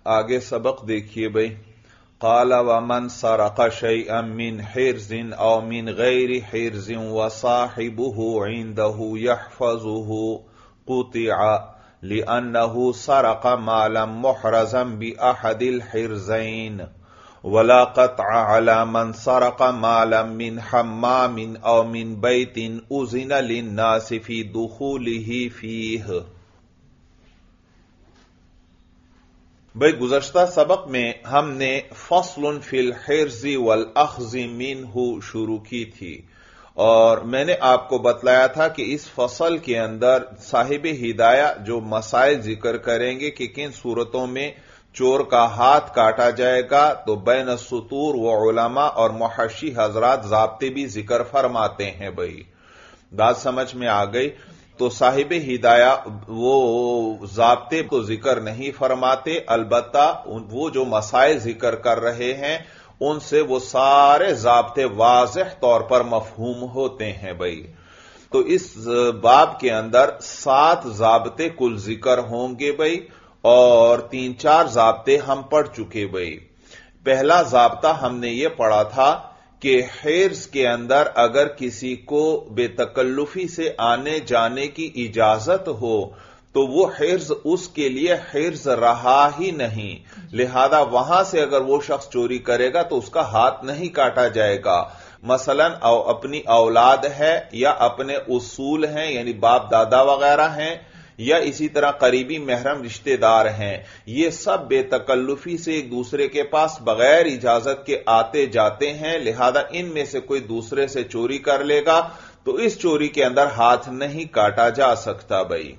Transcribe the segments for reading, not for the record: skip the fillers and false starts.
آگے سبق دیکھیے بھائی. قال ومن سرق شيئا من حرز او من غیر حرز وصاحبه عنده يحفظه قطع لأنه سرق مالا محرزا بأحد الحرزين ولا قطع على من سرق مالا من حمام او من بيت أذن للناس في دخوله فيه. بھئی گزشتہ سبق میں ہم نے فصل فی الحرز والاخذ منہ شروع کی تھی، اور میں نے آپ کو بتلایا تھا کہ اس فصل کے اندر صاحب ہدایہ جو مسائل ذکر کریں گے کہ کن صورتوں میں چور کا ہاتھ کاٹا جائے گا، تو بین السطور و علماء اور محشی حضرات ضابطے بھی ذکر فرماتے ہیں. بھئی بات سمجھ میں آ گئی؟ تو صاحب ہدایہ وہ ضابطے تو ذکر نہیں فرماتے، البتہ وہ جو مسائل ذکر کر رہے ہیں ان سے وہ سارے ضابطے واضح طور پر مفہوم ہوتے ہیں. بھائی تو اس باب کے اندر 7 ضابطے کل ذکر ہوں گے بھائی، اور 3-4 ضابطے ہم پڑھ چکے. بھائی پہلا ضابطہ ہم نے یہ پڑھا تھا کہ حرز کے اندر اگر کسی کو بے تکلفی سے آنے جانے کی اجازت ہو تو وہ حرز اس کے لیے حرز رہا ہی نہیں، لہذا وہاں سے اگر وہ شخص چوری کرے گا تو اس کا ہاتھ نہیں کاٹا جائے گا. مثلا اپنی اولاد ہے یا اپنے اصول ہیں یعنی باپ دادا وغیرہ ہیں، یا اسی طرح قریبی محرم رشتہ دار ہیں، یہ سب بے تکلفی سے ایک دوسرے کے پاس بغیر اجازت کے آتے جاتے ہیں، لہذا ان میں سے کوئی دوسرے سے چوری کر لے گا تو اس چوری کے اندر ہاتھ نہیں کاٹا جا سکتا. بھائی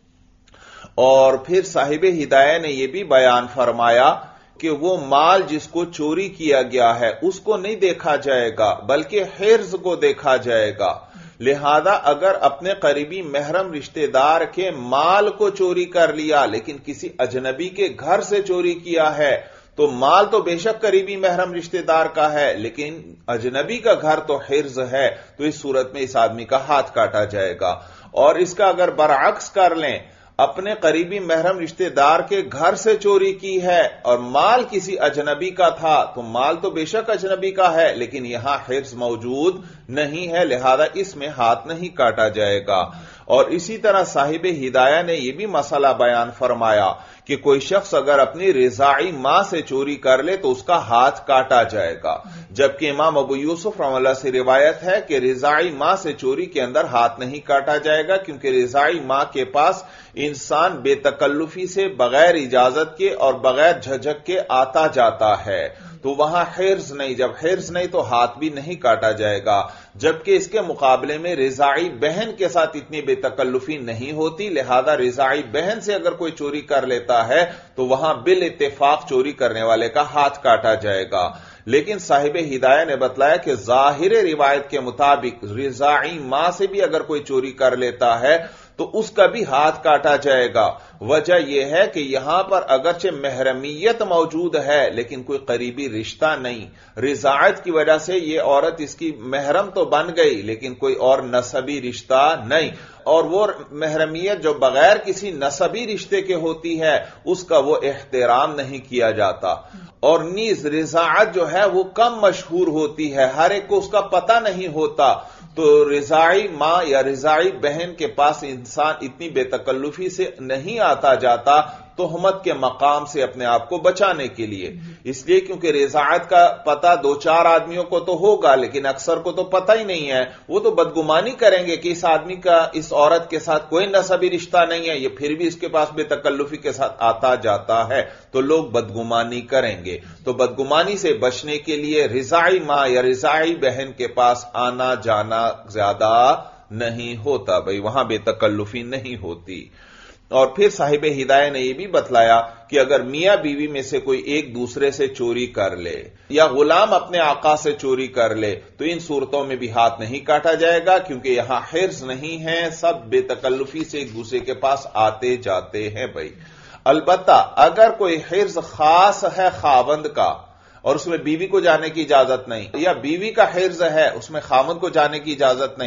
اور پھر صاحب ہدایہ نے یہ بھی بیان فرمایا کہ وہ مال جس کو چوری کیا گیا ہے اس کو نہیں دیکھا جائے گا بلکہ حرز کو دیکھا جائے گا. لہذا اگر اپنے قریبی محرم رشتہ دار کے مال کو چوری کر لیا لیکن کسی اجنبی کے گھر سے چوری کیا ہے تو مال تو بے شک قریبی محرم رشتہ دار کا ہے لیکن اجنبی کا گھر تو حرز ہے، تو اس صورت میں اس آدمی کا ہاتھ کاٹا جائے گا. اور اس کا اگر برعکس کر لیں، اپنے قریبی محرم رشتہ دار کے گھر سے چوری کی ہے اور مال کسی اجنبی کا تھا تو مال تو بے شک اجنبی کا ہے لیکن یہاں حرز موجود نہیں ہے، لہذا اس میں ہاتھ نہیں کاٹا جائے گا. اور اسی طرح صاحب ہدایہ نے یہ بھی مسئلہ بیان فرمایا کہ کوئی شخص اگر اپنی رضاعی ماں سے چوری کر لے تو اس کا ہاتھ کاٹا جائے گا، جبکہ امام ابو یوسف رحمہ اللہ سے روایت ہے کہ رضاعی ماں سے چوری کے اندر ہاتھ نہیں کاٹا جائے گا، کیونکہ رضاعی ماں کے پاس انسان بے تکلفی سے بغیر اجازت کے اور بغیر جھجک کے آتا جاتا ہے، تو وہاں حرز نہیں، جب حرز نہیں تو ہاتھ بھی نہیں کاٹا جائے گا. جبکہ اس کے مقابلے میں رضاعی بہن کے ساتھ اتنی بے تکلفی نہیں ہوتی، لہذا رضاعی بہن سے اگر کوئی چوری کر لیتا ہے تو وہاں بالاتفاق چوری کرنے والے کا ہاتھ کاٹا جائے گا. لیکن صاحب ہدایہ نے بتلایا کہ ظاہر روایت کے مطابق رضاعی ماں سے بھی اگر کوئی چوری کر لیتا ہے تو اس کا بھی ہاتھ کاٹا جائے گا. وجہ یہ ہے کہ یہاں پر اگرچہ محرمیت موجود ہے لیکن کوئی قریبی رشتہ نہیں، رضاعت کی وجہ سے یہ عورت اس کی محرم تو بن گئی لیکن کوئی اور نسبی رشتہ نہیں، اور وہ محرمیت جو بغیر کسی نسبی رشتے کے ہوتی ہے اس کا وہ احترام نہیں کیا جاتا. اور نیز رضاعت جو ہے وہ کم مشہور ہوتی ہے، ہر ایک کو اس کا پتہ نہیں ہوتا، تو رضاعی ماں یا رضاعی بہن کے پاس انسان اتنی بے تکلفی سے نہیں آتا جاتا تہمت کے مقام سے اپنے آپ کو بچانے کے لیے، اس لیے کیونکہ رضاعت کا پتہ 2-4 آدمیوں کو تو ہوگا لیکن اکثر کو تو پتہ ہی نہیں ہے، وہ تو بدگمانی کریں گے کہ اس آدمی کا اس عورت کے ساتھ کوئی نسبی رشتہ نہیں ہے، یہ پھر بھی اس کے پاس بے تکلفی کے ساتھ آتا جاتا ہے، تو لوگ بدگمانی کریں گے. تو بدگمانی سے بچنے کے لیے رضاعی ماں یا رضاعی بہن کے پاس آنا جانا زیادہ نہیں ہوتا. بھئی وہاں بے تکلفی نہیں ہوتی. اور پھر صاحب ہدایہ نے یہ بھی بتلایا کہ اگر میاں بیوی میں سے کوئی ایک دوسرے سے چوری کر لے یا غلام اپنے آقا سے چوری کر لے تو ان صورتوں میں بھی ہاتھ نہیں کاٹا جائے گا، کیونکہ یہاں حرز نہیں ہے، سب بے تکلفی سے ایک دوسرے کے پاس آتے جاتے ہیں. بھائی البتہ اگر کوئی حرز خاص ہے خاوند کا اور اس میں بیوی کو جانے کی اجازت نہیں، یا بیوی کا حرز ہے اس میں خاوند کو جانے کی اجازت نہیں،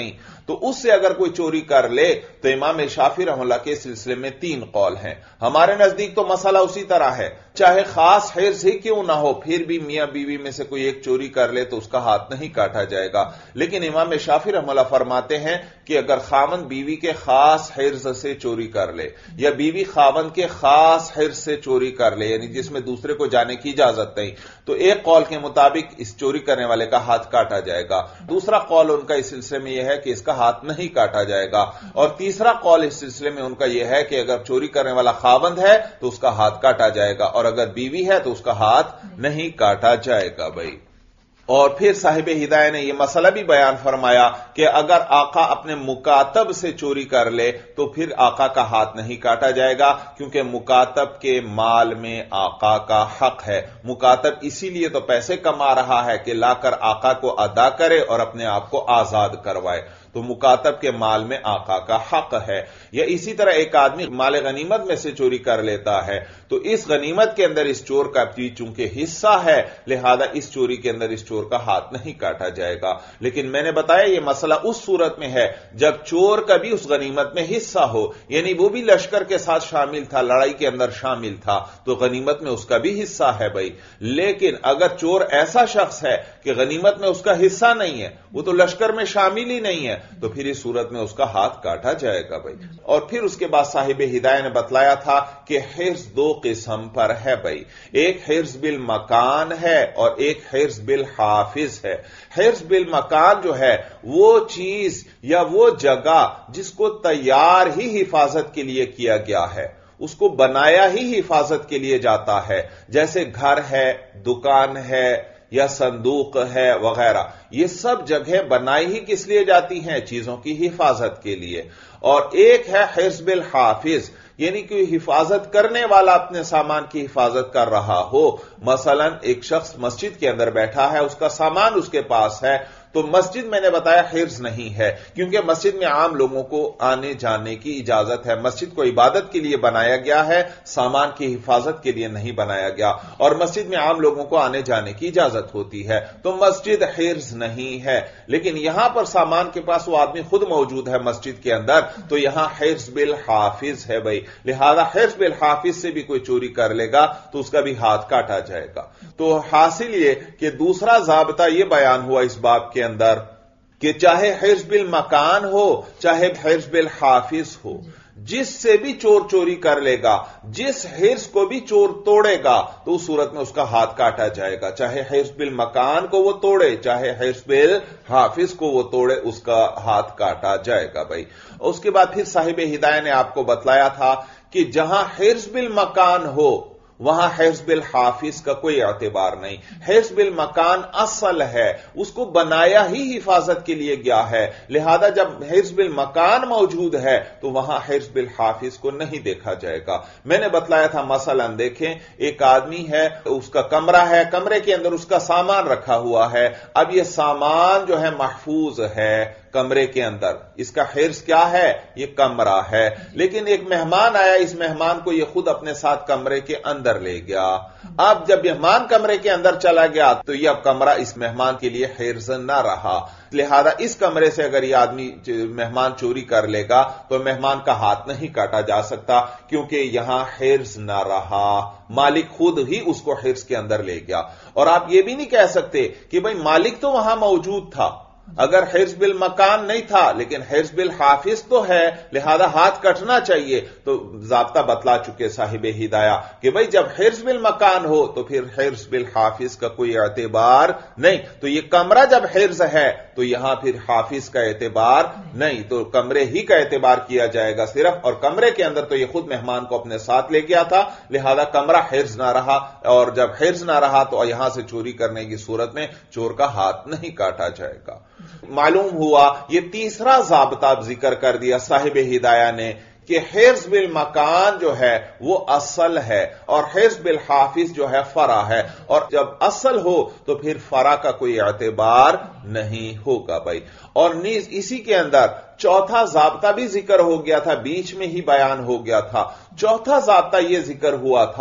तो उससे अगर कोई चोरी कर ले तो इमाम शाफी रहमतुल्लाह के सिलसिले में 3 कौल हैं। हमारे नजदीक तो मसला उसी तरह है, चाहे खास हिर्ज ही क्यों ना हो, फिर भी मियां बीवी में से कोई एक चोरी कर ले तो उसका हाथ नहीं काटा जाएगा। लेकिन इमाम शाफी रहमतुल्लाह फरमाते हैं कि अगर खावंद बीवी के खास हिर्ज से चोरी कर ले या बीवी खावंद के खास हिर्ज से चोरी कर ले, यानी जिसमें दूसरे को जाने की इजाजत नहीं, तो एक कौल के मुताबिक इस चोरी करने वाले का हाथ काटा जाएगा। दूसरा कौल उनका इस सिलसिले में यह है कि इसका हाथ नहीं काटा जाएगा। और तीसरा कौल इस सिलसिले में उनका यह है कि अगर चोरी करने वाला खावंद है तो उसका हाथ काटा जाएगा, और अगर बीवी है तो उसका हाथ नहीं काटा जाएगा भाई। और फिर साहिब हिदायत ने यह मसला भी बयान फरमाया कि अगर आका अपने मुकातब से चोरी कर ले तो फिर आका का हाथ नहीं काटा जाएगा, क्योंकि मुकातब के माल में आका का हक है। मुकातब इसीलिए तो पैसे कमा रहा है कि लाकर आका को अदा करे और अपने आप को आजाद करवाए, तो मुकातब के माल में आका का हक है। या इसी तरह एक आदमी माल गनीमत में से चोरी कर लेता है तो इस गनीमत के अंदर इस चोर का भी चूंकि हिस्सा है, लिहाजा इस चोरी के अंदर इस चोर का हाथ नहीं काटा जाएगा। लेकिन मैंने बताया यह मसला उस सूरत में है जब चोर का भी उस गनीमत में हिस्सा हो, यानी वो भी लश्कर के साथ शामिल था, लड़ाई के अंदर शामिल था, तो गनीमत में उसका भी हिस्सा है भाई। लेकिन अगर चोर ऐसा शख्स है कि गनीमत में उसका हिस्सा नहीं है, वो तो लश्कर में शामिल ही नहीं है, तो फिर इस सूरत में उसका हाथ काटा जाएगा भाई। और फिर उसके बाद साहिब हिदायत ने बतलाया था कि हिर्ज 2 किस्म पर है भाई, एक हिर्ज बिल मकान है और एक हिर्ज बिल हाफिज है। हिर्ज बिल मकान जो है वो चीज या वो जगह जिसको तैयार ही हिफाजत के लिए किया गया है, उसको बनाया ही हिफाजत के लिए जाता है, जैसे घर है, दुकान है या संदूक है वगैरह, ये सब जगह बनाई ही किस लिए जाती हैं? चीजों की हिफाजत के लिए। और एक है हिर्ज बिल हाफिज, यानी कि हिफाजत करने वाला अपने सामान की हिफाजत कर रहा हो। मसलन एक शख्स मस्जिद के अंदर बैठा है, उसका सामान उसके पास है, तो मस्जिद मैंने बताया हिर्ज नहीं है, क्योंकि मस्जिद में आम लोगों को आने जाने की इजाजत है। मस्जिद को इबादत के लिए बनाया गया है, सामान की हिफाजत के लिए नहीं बनाया गया, और मस्जिद में आम लोगों को आने जाने की इजाजत होती है, तो मस्जिद हिर्ज नहीं है। लेकिन यहां पर सामान के पास वो आदमी खुद मौजूद है मस्जिद के अंदर, तो यहां हिर्ज बिल हाफिज है भाई। लिहाजा हिर्ज बिल हाफिज से भी कोई चोरी कर लेगा तो उसका भी हाथ काटा जाएगा। तो हासिल ये कि दूसरा ज़ाब्ता यह बयान हुआ इस बाब के अंदर कि चाहे हिर्ज बिल मकान हो चाहे हिर्ज बिल हाफिज हो, जिससे भी चोर चोरी कर लेगा, जिस हिर्ज को भी चोर तोड़ेगा, तो उस सूरत में उसका हाथ काटा जाएगा। चाहे हिर्ज बिल मकान को वो तोड़े, चाहे हिर्ज बिल हाफिज को वो तोड़े, उसका हाथ काटा जाएगा भाई। उसके बाद फिर साहिब हिदायत ने आपको बतलाया था कि जहां हिर्ज बिल मकान हो वहां हिर्ज बिल हाफिज का कोई एतबार नहीं। हिर्ज बिल मकान असल है, उसको बनाया ही हिफाजत के लिए गया है, लिहाजा जब हिर्ज बिल मकान मौजूद है तो वहां हिर्ज बिल हाफिज को नहीं देखा जाएगा। मैंने बतलाया था मसलन देखें, एक आदमी है, उसका कमरा है, कमरे के अंदर उसका सामान रखा हुआ है। अब यह सामान जो है महफूज है कमरे के अंदर, इसका हिर्ज क्या है? यह कमरा है। लेकिन एक मेहमान आया, इस मेहमान को यह खुद अपने साथ कमरे के अंदर ले गया। अब जब मेहमान कमरे के अंदर चला गया तो यह अब कमरा इस मेहमान के लिए हिर्ज न रहा। लिहाजा इस कमरे से अगर यह आदमी मेहमान चोरी कर लेगा तो मेहमान का हाथ नहीं काटा जा सकता, क्योंकि यहां हिर्ज न रहा, मालिक खुद ही उसको हिर्ज के अंदर ले गया। और आप यह भी नहीं कह सकते कि भाई मालिक तो वहां मौजूद था, अगर हिर्ज बिल मकान नहीं था लेकिन हिर्ज बिल हाफिज तो है, लिहाजा हाथ कटना चाहिए। तो ज़ाब्ता बतला चुके साहिब हिदाया कि भाई जब हिर्ज बिल मकान हो तो फिर हिर्ज बिल हाफिज का कोई एतबार नहीं। तो यह कमरा जब हिर्ज है तो यहां फिर हाफिज का एतबार नहीं, तो कमरे ही का एतबार किया जाएगा सिर्फ। और कमरे के अंदर तो यह खुद मेहमान को अपने साथ ले गया था, लिहाजा कमरा हिर्ज ना रहा, और जब हिर्ज ना रहा तो यहां से चोरी करने की सूरत में चोर का हाथ नहीं काटा जाएगा। मालूम हुआ यह तीसरा ज़ाब्ता जिक्र कर दिया साहिब हिदाया ने कि हिर्ज बिल मकान जो है वो असल है और हिर्ज बिल हाफिज जो है फरा है, और जब असल हो तो फिर फरा का कोई एतबार नहीं होगा भाई। और नीज इसी के अंदर चौथा ज़ाब्ता भी जिक्र हो गया था, बीच में ही बयान हो गया था। चौथा ज़ाब्ता यह जिक्र हुआ था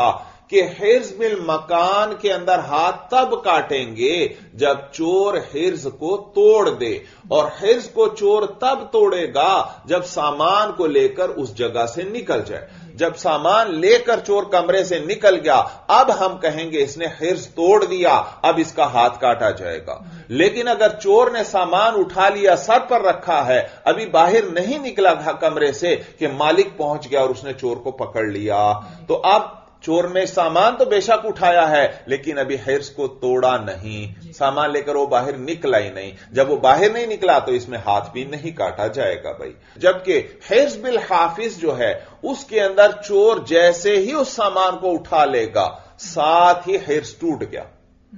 کہ हिर्ज बिल मकान के अंदर हाथ तब काटेंगे जब चोर हिर्ज को तोड़ दे, और हिर्ज को चोर तब तोड़ेगा जब सामान को लेकर उस जगह से निकल जाए। जब सामान लेकर चोर कमरे से निकल गया, अब हम कहेंगे इसने हिर्ज तोड़ दिया, अब इसका हाथ काटा जाएगा। लेकिन अगर चोर ने सामान उठा लिया, सर पर रखा है, अभी बाहर नहीं निकला कमरे से कि मालिक पहुंच गया और उसने चोर को पकड़ लिया, तो अब चोर ने सामान तो बेशक उठाया है लेकिन अभी हिर्ज को तोड़ा नहीं, सामान लेकर वो बाहर निकला ही नहीं। जब वो बाहर नहीं निकला तो इसमें हाथ भी नहीं काटा जाएगा भाई। जबकि हिर्ज बिल हाफिज जो है उसके अंदर चोर जैसे ही उस सामान को उठा लेगा, साथ ही हिर्ज टूट गया।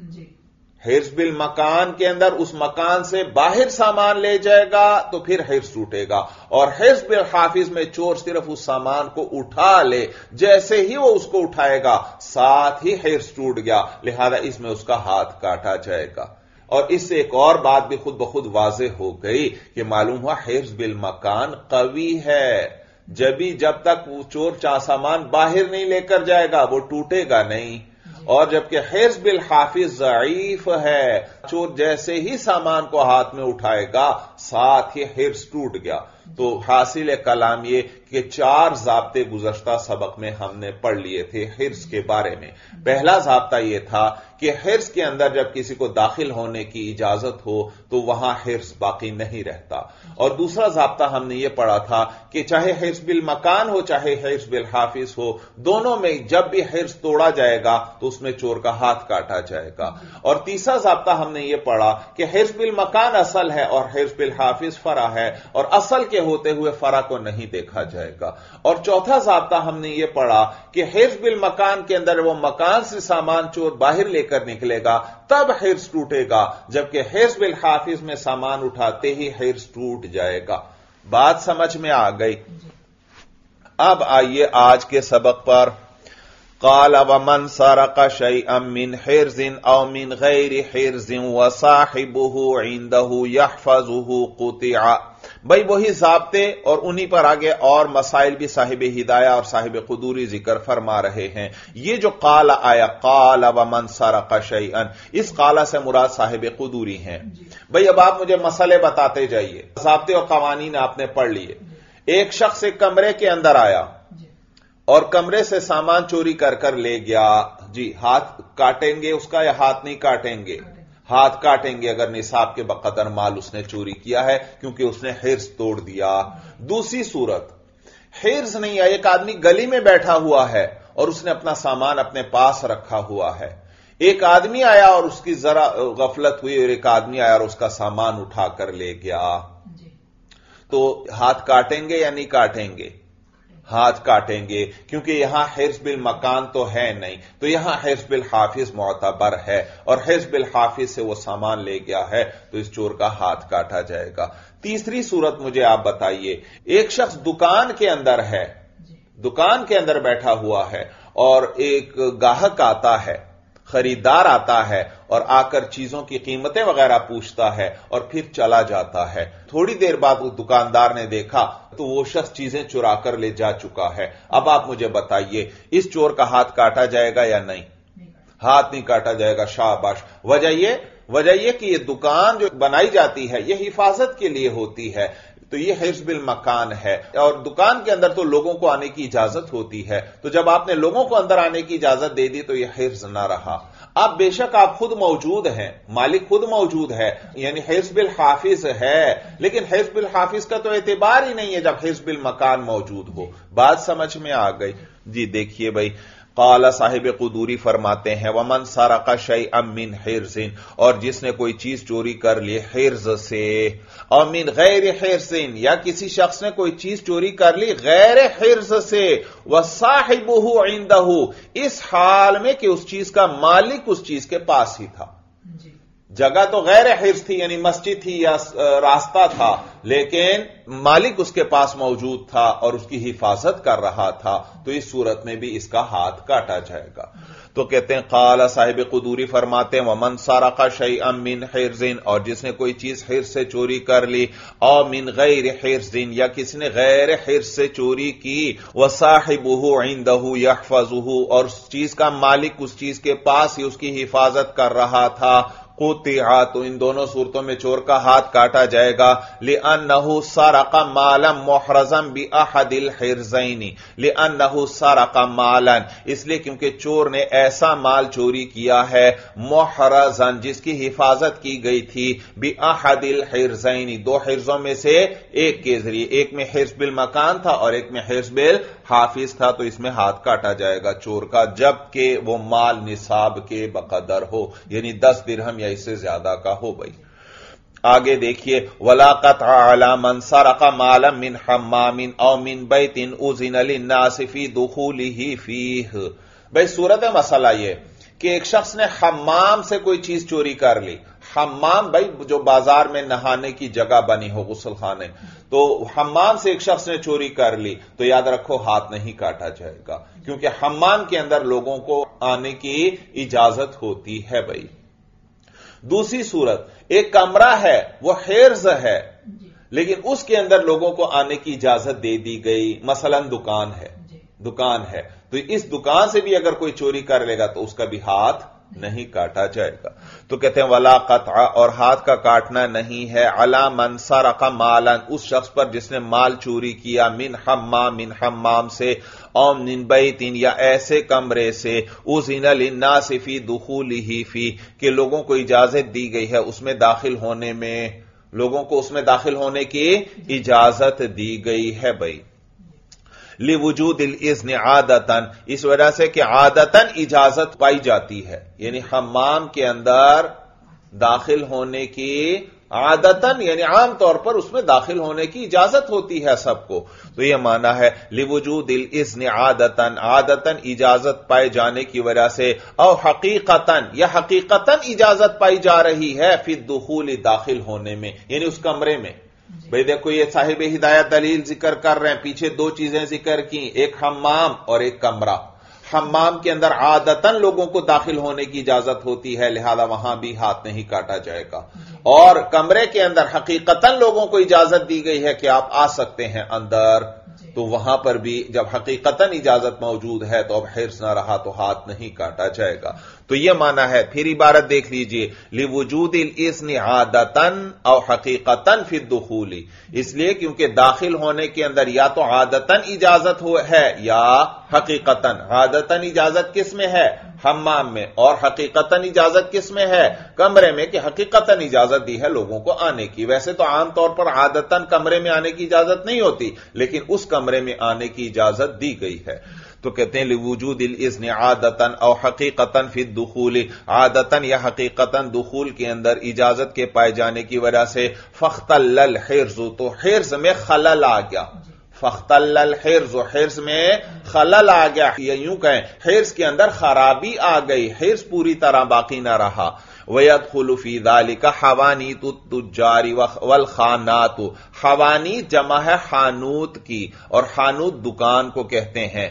हिर्ज बिल मकान के अंदर उस मकान से बाहर सामान ले जाएगा तो फिर हिर्ज टूटेगा, और हिर्ज बिल हाफिज में चोर सिर्फ उस सामान को उठा ले, जैसे ही वो उसको उठाएगा साथ ही हिर्ज टूट गया, लिहाजा इसमें उसका हाथ काटा जाएगा। और इससे एक और बात भी खुद ब खुद वाज़ेह हो गई कि मालूम हुआ हिर्ज बिल मकान कवी है। जब तक वो चोर सामान बाहर नहीं लेकर जाएगा वो टूटेगा नहीं, और जबकि हिर्ज बिल हाफिज ज़ईफ है, चोर जैसे ही सामान को हाथ में उठाएगा साथ ही हिर्ज टूट गया। तो हासिल कलाम ये कि 4 ज़ाब्ते गुज़श्ता सबक में हमने पढ़ लिए थे हिर्ज के बारे में। पहला ज़ाब्ता यह था कि हिर्ज के अंदर जब किसी को दाखिल होने की इजाजत हो तो वहां हिर्ज बाकी नहीं रहता, और दूसरा ज़ाब्ता हमने ये पढ़ा था कि चाहे हिर्ज बिल मकान हो चाहे हिर्ज बिल हाफिज हो, दोनों में जब भी हिर्ज तोड़ा जाएगा तो उसमें चोर का हाथ काटा जाएगा। और तीसरा ज़ाब्ता हमने ये पढ़ा कि हिर्ज बिल मकान असल है और हिर्ज बिल हाफिज फरा है, और असल के होते हुए फरा को नहीं देखा जाएगा। और चौथा ज़ाब्ता हमने ये पढ़ा कि हिर्ज बिल मकान के अंदर वो मकान से सामान चोर बाहर लेकर निकलेगा तब हिर्ज टूटेगा, जबकि हिर्ज बिल हाफिज में सामान उठाते ही हिर्ज टूट जाएगा। बात समझ में आ गई। अब आइए आज के सबक पर। क़ाल वमन सरक़ शैअन मिन हिर्ज़िन औ मिन गैरि हिर्ज़िन व साहिबुहु इंदहु यहफ़ज़ुहु क़ुतिअ। भाई वही ज़ाब्ते और उन्हीं पर आगे और मसाइल भी साहिब हिदाया और साहिब क़ुदूरी जिक्र फरमा रहे हैं। ये जो क़ाल आया, क़ाल वमन सरक़ शैअन, इस क़ाला से मुराद साहिब क़ुदूरी हैं। भाई अब आप मुझे मसले बताते जाइए। ज़ाब्ते और क़वानीन आपने पढ़ लिए। एक शख्स एक कमरे के अंदर आया और कमरे से सामान चोरी कर कर ले गया। जी, हाथ काटेंगे उसका या हाथ नहीं काटेंगे? हाथ काटेंगे अगर निसाब के बकदर माल उसने चोरी किया है, क्योंकि उसने हिर्ज तोड़ दिया। दूसरी सूरत, हिर्ज नहीं है, एक आदमी गली में बैठा हुआ है और उसने अपना सामान अपने पास रखा हुआ है। एक आदमी आया और उसकी जरा गफलत हुई और एक आदमी आया और उसका सामान उठा कर ले गया, तो हाथ काटेंगे या नहीं काटेंगे? हाथ काटेंगे, क्योंकि यहां हिर्ज बिल मकान तो है नहीं, तो यहां हिर्ज बिल हाफिज मोतबर है और हिर्ज बिल हाफिज से वो सामान ले गया है, तो इस चोर का हाथ काटा जाएगा। तीसरी सूरत मुझे आप बताइए, एक शख्स दुकान के अंदर है, दुकान के अंदर बैठा हुआ है और एक गाहक आता है, खरीदार आता है और आकर चीजों की कीमतें वगैरह पूछता है और फिर चला जाता है। थोड़ी देर बाद उस दुकानदार ने देखा तो वो शख्स चीजें चुरा कर ले जा चुका है। अब आप मुझे बताइए, इस चोर का हाथ काटा जाएगा या नहीं? हाथ नहीं काटा जाएगा। शाबाश। वजह यह कि ये दुकान जो बनाई जाती है ये हिफाजत के लिए होती है, तो ये हिर्ज बिल मकान है, और दुकान के अंदर तो लोगों को आने की इजाजत होती है, तो जब आपने लोगों को अंदर आने की इजाजत दे दी तो यह हिर्ज ना रहा। अब बेशक आप खुद मौजूद हैं, मालिक खुद मौजूद है, यानी हिर्ज बिल हाफिज है, लेकिन हिर्ज बिल हाफिज का तो एतबार ही नहीं है जब हिर्ज बिल मकान मौजूद हो। बात समझ में आ गई? जी देखिए भाई, क़ाला साहिब क़ुदूरी फरमाते हैं, वमन सरक़ शैअन मिन हिर्ज़िन, और जिसने कोई चीज चोरी कर ली हिर्ज से, और मिन गैर हिर्ज़िन, या किसी शख्स ने कोई चीज चोरी कर ली गैर हिर्ज से, व साहिबुहु इंदहु, इस हाल में कि उस चीज का मालिक उस चीज के पास ही था। جگہ تو غیر حرز تھی، یعنی مسجد تھی یا راستہ تھا، لیکن مالک اس کے پاس موجود تھا اور اس کی حفاظت کر رہا تھا، تو اس صورت میں بھی اس کا ہاتھ کاٹا جائے گا۔ تو کہتے ہیں قال صاحب قدوری فرماتے ہیں ومن سرق شیئا من حرز، اور جس نے کوئی چیز حرز سے چوری کر لی، او من غیر حرز، یا کسی نے غیر حرز سے چوری کی، وصاحبہ عنده یحفظہ، اور اس چیز کا مالک اس چیز کے پاس ہی اس کی حفاظت کر رہا تھا، قطع، تو ان دونوں صورتوں میں چور کا ہاتھ کاٹا جائے گا، لأنہ سرق مالا محرزا بأحد الحرزین، لأنہ سرق مالا، اس لیے کیونکہ چور نے ایسا مال چوری کیا ہے محرزا جس کی حفاظت کی گئی تھی، بأحد الحرزین، دو حرزوں میں سے ایک کے ذریعے، ایک میں حرز بالمکان تھا اور ایک میں حرز بالحافظ تھا، تو اس میں ہاتھ کاٹا جائے گا چور کا، جبکہ وہ مال نصاب کے بقدر ہو، یعنی 10 درہم یا اس سے زیادہ کا ہو۔ بھائی آگے دیکھیے ولا قطع علی من سرق مالا من حمام او من بیت اذن للناس فی دخولہ فیہ۔ بھائی صورت مسئلہ یہ کہ ایک شخص نے حمام سے کوئی چیز چوری کر لی، حمام بھائی جو بازار میں نہانے کی جگہ بنی ہو، غسل خانے، تو حمام سے ایک شخص نے چوری کر لی، تو یاد رکھو ہاتھ نہیں کاٹا جائے گا، کیونکہ حمام کے اندر لوگوں کو آنے کی اجازت ہوتی ہے۔ بھائی دوسری صورت، ایک کمرہ ہے وہ حرز ہے لیکن اس کے اندر لوگوں کو آنے کی اجازت دے دی گئی، مثلا دکان ہے، تو اس دکان سے بھی اگر کوئی چوری کر لے گا تو اس کا بھی ہاتھ نہیں کاٹا جائے گا۔ تو کہتے ہیں ولا قطع، اور ہاتھ کا کاٹنا نہیں ہے، علی من سرق مالا، اس شخص پر جس نے مال چوری کیا، من حمام سے، او من بیت، یا ایسے کمرے سے، اذن للناس فی دخولہ فی، کہ لوگوں کو اجازت دی گئی ہے اس میں داخل ہونے میں، لوگوں کو اس میں داخل ہونے کی اجازت دی گئی ہے۔ بھائی لوجود الاذن عادتاً، اس وجہ سے کہ عادتاً اجازت پائی جاتی ہے، یعنی حمام کے اندر داخل ہونے کی عادتاً یعنی عام طور پر اس میں داخل ہونے کی اجازت ہوتی ہے سب کو، تو یہ معنی ہے لوجود الاذن عادتاً، عادتاً اجازت پائے جانے کی وجہ سے، او حقیقتاً، یا حقیقتاً اجازت پائی جا رہی ہے فی الدخول، داخل ہونے میں، یعنی اس کمرے میں۔ بھئی دیکھو یہ صاحب ہدایت دلیل ذکر کر رہے ہیں، پیچھے دو چیزیں ذکر کی، ایک حمام اور ایک کمرہ۔ حمام کے اندر عادتاً لوگوں کو داخل ہونے کی اجازت ہوتی ہے، لہذا وہاں بھی ہاتھ نہیں کاٹا جائے گا، اور کمرے کے اندر حقیقتاً لوگوں کو اجازت دی گئی ہے کہ آپ آ سکتے ہیں اندر، تو وہاں پر بھی جب حقیقتاً اجازت موجود ہے تو اب حرص نہ رہا تو ہاتھ نہیں کاٹا جائے گا۔ تو یہ معنی ہے، پھر عبارت دیکھ لیجئے، لوجود الاذن عادتاً او حقیقتاً فی الدخول، اس لیے کیونکہ داخل ہونے کے اندر یا تو عادتاً اجازت ہے یا حقیقتاً۔ عادتاً اجازت کس میں ہے؟ حمام میں، اور حقیقتاً اجازت کس میں ہے؟ کمرے میں، کہ حقیقتاً اجازت دی ہے لوگوں کو آنے کی۔ ویسے تو عام طور پر عادتاً کمرے میں آنے کی اجازت نہیں ہوتی، لیکن اس کمرے میں آنے کی اجازت دی گئی ہے۔ تو کہتے ہیں لوجود الاذن عادتاً او حقیقتاً فی الدخول، عادتاً یا حقیقتاً دخول کے اندر اجازت کے پائے جانے کی وجہ سے، فاختل الحرز، تو حرز میں خلل آ گیا، فاختل الحرز، حرز میں خلل آ گیا، یا یوں کہیں حرز کے اندر خرابی آ گئی، حرز پوری طرح باقی نہ رہا۔ وَيَدْخُلُ فِي ذَلِكَ حَوَانِيتُ التُّجَّارِ وَالْخَانَاتُ، حوانیت جمع ہے خانوت کی، اور خانوت دکان کو کہتے ہیں،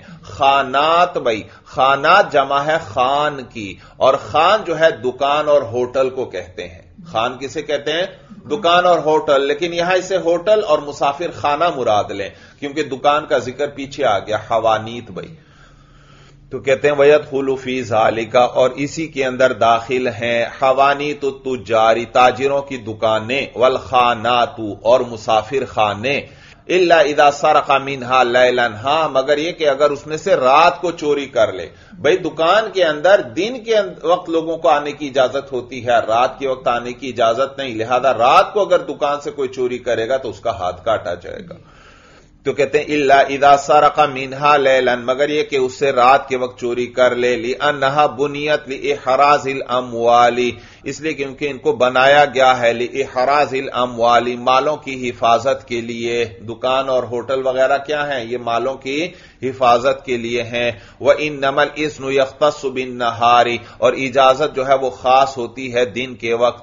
خانات بھائی خانات جمع ہے خان کی، اور خان جو ہے دکان اور ہوٹل کو کہتے ہیں۔ خان کسے کہتے ہیں؟ دکان اور ہوٹل، لیکن یہاں اسے ہوٹل اور مسافر خانہ مراد لیں، کیونکہ دکان کا ذکر پیچھے آ گیا، حوانیت بھائی۔ تو کہتے ہیں وَيَدْخُلُ فِي ذَلِكَ، اور اسی کے اندر داخل ہیں حوانیت التجاری، تاجروں کی دکانیں، والخانات، اور مسافر خانے، الا اذا سرق منها لیلا، ہاں مگر یہ کہ اگر اس میں سے رات کو چوری کر لے۔ بھئی دکان کے اندر دن کے وقت لوگوں کو آنے کی اجازت ہوتی ہے، رات کے وقت آنے کی اجازت نہیں، لہذا رات کو اگر دکان سے کوئی چوری کرے گا تو اس کا ہاتھ کاٹا جائے گا۔ تو کہتے ہیں الا اذا سرق منها لیلا، مگر یہ کہ اس سے رات کے وقت چوری کر لے، لانها بنیت لاحراز الاموال، اس لیے کیونکہ ان کو بنایا گیا ہے لاحراز الاموال، مالوں کی حفاظت کے لیے۔ دکان اور ہوٹل وغیرہ کیا ہیں؟ یہ مالوں کی حفاظت کے لیے ہیں۔ وانما الاذن يختص بالنهار، اور اجازت جو ہے وہ خاص ہوتی ہے دن کے وقت،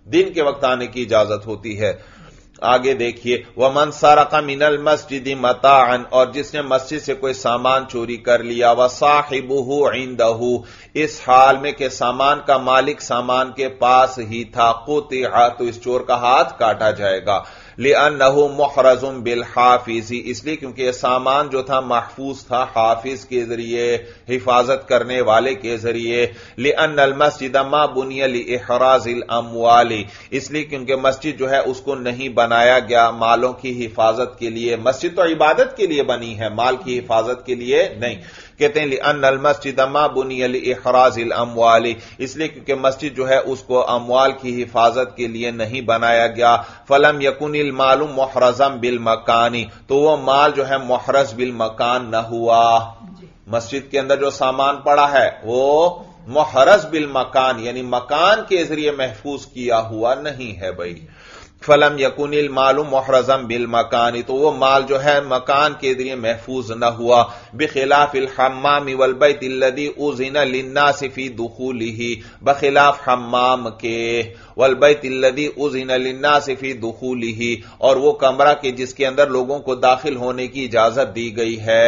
दिन کے وقت آنے کی اجازت ہوتی ہے۔ آگے دیکھیے وَمَنْ سَرَقَ مِنَ الْمَسْجِدِ مَتَاعًا، اور جس نے مسجد سے کوئی سامان چوری کر لیا، وَصَاحِبُهُ عِنْدَهُ، اس حال میں کہ سامان کا مالک سامان کے پاس ہی تھا، قُطِعَ، تو اس چور کا ہاتھ کاٹا جائے گا، لِأَنَّهُ مُحْرَزٌ بِالْحَافِظِ، اس لیے کیونکہ یہ سامان جو تھا محفوظ تھا حافظ کے ذریعے، حفاظت کرنے والے کے ذریعے، لِأَنَّ الْمَسْجِدَ مَا بُنِيَ لِإِحْرَازِ الْأَمْوَالِ، اس لیے کیونکہ مسجد جو ہے اس کو نہیں بنایا گیا مالوں کی حفاظت کے لیے، مسجد تو عبادت کے لیے بنی ہے، مال کی حفاظت کے لیے نہیں۔ کہتے ہیں لِأَنَّ الْمَسْجِدَ مَا بُنِيَ لِإِحْرَازِ الْأَمْوَالِ، اس لیے کیونکہ مسجد جو ہے اس کو اموال کی حفاظت کے لیے نہیں بنایا گیا، فَلَمْ يَكُنِ الْمَالُ مُحْرَزًا بِالْمَكَانِ، تو وہ مال جو ہے محرز بالمکان نہ ہوا، مسجد کے اندر جو سامان پڑا ہے وہ محرز بالمکان یعنی مکان کے ذریعے محفوظ کیا ہوا نہیں ہے بھائی۔ فَلَمْ يَكُنِ الْمَالُ مُحْرَزًا بِالْمَكَانِ، تو وہ مال جو ہے مکان کے ذریعے محفوظ نہ ہوا، بخلاف الحمام والبیت الذی اذن للناس فی دخولہ، بخلاف حمام کے، والبیت الذی اذن للناس فی دخولہ، اور وہ کمرہ کے جس کے اندر لوگوں کو داخل ہونے کی اجازت دی گئی ہے۔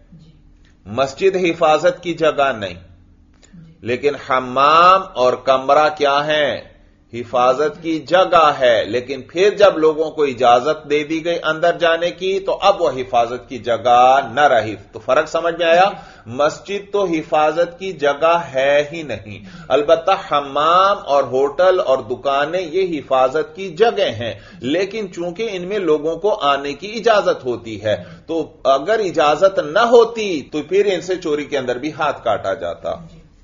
مسجد حفاظت کی جگہ نہیں، لیکن حمام اور کمرہ کیا ہیں؟ حفاظت کی جگہ ہے، لیکن پھر جب لوگوں کو اجازت دے دی گئی اندر جانے کی تو اب وہ حفاظت کی جگہ نہ رہی۔ تو فرق سمجھ میں آیا؟ مسجد تو حفاظت کی جگہ ہے ہی نہیں، البتہ حمام اور ہوٹل اور دکانیں یہ حفاظت کی جگہ ہیں، لیکن چونکہ ان میں لوگوں کو آنے کی اجازت ہوتی ہے، تو اگر اجازت نہ ہوتی تو پھر ان سے چوری کے اندر بھی ہاتھ کاٹا جاتا۔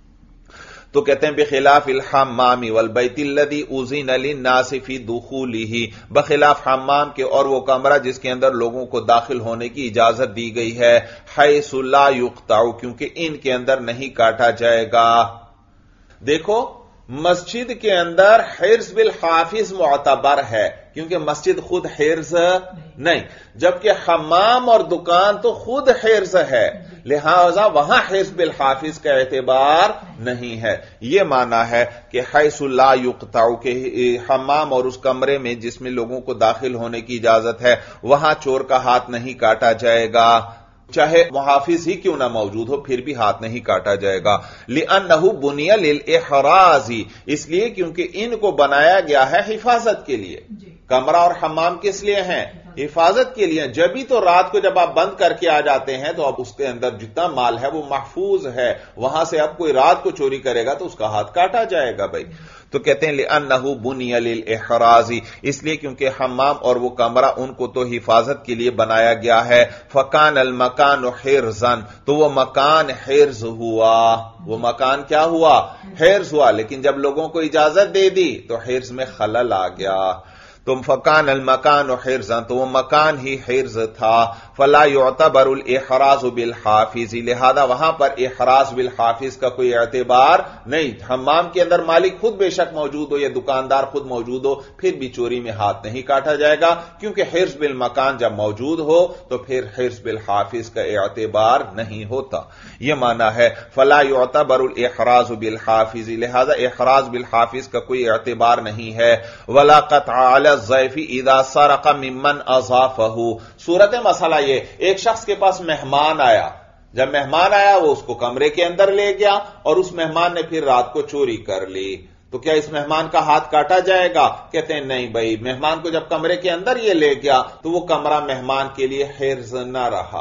تو کہتے ہیں بخلاف الحمام والبیت الذی اذن للناس فی دخولہ، بخلاف حمام کے اور وہ کمرہ جس کے اندر لوگوں کو داخل ہونے کی اجازت دی گئی ہے، حیث لا یقطع، کیونکہ ان کے اندر نہیں کاٹا جائے گا۔ دیکھو مسجد کے اندر حرز بالحافظ معتبر ہے، کیونکہ مسجد خود حرز نہیں، جبکہ حمام اور دکان تو خود حرز ہے، لہذا وہاں حرز بالحافظ کا اعتبار نہیں ہے۔ یہ معنی ہے کہ حیث لا یقطع، کہ حمام اور اس کمرے میں جس میں لوگوں کو داخل ہونے کی اجازت ہے وہاں چور کا ہاتھ نہیں کاٹا جائے گا، چاہے محافظ ہی کیوں نہ موجود ہو پھر بھی ہاتھ نہیں کاٹا جائے گا۔ لِأَنَّهُ بُنِيَ لِلْإِحْرَازِ، اس لیے کیونکہ ان کو بنایا گیا ہے حفاظت کے لیے۔ کمرہ اور حمام کس لیے ہیں؟ حفاظت کے لیے۔ جبھی تو رات کو جب آپ بند کر کے آ جاتے ہیں تو اب اس کے اندر جتنا مال ہے وہ محفوظ ہے، وہاں سے اب کوئی رات کو چوری کرے گا تو اس کا ہاتھ کاٹا جائے گا بھائی۔ تو کہتے ہیں لِأَنَّهُ بُنِيَ لِلْإِحْرَازِ، اس لیے کیونکہ حمام اور وہ کمرہ ان کو تو حفاظت کے لیے بنایا گیا ہے، فَكَانَ الْمَكَانُ حِرْزًا، تو وہ مکان حرز ہوا، وہ مکان کیا ہوا؟ حرز ہوا، لیکن جب لوگوں کو اجازت دے دی تو حرز میں خلل آ گیا، تم فکان المکان حرزا، تو وہ مکان ہی حرز تھا، فلا يعتبر الاحراز بالحافظ، لہذا وہاں پر احراز بالحافظ کا کوئی اعتبار نہیں۔ حمام کے اندر مالک خود بے شک موجود ہو یا دکاندار خود موجود ہو پھر بھی چوری میں ہاتھ نہیں کاٹا جائے گا، کیونکہ حرز بالمکان جب موجود ہو تو پھر حرز بالحافظ کا اعتبار نہیں ہوتا۔ یہ معنی ہے فلا يعتبر الاحراز بالحافظ، لہذا احراز بالحافظ کا کوئی اعتبار نہیں ہے۔ ولا قطع علی الضیف اذا سرق ممن اضافہ، صورت مسئلہ یہ، ایک شخص کے پاس مہمان آیا، جب مہمان آیا وہ اس کو کمرے کے اندر لے گیا اور اس مہمان نے پھر رات کو چوری کر لی، تو کیا اس مہمان کا ہاتھ کاٹا جائے گا؟ کہتے ہیں نہیں بھائی، مہمان کو جب کمرے کے اندر یہ لے گیا تو وہ کمرہ مہمان کے لیے حرز نہ رہا،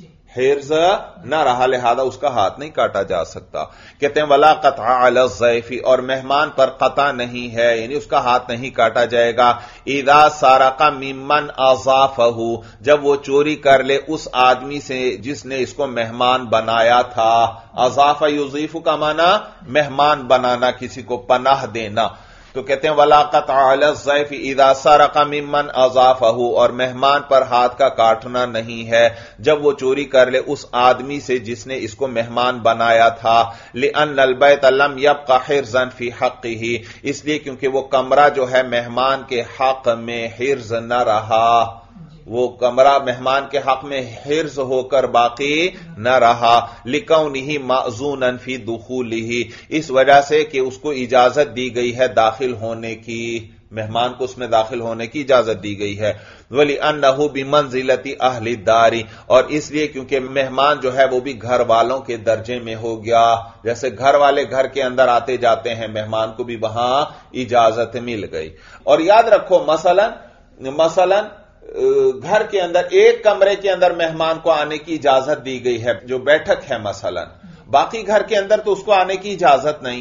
حرز نہ رہا، لہذا اس کا ہاتھ نہیں کاٹا جا سکتا۔ کہتے ہیں ولا قطع علی الضیف، اور مہمان پر قطع نہیں ہے، یعنی اس کا ہاتھ نہیں کاٹا جائے گا، اذا سرق ممن اضافہ، جب وہ چوری کر لے اس آدمی سے جس نے اس کو مہمان بنایا تھا۔ اضافہ یضیف کا معنی مہمان بنانا، کسی کو پناہ دینا۔ تو کہتے ہیں ولا قطع علی الضیف اذا سرق ممن اضافہ، اور مہمان پر ہاتھ کا کاٹنا نہیں ہے جب وہ چوری کر لے اس آدمی سے جس نے اس کو مہمان بنایا تھا، لأن البیت لم یبق حرزا فی حقہ، اس لیے کیونکہ وہ کمرہ جو ہے مہمان کے حق میں حرز نہ رہا۔ وہ کمرہ مہمان کے حق میں حرز ہو کر باقی نہ رہا، لکونہ مأذونا فی دخولہ، اس وجہ سے کہ اس کو اجازت دی گئی ہے داخل ہونے کی، مہمان کو اس میں داخل ہونے کی اجازت دی گئی ہے، وَلِأَنَّهُ بِمَنزِلَةِ أَهْلِ الدَّارِ، اور اس لیے کیونکہ مہمان جو ہے وہ بھی گھر والوں کے درجے میں ہو گیا، جیسے گھر والے گھر کے اندر آتے جاتے ہیں، مہمان کو بھی وہاں اجازت مل گئی۔ اور یاد رکھو مثلا گھر کے اندر ایک کمرے کے اندر مہمان کو آنے کی اجازت دی گئی ہے، جو بیٹھک ہے مثلا، باقی گھر کے اندر تو اس کو آنے کی اجازت نہیں،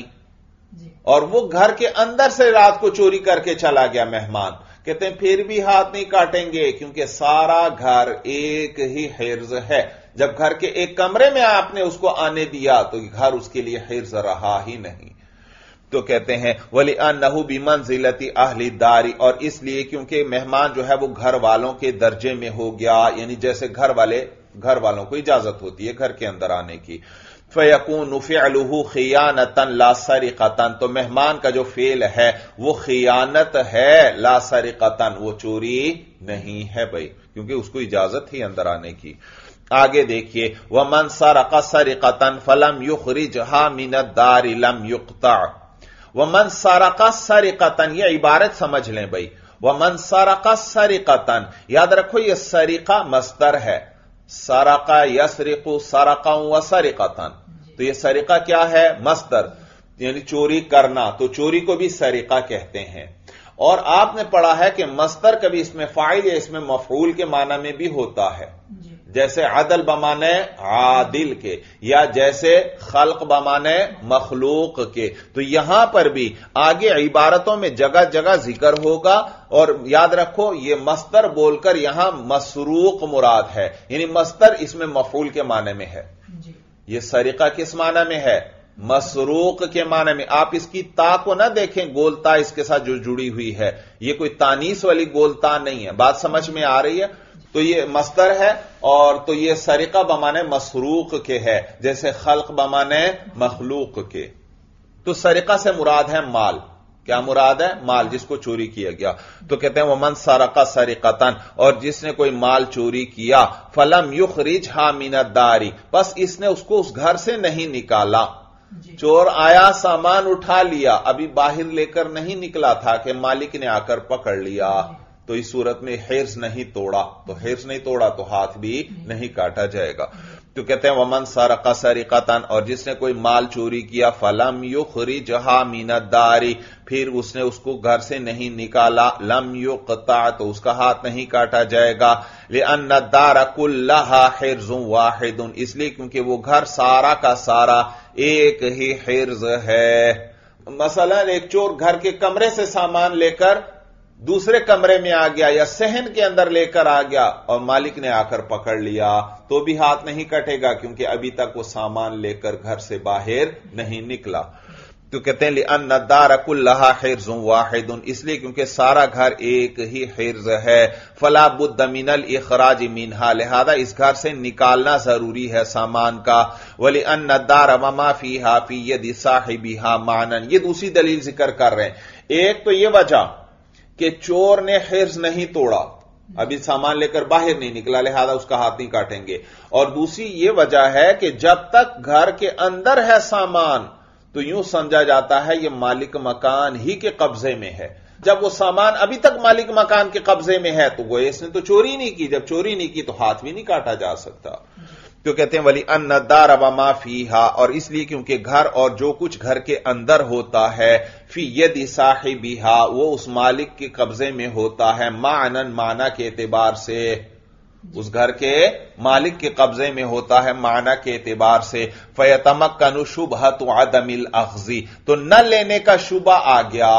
اور وہ گھر کے اندر سے رات کو چوری کر کے چلا گیا مہمان، کہتے ہیں پھر بھی ہاتھ نہیں کاٹیں گے، کیونکہ سارا گھر ایک ہی حرز ہے۔ جب گھر کے ایک کمرے میں آپ نے اس کو آنے دیا تو گھر اس کے لیے حرز رہا ہی نہیں۔ تو کہتے ہیں وَلِأَنَّهُ بِمَنزِلَةِ أَهْلِ الدَّارِ، اور اس لیے کیونکہ مہمان جو ہے وہ گھر والوں کے درجے میں ہو گیا، یعنی جیسے گھر والوں کو اجازت ہوتی ہے گھر کے اندر آنے کی۔ فَيَكُونُ فِعْلُهُ خِيَانَةً لَا سَرِقَةً، تو مہمان کا جو فعل ہے وہ خیانت ہے، لا سرقةً، وہ چوری نہیں ہے بھائی، کیونکہ اس کو اجازت ہی اندر آنے کی۔ آگے دیکھیے وَمَنْ سَرَقَ سَرِقَةً فَلَمْ يُخْرِجْهَا مِنَ الدَّارِ لَمْ يُقْطَعْ۔ وَمَنْ سَرَقَ سَرِقَةً، یہ عبارت سمجھ لیں بھائی، وَمَنْ سَرَقَ سَرِقَةً، یاد رکھو یہ سرقہ مصدر ہے، سرق یسرق سرقا وسرقۃ، تو یہ سرقہ کیا ہے؟ مصدر، یعنی چوری کرنا، تو چوری کو بھی سرقہ کہتے ہیں۔ اور آپ نے پڑھا ہے کہ مصدر کبھی اس میں فاعل یا اس میں مفعول کے معنی میں بھی ہوتا ہے، جیسے عدل بمانے عادل کے، یا جیسے خلق بمانے مخلوق کے، تو یہاں پر بھی آگے عبارتوں میں جگہ جگہ ذکر ہوگا، اور یاد رکھو یہ مصدر بول کر یہاں مسروق مراد ہے، یعنی مصدر اس میں مفعول کے معنی میں ہے۔ یہ سرقہ کس معنی میں ہے؟ مسروق کے معنی میں۔ آپ اس کی تا کو نہ دیکھیں، گولتا اس کے ساتھ جو جڑی ہوئی ہے، یہ کوئی تانیث والی گولتا نہیں ہے، بات سمجھ میں آ رہی ہے؟ تو یہ مصدر ہے، اور تو یہ سرقہ بمانے مسروق کے ہے، جیسے خلق بمانے مخلوق کے۔ تو سرقہ سے مراد ہے مال، کیا مراد ہے؟ مال، جس کو چوری کیا گیا۔ تو کہتے ہیں وَمَنْ سَرَقَ سَرِقَةً، اور جس نے کوئی مال چوری کیا، فَلَمْ يُخْرِجْهَا مِنَ الدَّارِ، بس اس نے اس کو اس گھر سے نہیں نکالا۔ چور آیا، سامان اٹھا لیا، ابھی باہر لے کر نہیں نکلا تھا کہ مالک نے آ کر پکڑ لیا، تو اس صورت میں حرز نہیں توڑا، تو حرز نہیں توڑا تو ہاتھ بھی نہیں کاٹا جائے گا۔ تو کہتے ہیں وَمَنْ سَرَقَ سَرِقَةً، اور جس نے کوئی مال چوری کیا، فَلَمْ يُخْرِجْهَا مِنَ الدَّارِ، پھر اس نے اس کو گھر سے نہیں نکالا، لَمْ يُقْطَعْ، تو اس کا ہاتھ نہیں کاٹا جائے گا، لِأَنَّ الدَّارَ كُلَّهَا حِرْزٌ وَاحِدٌ، اس لیے کیونکہ وہ گھر سارا کا سارا ایک ہی حرز ہے۔ مثلا ایک چور گھر کے کمرے سے سامان لے کر دوسرے کمرے میں آ گیا، یا صحن کے اندر لے کر آ گیا، اور مالک نے آ کر پکڑ لیا، تو بھی ہاتھ نہیں کٹے گا، کیونکہ ابھی تک وہ سامان لے کر گھر سے باہر نہیں نکلا۔ تو کہتے ہیں لِأَنَّ الدَّارَ كُلَّهَا حِرْزٌ وَاحِدٌ، اس لیے کیونکہ سارا گھر ایک ہی حرز ہے، فَلَا بُدَّ مِنَ الْإِخْرَاجِ مِنْهَا، لہذا اس گھر سے نکالنا ضروری ہے سامان کا، وَلِأَنَّ الدَّارَ وَمَا فِيهَا فِي يَدِ صَاحِبِهَا مَعْنًا، یہ دوسری دلیل ذکر کر رہے ہیں۔ ایک تو یہ وجہ کہ چور نے حرز نہیں توڑا، ابھی سامان لے کر باہر نہیں نکلا، لہذا اس کا ہاتھ نہیں کاٹیں گے، اور دوسری یہ وجہ ہے کہ جب تک گھر کے اندر ہے سامان تو یوں سمجھا جاتا ہے یہ مالک مکان ہی کے قبضے میں ہے، جب وہ سامان ابھی تک مالک مکان کے قبضے میں ہے تو گویا اس نے تو چوری نہیں کی، جب چوری نہیں کی تو ہاتھ بھی نہیں کاٹا جا سکتا۔ تو کہتے ہیں وَلِأَنَّ الدَّارَ وَمَا فِيهَا، اور اس لیے کیونکہ گھر اور جو کچھ گھر کے اندر ہوتا ہے، فِي يَدِ صَاحِبِهَا، وہ اس مالک کے قبضے میں ہوتا ہے، معنن معنی کے اعتبار سے، اس گھر کے مالک کے قبضے میں ہوتا ہے معنی کے اعتبار سے، فَيَتَمَكَّنُ شُبْهَةُ عَدَمِ الْأَخْذِ، تو نہ لینے کا شبہ آ گیا۔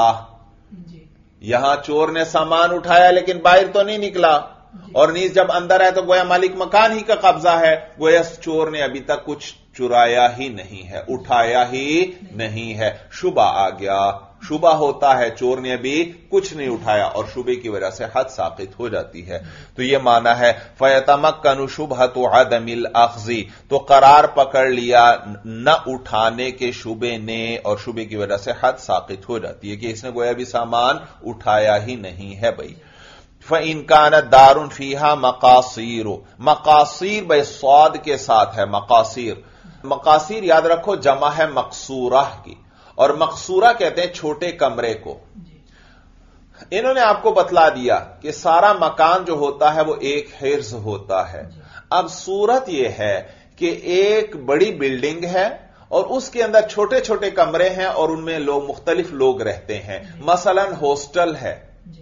یہاں چور نے سامان اٹھایا لیکن باہر تو نہیں نکلا، اور نیز جب اندر ہے تو گویا مالک مکان ہی کا قبضہ ہے، گویا چور نے ابھی تک کچھ چرایا ہی نہیں ہے، اٹھایا ہی نہیں ہے، شبہ آ گیا۔ شبہ ہوتا ہے چور نے ابھی کچھ نہیں اٹھایا، اور شبے کی وجہ سے حد ساقط ہو جاتی ہے۔ تو یہ معنی ہے فَيَتَمَكَّنُ شُبْهَةُ عَدَمِ الْأَخْذِ، تو قرار پکڑ لیا نہ اٹھانے کے شبے نے، اور شبے کی وجہ سے حد ساقط ہو جاتی ہے کہ اس نے گویا بھی سامان اٹھایا ہی نہیں ہے بھائی۔ فَإِنْ كَانَتْ دَارٌ فِيهَا مَقَاصِيرُ، مقاصیر بے صاد کے ساتھ ہے مقاصیر. مقاصیر یاد رکھو جمع ہے مقصورہ کی، اور مقصورہ کہتے ہیں چھوٹے کمرے کو. انہوں نے آپ کو بتلا دیا کہ سارا مکان جو ہوتا ہے وہ ایک حرز ہوتا ہے. اب صورت یہ ہے کہ ایک بڑی بلڈنگ ہے اور اس کے اندر چھوٹے چھوٹے کمرے ہیں اور ان میں مختلف لوگ رہتے ہیں. مثلا ہاسٹل ہے،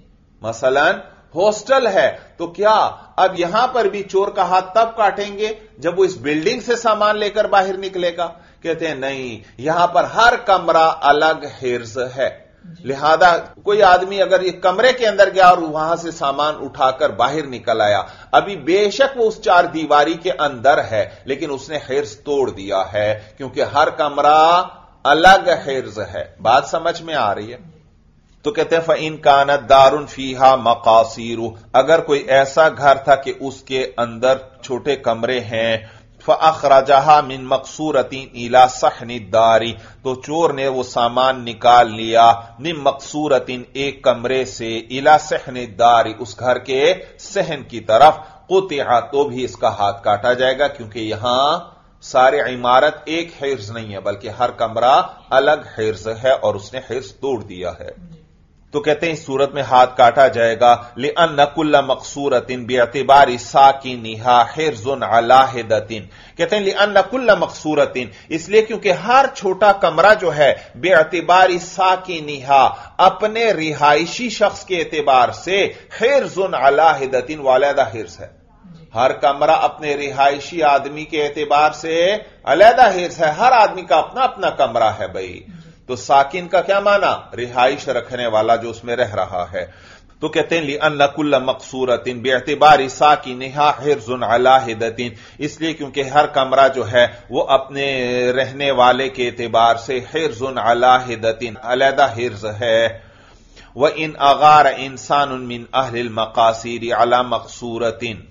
ہاسٹل ہے تو کیا اب یہاں پر بھی چور کا ہاتھ تب کاٹیں گے جب وہ اس بلڈنگ سے سامان لے کر باہر نکلے گا؟ کہتے ہیں نہیں، یہاں پر ہر کمرہ الگ حرز ہے. لہذا کوئی آدمی اگر یہ کمرے کے اندر گیا اور وہاں سے سامان اٹھا کر باہر نکل آیا، ابھی بے شک وہ اس چار دیواری کے اندر ہے لیکن اس نے حرز توڑ دیا ہے، کیونکہ ہر کمرہ الگ حرز ہے. بات سمجھ میں آ رہی ہے؟ تو کہتے ہیں فَإِنْ كَانَتْ دَارٌ فِيهَا مَقَاصِيرُ، اگر کوئی ایسا گھر تھا کہ اس کے اندر چھوٹے کمرے ہیں، فَأَخْرَجَهَا مِن مَقْصُورَةٍ إِلَى صَحْنِ الدَّارِ، تو چور نے وہ سامان نکال لیا من مقصورتن ایک کمرے سے، إِلَى صَحْنِ الدَّارِ اس گھر کے صحن کی طرف، قُطِعَ تو بھی اس کا ہاتھ کاٹا جائے گا، کیونکہ یہاں سارے عمارت ایک حرز نہیں ہے بلکہ ہر کمرہ الگ حرز ہے اور اس نے حرز توڑ دیا ہے. تو کہتے ہیں اس صورت میں ہاتھ کاٹا جائے گا. لِأَنَّ كُلَّ مَقْصُورَةٍ بِاعْتِبَارِ سَاكِنِهَا حِرْزٌ عَلَى حِدَةٍ، کہتے ہیں لِأَنَّ كُلَّ مَقْصُورَةٍ اس لیے کیونکہ ہر چھوٹا کمرہ جو ہے بِاعْتِبَارِ سَاكِنِهَا اپنے رہائشی شخص کے اعتبار سے حِرْزٌ عَلَى حِدَةٍ علیحدہ حرز ہے. ہر کمرہ اپنے رہائشی آدمی کے اعتبار سے علیحدہ حرز ہے، ہر آدمی کا اپنا اپنا کمرہ ہے بھائی. تو ساکن کا کیا معنی؟ رہائش رکھنے والا جو اس میں رہ رہا ہے. تو کہتے ہیں لِأَنَّ كُلَّ مَقْصُورَةٍ بِاعْتِبَارِ سَاكِنِهَا حِرْزٌ عَلَى حِدَةٍ اس لیے کیونکہ ہر کمرہ جو ہے وہ اپنے رہنے والے کے اعتبار سے حِرْزٌ عَلَى حِدَةٍ علیحدہ حرز ہے. وَإِنْ أَغَارَ إِنسَانٌ مِّنْ أَهْلِ الْمَقَاصِيرِ عَلَى مَقْصُورَةٍ،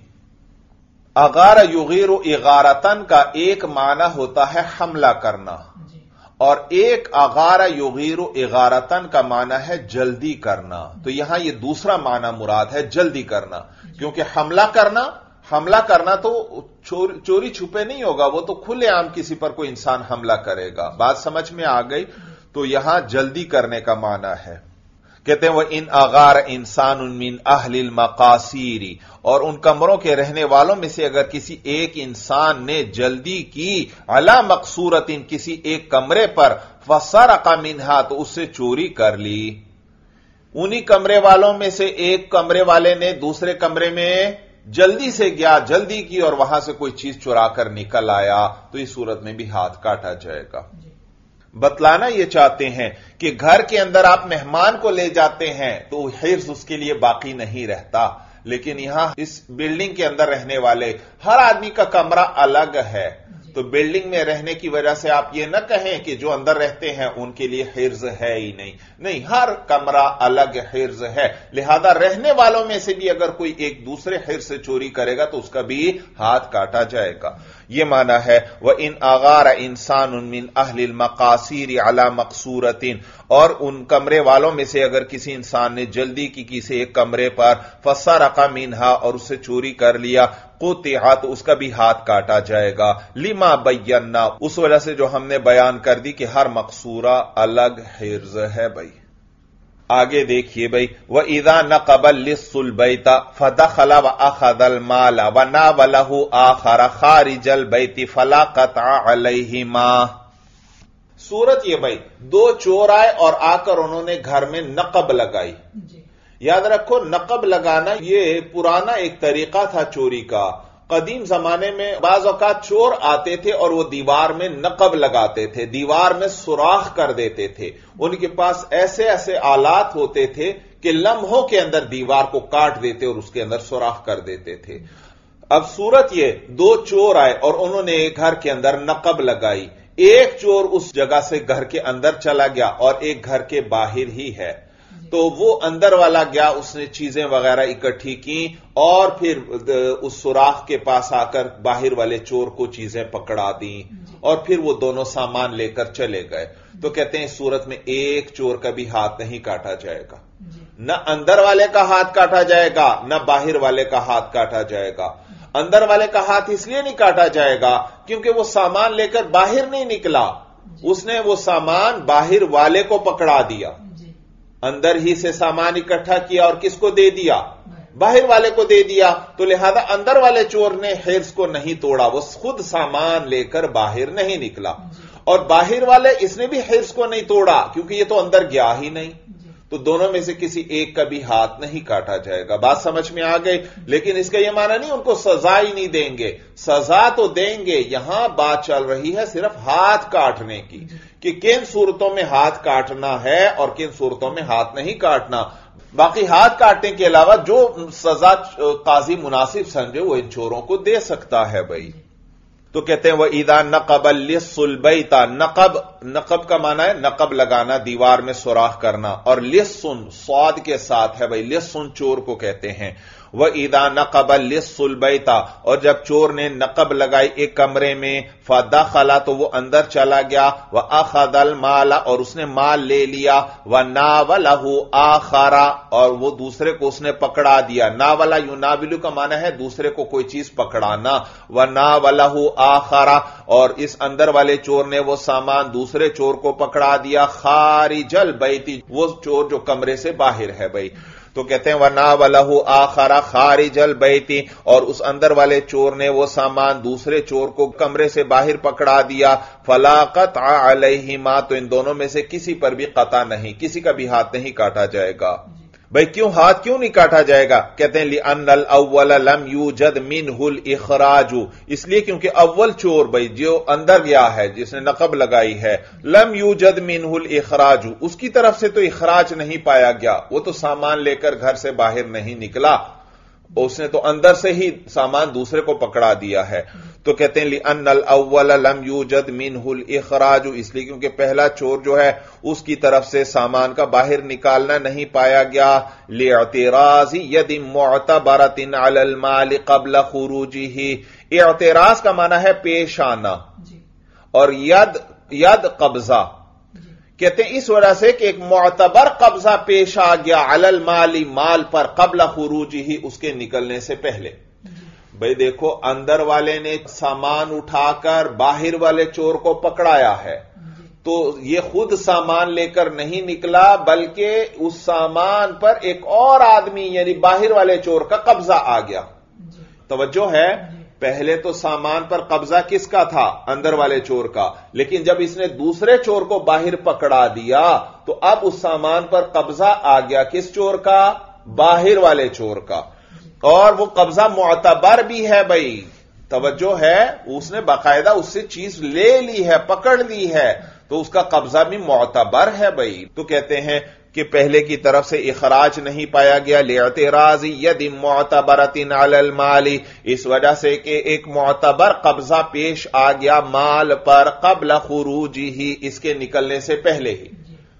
اغار یغیر اغارتن کا ایک معنی ہوتا ہے حملہ کرنا، اور ایک اغار یغیر اغارتن کا معنی ہے جلدی کرنا. تو یہاں یہ دوسرا معنی مراد ہے جلدی کرنا، کیونکہ حملہ کرنا تو چوری چھپے نہیں ہوگا، وہ تو کھلے عام کسی پر کوئی انسان حملہ کرے گا. بات سمجھ میں آ گئی؟ تو یہاں جلدی کرنے کا معنی ہے. کہتے ہیں وہ ان اغار انسان من اہل المقاصیر، اور ان کمروں کے رہنے والوں میں سے اگر کسی ایک انسان نے جلدی کی علی مقصورت کسی ایک کمرے پر، فسرق منہا تو اس سے چوری کر لی. انہی کمرے والوں میں سے ایک کمرے والے نے دوسرے کمرے میں جلدی سے گیا، جلدی کی اور وہاں سے کوئی چیز چرا کر نکل آیا، تو اس صورت میں بھی ہاتھ کاٹا جائے گا. بتلانا یہ چاہتے ہیں کہ گھر کے اندر آپ مہمان کو لے جاتے ہیں تو حرز اس کے لیے باقی نہیں رہتا، لیکن یہاں اس بلڈنگ کے اندر رہنے والے ہر آدمی کا کمرہ الگ ہے. تو بلڈنگ میں رہنے کی وجہ سے آپ یہ نہ کہیں کہ جو اندر رہتے ہیں ان کے لیے حرز ہے ہی نہیں، ہر کمرہ الگ حرز ہے. لہذا رہنے والوں میں سے بھی اگر کوئی ایک دوسرے حرز سے چوری کرے گا تو اس کا بھی ہاتھ کاٹا جائے گا. یہ معنی ہے وَإِنْ أَغَارَ إِنسَانٌ مِّنْ أَهْلِ الْمَقَاصِيرِ عَلَى مَقْصُورَةٍ، اور ان کمرے والوں میں سے اگر کسی انسان نے جلدی کی کسی ایک کمرے پر، فَسَرَقَ مِنْهَا اور اس سے چوری کر لیا، قُطِعَ تو اس کا بھی ہاتھ کاٹا جائے گا. لِمَا بَيَّنَّا اس وجہ سے جو ہم نے بیان کر دی کہ ہر مقصورہ الگ حرز ہے. بھائی آگے دیکھیے بھائی، وَإِذَا نَقَبَ اللِّصُّ الْبَيْتَ فَدَخَلَ وَأَخَذَ الْمَالَ وَنَاوَلَهُ آخَرَ خَارِجَ الْبَيْتِ فَلَا قَطْعَ عَلَيْهِمَا. صورت یہ بھائی، دو چور آئے اور آ کر انہوں نے گھر میں نقب لگائی. یاد رکھو نقب لگانا یہ پرانا ایک طریقہ تھا چوری کا. قدیم زمانے میں بعض اوقات چور آتے تھے اور وہ دیوار میں نقب لگاتے تھے، دیوار میں سوراخ کر دیتے تھے. ان کے پاس ایسے ایسے آلات ہوتے تھے کہ لمحوں کے اندر دیوار کو کاٹ دیتے اور اس کے اندر سوراخ کر دیتے تھے. اب صورت یہ، دو چور آئے اور انہوں نے گھر کے اندر نقب لگائی. ایک چور اس جگہ سے گھر کے اندر چلا گیا اور ایک گھر کے باہر ہی ہے. تو وہ اندر والا گیا، اس نے چیزیں وغیرہ اکٹھی کی اور پھر اس سوراخ کے پاس آ کر باہر والے چور کو چیزیں پکڑا دیں اور پھر وہ دونوں سامان لے کر چلے گئے. تو کہتے ہیں اس صورت میں ایک چور کا بھی ہاتھ نہیں کاٹا جائے گا. نہ اندر والے کا ہاتھ کاٹا جائے گا نہ باہر والے کا ہاتھ کاٹا جائے گا. اندر والے کا ہاتھ اس لیے نہیں کاٹا جائے گا کیونکہ وہ سامان لے کر باہر نہیں نکلا, اس نے وہ سامان باہر والے کو پکڑا دیا, اندر ہی سے سامان اکٹھا کیا اور کس کو دے دیا؟ باہر والے کو دے دیا. تو لہذا اندر والے چور نے حرز کو نہیں توڑا, وہ خود سامان لے کر باہر نہیں نکلا, اور باہر والے اس نے بھی حرز کو نہیں توڑا کیونکہ یہ تو اندر گیا ہی نہیں. تو دونوں میں سے کسی ایک کا بھی ہاتھ نہیں کاٹا جائے گا. بات سمجھ میں آ گئی؟ لیکن اس کا یہ معنی نہیں ان کو سزا ہی نہیں دیں گے, سزا تو دیں گے. یہاں بات چل رہی ہے صرف ہاتھ کاٹنے کی کہ کن صورتوں میں ہاتھ کاٹنا ہے اور کن صورتوں میں ہاتھ نہیں کاٹنا. باقی ہاتھ کاٹنے کے علاوہ جو سزا قاضی مناسب سمجھے وہ ان چوروں کو دے سکتا ہے بھائی. تو کہتے ہیں وہ اذا نقب اللص البیت, نقب کا معنی ہے نقب لگانا, دیوار میں سوراخ کرنا, اور لصن صاد کے ساتھ ہے بھائی, لصن چور کو کہتے ہیں. وہ اذا نقب اللص البیت, اور جب چور نے نقب لگائی ایک کمرے میں, فدخل تو وہ اندر چلا گیا, واخذ المال اور اس نے مال لے لیا, وناولہ آخر اور وہ دوسرے کو اس نے پکڑا دیا. ناولا یناولو کا معنی ہے دوسرے کو کوئی چیز پکڑانا, وناولہ آخر اور اس اندر والے چور نے وہ سامان دوسرے چور کو پکڑا دیا, خارج البیت وہ چور جو کمرے سے باہر ہے بھائی. تو کہتے ہیں وَنَاوَلَهُ آخَرَ خَارِجَ الْبَيْتِ اور اس اندر والے چور نے وہ سامان دوسرے چور کو کمرے سے باہر پکڑا دیا, فَلَا قَطْعَ عَلَيْهِمَا تو ان دونوں میں سے کسی پر بھی قطع نہیں, کسی کا بھی ہاتھ نہیں کاٹا جائے گا. بھئی کیوں ہاتھ کیوں نہیں کاٹا جائے گا؟ کہتے ہیں لِأَنَّ الْأَوَّلَ لَمْ يُوجَدْ مِنْهُ الْإِخْرَاجُ, اس لیے کیونکہ اول چور بھئی جو اندر گیا ہے جس نے نقب لگائی ہے, لم یوجد منہ الاخراج اس کی طرف سے تو اخراج نہیں پایا گیا, وہ تو سامان لے کر گھر سے باہر نہیں نکلا, اس نے تو اندر سے ہی سامان دوسرے کو پکڑا دیا ہے. تو کہتے ہیں لِأَنَّ الْأَوَّلَ لَمْ يُوجَدْ مِنْهُ الْإِخْرَاجُ اس لیے کیونکہ پہلا چور جو ہے اس کی طرف سے سامان کا باہر نکالنا نہیں پایا گیا, لِاعْتِرَاضِ يَدٍ مُعْتَبَرَةٍ عَلَى الْمَالِ قَبْلَ خُرُوجِهِ. اعتراض کا معنی ہے پیش آنا, اور ید قبضہ. کہتے ہیں اس وجہ سے کہ ایک معتبر قبضہ پیش آ گیا علی المال مال پر, قبل خروجہ اس کے نکلنے سے پہلے. بھئی دیکھو اندر والے نے سامان اٹھا کر باہر والے چور کو پکڑایا ہے, تو یہ خود سامان لے کر نہیں نکلا بلکہ اس سامان پر ایک اور آدمی یعنی باہر والے چور کا قبضہ آ گیا. توجہ ہے, پہلے تو سامان پر قبضہ کس کا تھا؟ اندر والے چور کا, لیکن جب اس نے دوسرے چور کو باہر پکڑا دیا تو اب اس سامان پر قبضہ آ گیا کس چور کا؟ باہر والے چور کا, اور وہ قبضہ معتبر بھی ہے بھائی. توجہ ہے, اس نے باقاعدہ اس سے چیز لے لی ہے, پکڑ لی ہے, تو اس کا قبضہ بھی معتبر ہے بھائی. تو کہتے ہیں کہ پہلے کی طرف سے اخراج نہیں پایا گیا, لِاعْتِرَاضِ يَدٍ مُعْتَبَرَةٍ عَلَى الْمَالِ اس وجہ سے کہ ایک معتبر قبضہ پیش آ گیا مال پر, قبل خروجہ اس کے نکلنے سے پہلے ہی.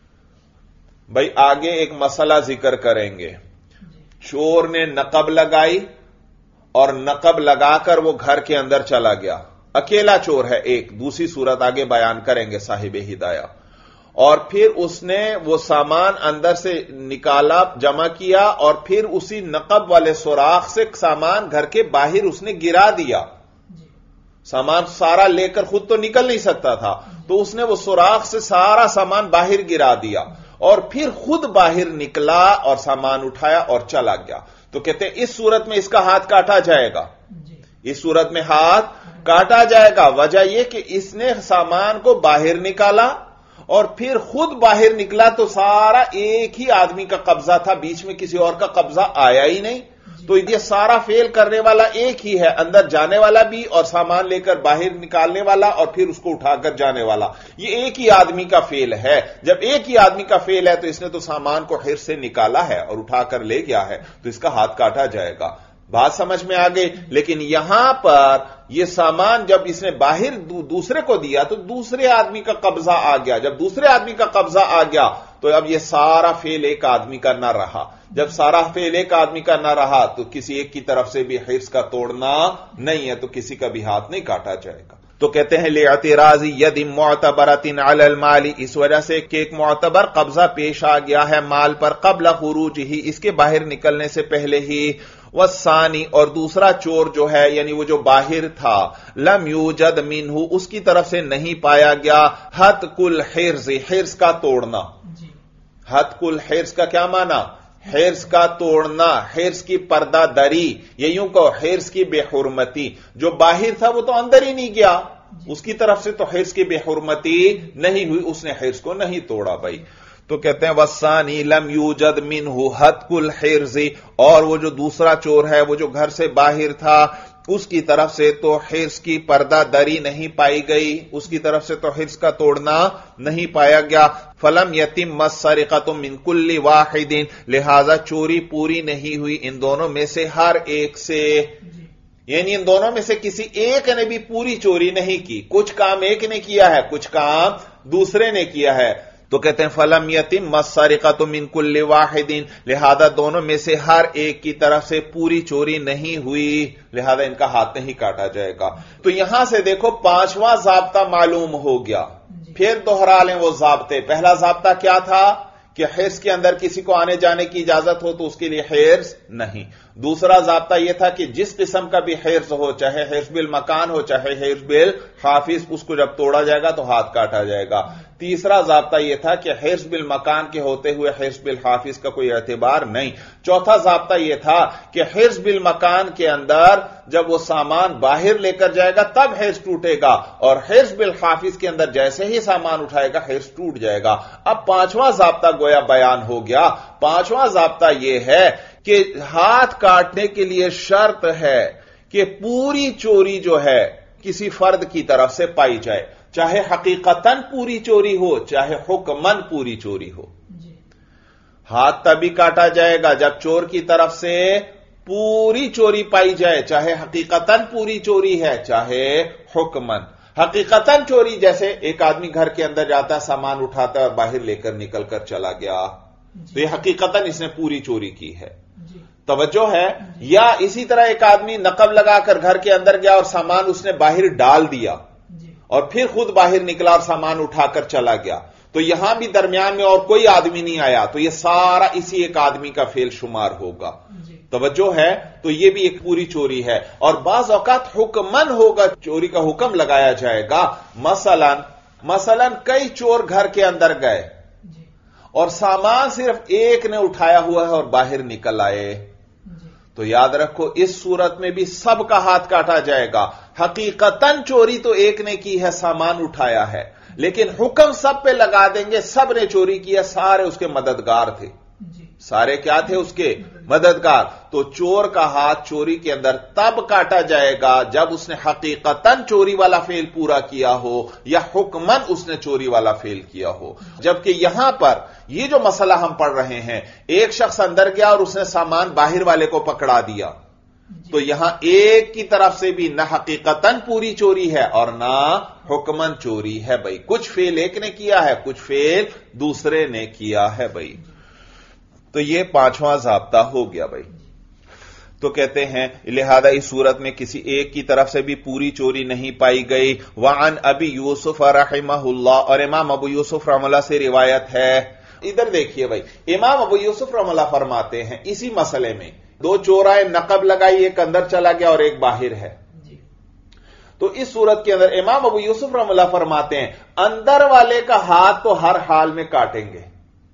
بھائی آگے ایک مسئلہ ذکر کریں گے. چور نے نقب لگائی اور نقب لگا کر وہ گھر کے اندر چلا گیا, اکیلا چور ہے ایک, دوسری صورت آگے بیان کریں گے صاحب ہدایہ. اور پھر اس نے وہ سامان اندر سے نکالا, جمع کیا, اور پھر اسی نقب والے سوراخ سے سامان گھر کے باہر اس نے گرا دیا. سامان سارا لے کر خود تو نکل نہیں سکتا تھا, تو اس نے وہ سوراخ سے سارا سامان باہر گرا دیا اور پھر خود باہر نکلا اور سامان اٹھایا اور چلا گیا. تو کہتے ہیں اس صورت میں اس کا ہاتھ کاٹا جائے گا, اس صورت میں ہاتھ کاٹا جائے گا. وجہ یہ کہ اس نے سامان کو باہر نکالا اور پھر خود باہر نکلا, تو سارا ایک ہی آدمی کا قبضہ تھا, بیچ میں کسی اور کا قبضہ آیا ہی نہیں. تو یہ سارا فیل کرنے والا ایک ہی ہے, اندر جانے والا بھی اور سامان لے کر باہر نکالنے والا اور پھر اس کو اٹھا کر جانے والا, یہ ایک ہی آدمی کا فیل ہے. جب ایک ہی آدمی کا فیل ہے تو اس نے تو سامان کو حرز سے نکالا ہے اور اٹھا کر لے گیا ہے, تو اس کا ہاتھ کاٹا جائے گا. بات سمجھ میں آ گئی. لیکن یہاں پر یہ سامان جب اس نے باہر دوسرے کو دیا تو دوسرے آدمی کا قبضہ آ گیا. جب دوسرے آدمی کا قبضہ آ گیا تو اب یہ سارا فعل ایک آدمی کا نہ رہا. جب سارا فعل ایک آدمی کا نہ رہا تو کسی ایک کی طرف سے بھی حرز کا توڑنا نہیں ہے, تو کسی کا بھی ہاتھ نہیں کاٹا جائے گا. تو کہتے ہیں لِاعْتِرَاضِ يَدٍ مُعْتَبَرَةٍ عَلَى الْمَالِ، اس وجہ سے کہ ایک معتبر قبضہ پیش آ گیا ہے مال پر قبل خروجہ، اس کے باہر نکلنے سے پہلے ہی، والثانی، اور دوسرا چور جو ہے یعنی وہ جو باہر تھا، لم یوجد منہ، اس کی طرف سے نہیں پایا گیا ہتک الحرز، حرز کا توڑنا۔ ہتک الحرز کا کیا معنی؟ حرز کا توڑنا، حرز کی پردہ دری، یہ یوں کہو حرز کی بے حرمتی۔ جو باہر تھا وہ تو اندر ہی نہیں گیا، اس کی طرف سے تو حرز کی بے حرمتی نہیں ہوئی، اس نے حرز کو نہیں توڑا بھائی۔ تو کہتے ہیں والثانی لم یوجد منہ ہتک الحرز، اور وہ جو دوسرا چور ہے، وہ جو گھر سے باہر تھا، اس کی طرف سے تو حرز کی پردہ دری نہیں پائی گئی، اس کی طرف سے تو حرز کا توڑنا نہیں پایا گیا۔ فلم یتم السرقۃ من کل واحد، لہذا چوری پوری نہیں ہوئی ان دونوں میں سے ہر ایک سے، یعنی ان دونوں میں سے کسی ایک نے بھی پوری چوری نہیں کی، کچھ کام ایک نے کیا ہے، کچھ کام دوسرے نے کیا ہے۔ تو کہتے ہیں فلم یتم السرقۃ من کل واحد، لہذا دونوں میں سے ہر ایک کی طرف سے پوری چوری نہیں ہوئی، لہذا ان کا ہاتھ نہیں کاٹا جائے گا۔ تو یہاں سے دیکھو پانچواں ضابطہ معلوم ہو گیا، پھر دوہرا لیں وہ ضابطے۔ پہلا ضابطہ کیا تھا کہ حرز کے اندر کسی کو آنے جانے کی اجازت ہو تو اس کے لیے حرز نہیں۔ دوسرا ضابطہ یہ تھا کہ جس قسم کا بھی حرز ہو، چاہے حرز بالمکان ہو چاہے حرز بالحافظ، اس کو جب توڑا جائے گا تو ہاتھ کاٹا جائے گا۔ تیسرا ضابطہ یہ تھا کہ حرز بالمکان کے ہوتے ہوئے حرز بالحافظ کا کوئی اعتبار نہیں۔ چوتھا ضابطہ یہ تھا کہ حرز بالمکان کے اندر جب وہ سامان باہر لے کر جائے گا تب حرز ٹوٹے گا، اور حرز بالحافظ کے اندر جیسے ہی سامان اٹھائے گا حرز ٹوٹ جائے گا۔ اب پانچواں ضابطہ گویا بیان ہو گیا۔ پانچواں ضابطہ یہ ہے کہ ہاتھ کاٹنے کے لیے شرط ہے کہ پوری چوری جو ہے کسی فرد کی طرف سے پائی جائے، چاہے حقیقتاً پوری چوری ہو چاہے حکماً پوری چوری ہو۔ ہاتھ تبھی کاٹا جائے گا جب چور کی طرف سے پوری چوری پائی جائے، چاہے حقیقتاً پوری چوری ہے چاہے حکماً۔ حقیقتاً چوری جیسے ایک آدمی گھر کے اندر جاتا ہے، سامان اٹھاتا ہے اور باہر لے کر نکل کر چلا گیا، تو یہ حقیقتاً اس نے پوری چوری کی ہے، توجہ ہے۔ یا اسی طرح ایک آدمی نقب لگا کر گھر کے اندر گیا اور سامان اس نے باہر ڈال دیا اور پھر خود باہر نکلا اور سامان اٹھا کر چلا گیا، تو یہاں بھی درمیان میں اور کوئی آدمی نہیں آیا، تو یہ سارا اسی ایک آدمی کا فعل شمار ہوگا، توجہ ہے۔ تو یہ بھی ایک پوری چوری ہے۔ اور بعض اوقات حکمن ہوگا، چوری کا حکم لگایا جائے گا۔ مثلا کئی چور گھر کے اندر گئے اور سامان صرف ایک نے اٹھایا ہوا ہے اور باہر نکل آئے، تو یاد رکھو اس صورت میں بھی سب کا ہاتھ کاٹا جائے گا۔ حقیقتاً چوری تو ایک نے کی ہے، سامان اٹھایا ہے، لیکن حکم سب پہ لگا دیں گے، سب نے چوری کی ہے، سارے اس کے مددگار تھے، سارے کیا تھے اس کے مددگار۔ تو چور کا ہاتھ چوری کے اندر تب کاٹا جائے گا جب اس نے حقیقتاً چوری والا فعل پورا کیا ہو یا حکماً اس نے چوری والا فعل کیا ہو۔ جبکہ یہاں پر یہ جو مسئلہ ہم پڑھ رہے ہیں، ایک شخص اندر گیا اور اس نے سامان باہر والے کو پکڑا دیا، تو یہاں ایک کی طرف سے بھی نہ حقیقتاً پوری چوری ہے اور نہ حکماً چوری ہے بھائی، کچھ فعل ایک نے کیا ہے کچھ فعل دوسرے نے کیا ہے بھائی۔ تو یہ پانچواں ضابطہ ہو گیا بھائی۔ تو کہتے ہیں لہذا اس صورت میں کسی ایک کی طرف سے بھی پوری چوری نہیں پائی گئی۔ وعن ابی یوسف رحمہ اللہ، اور امام ابو یوسف رحمہ اللہ سے روایت ہے۔ ادھر دیکھیے بھائی، امام ابو یوسف رحمہ اللہ فرماتے ہیں اسی مسئلے میں دو چور آئے، نقب لگائی، ایک اندر چلا گیا اور ایک باہر ہے، تو اس صورت کے اندر امام ابو یوسف رحمہ اللہ فرماتے ہیں اندر والے کا ہاتھ تو ہر حال میں کاٹیں گے،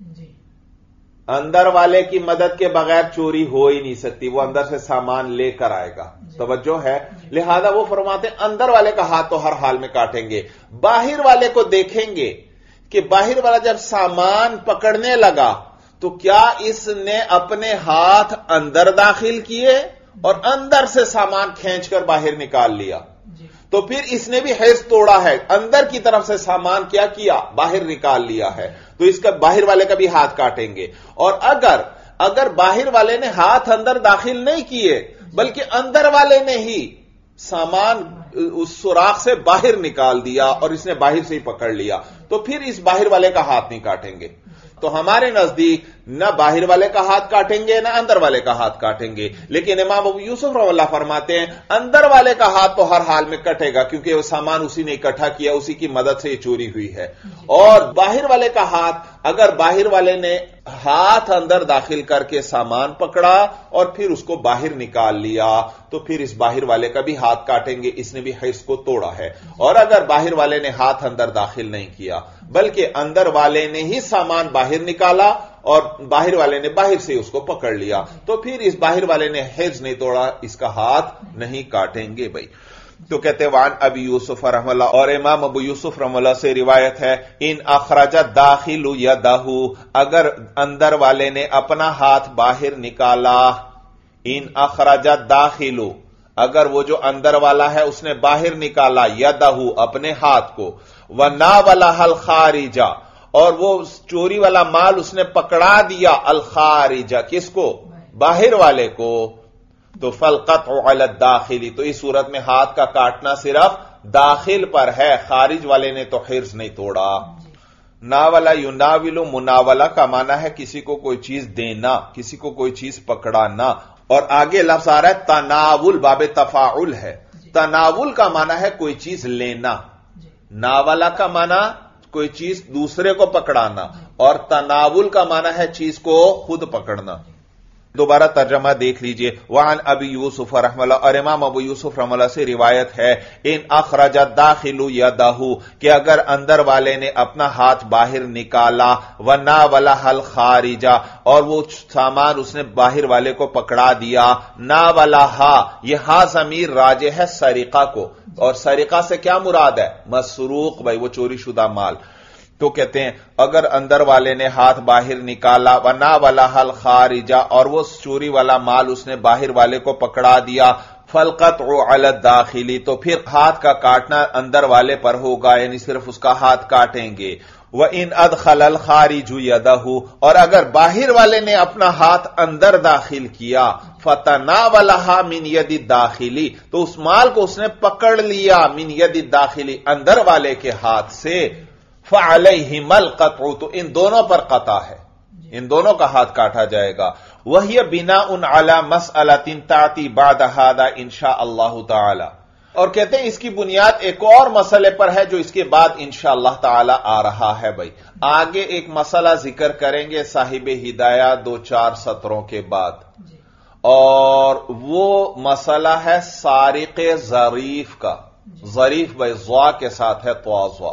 اندر والے کی مدد کے بغیر چوری ہو ہی نہیں سکتی، وہ اندر سے سامان لے کر آئے گا، توجہ ہے۔ لہذا وہ فرماتے ہیں اندر والے کا ہاتھ تو ہر حال میں کاٹیں گے، باہر والے کو دیکھیں گے کہ باہر والا جب سامان پکڑنے لگا تو کیا اس نے اپنے ہاتھ اندر داخل کیے اور اندر سے سامان کھینچ کر باہر نکال لیا، تو پھر اس نے بھی حرز توڑا ہے، اندر کی طرف سے سامان کیا کیا باہر نکال لیا ہے، تو اس کا باہر والے کا بھی ہاتھ کاٹیں گے۔ اور اگر باہر والے نے ہاتھ اندر داخل نہیں کیے بلکہ اندر والے نے ہی سامان اس سوراخ سے باہر نکال دیا اور اس نے باہر سے ہی پکڑ لیا، تو پھر اس باہر والے کا ہاتھ نہیں کاٹیں گے۔ تو ہمارے نزدیک نہ باہر والے کا ہاتھ کاٹیںگے نہ اندر والے کا ہاتھ کاٹیں گے. لیکن امام ابو یوسف رحمہ اللہ فرماتے ہیں اندر والے کا ہاتھ تو ہر حال میں کٹے گا کیونکہ وہ سامان اسی نے اکٹھا کیا, اسی کی مدد سے یہ چوری ہوئی ہے. اور باہر والے کا ہاتھ, اگر باہر والے نے ہاتھ اندر داخل کر کے سامان پکڑا اور پھر اس کو باہر نکال لیا تو پھر اس باہر والے کا بھی ہاتھ کاٹیں گے, اس نے بھی حرز کو توڑا ہے. اور اگر باہر والے نے ہاتھ اندر داخل نہیں کیا بلکہ اندر والے نے ہی سامان باہر نکالا اور باہر والے نے باہر سے اس کو پکڑ لیا تو پھر اس باہر والے نے حرز نہیں توڑا, اس کا ہاتھ نہیں کاٹیں گے بھائی. تو کہتے وان ابی یوسف رحمہ اللہ, اور امام ابو یوسف رحمہ اللہ سے روایت ہے ان اخرج داخل یدہ, اگر اندر والے نے اپنا ہاتھ باہر نکالا, ان اخرج داخل, اگر وہ جو اندر والا ہے اس نے باہر نکالا یدہ اپنے ہاتھ کو, وناولہ الخارجہ, اور وہ چوری والا مال اس نے پکڑا دیا الخارجہ, کس کو؟ باہر والے کو, تو فالقطع علی الداخلی, تو اس صورت میں ہاتھ کا کاٹنا صرف داخل پر ہے, خارج والے نے تو حرز نہیں توڑا. ناولا یناولو, مناولہ کا معنی ہے کسی کو کوئی چیز دینا, کسی کو کوئی چیز پکڑانا. اور آگے لفظ آ رہا ہے تناول, باب تفاعل ہے. تناول کا معنی ہے کوئی چیز لینا, ناولا کا معنی کوئی چیز دوسرے کو پکڑانا, اور تناول کا معنی ہے چیز کو خود پکڑنا. دوبارہ ترجمہ دیکھ لیجئے. وعن ابی یوسف رحمہ اللہ, اور امام ابو یوسف رحمہ اللہ سے روایت ہے ان اخرج داخل یدہ, کہ اگر اندر والے نے اپنا ہاتھ باہر نکالا, وناولہ الخارجہ, اور وہ سامان اس نے باہر والے کو پکڑا دیا, ناولہا, یہ ہا ضمیر راجع ہے سرقہ کو, اور سرقہ سے کیا مراد ہے؟ مسروق بھائی, وہ چوری شدہ مال. تو کہتے ہیں اگر اندر والے نے ہاتھ باہر نکالا, وناولہ الخارجہ, اور وہ چوری والا مال اس نے باہر والے کو پکڑا دیا, فالقطع علی الداخلی, تو پھر ہاتھ کا کاٹنا اندر والے پر ہوگا, یعنی صرف اس کا ہاتھ کاٹیں گے. وَإِنْ أَدْخَلَ الْخَارِجُ يَدَهُ, اور اگر باہر والے نے اپنا ہاتھ اندر داخل کیا, فَتَنَاوَلَهَا مِنْ يَدِ الدَّاخِلِ, تو اس مال کو اس نے پکڑ لیا, مِنْ يَدِ الدَّاخِلِ, اندر والے کے ہاتھ سے, فَعَلَيْهِمَا الْقَطْعُ, تو ان دونوں پر قطع ہے, ان دونوں کا ہاتھ کاٹا جائے گا. وَهِيَ بِنَاءٌ عَلَى مَسْأَلَةٍ تَأْتِي بَعْدَ هَذَا إِنْ شَاءَ اللَّهُ تَعَالَى, اور کہتے ہیں اس کی بنیاد ایک اور مسئلے پر ہے جو اس کے بعد انشاءاللہ تعالی آ رہا ہے. بھائی آگے ایک مسئلہ ذکر کریں گے صاحب ہدایہ 2-4 سطروں کے بعد, اور وہ مسئلہ ہے سارق ظریف کا. ظریف بھائی ضا کے ساتھ ہے, تواضع,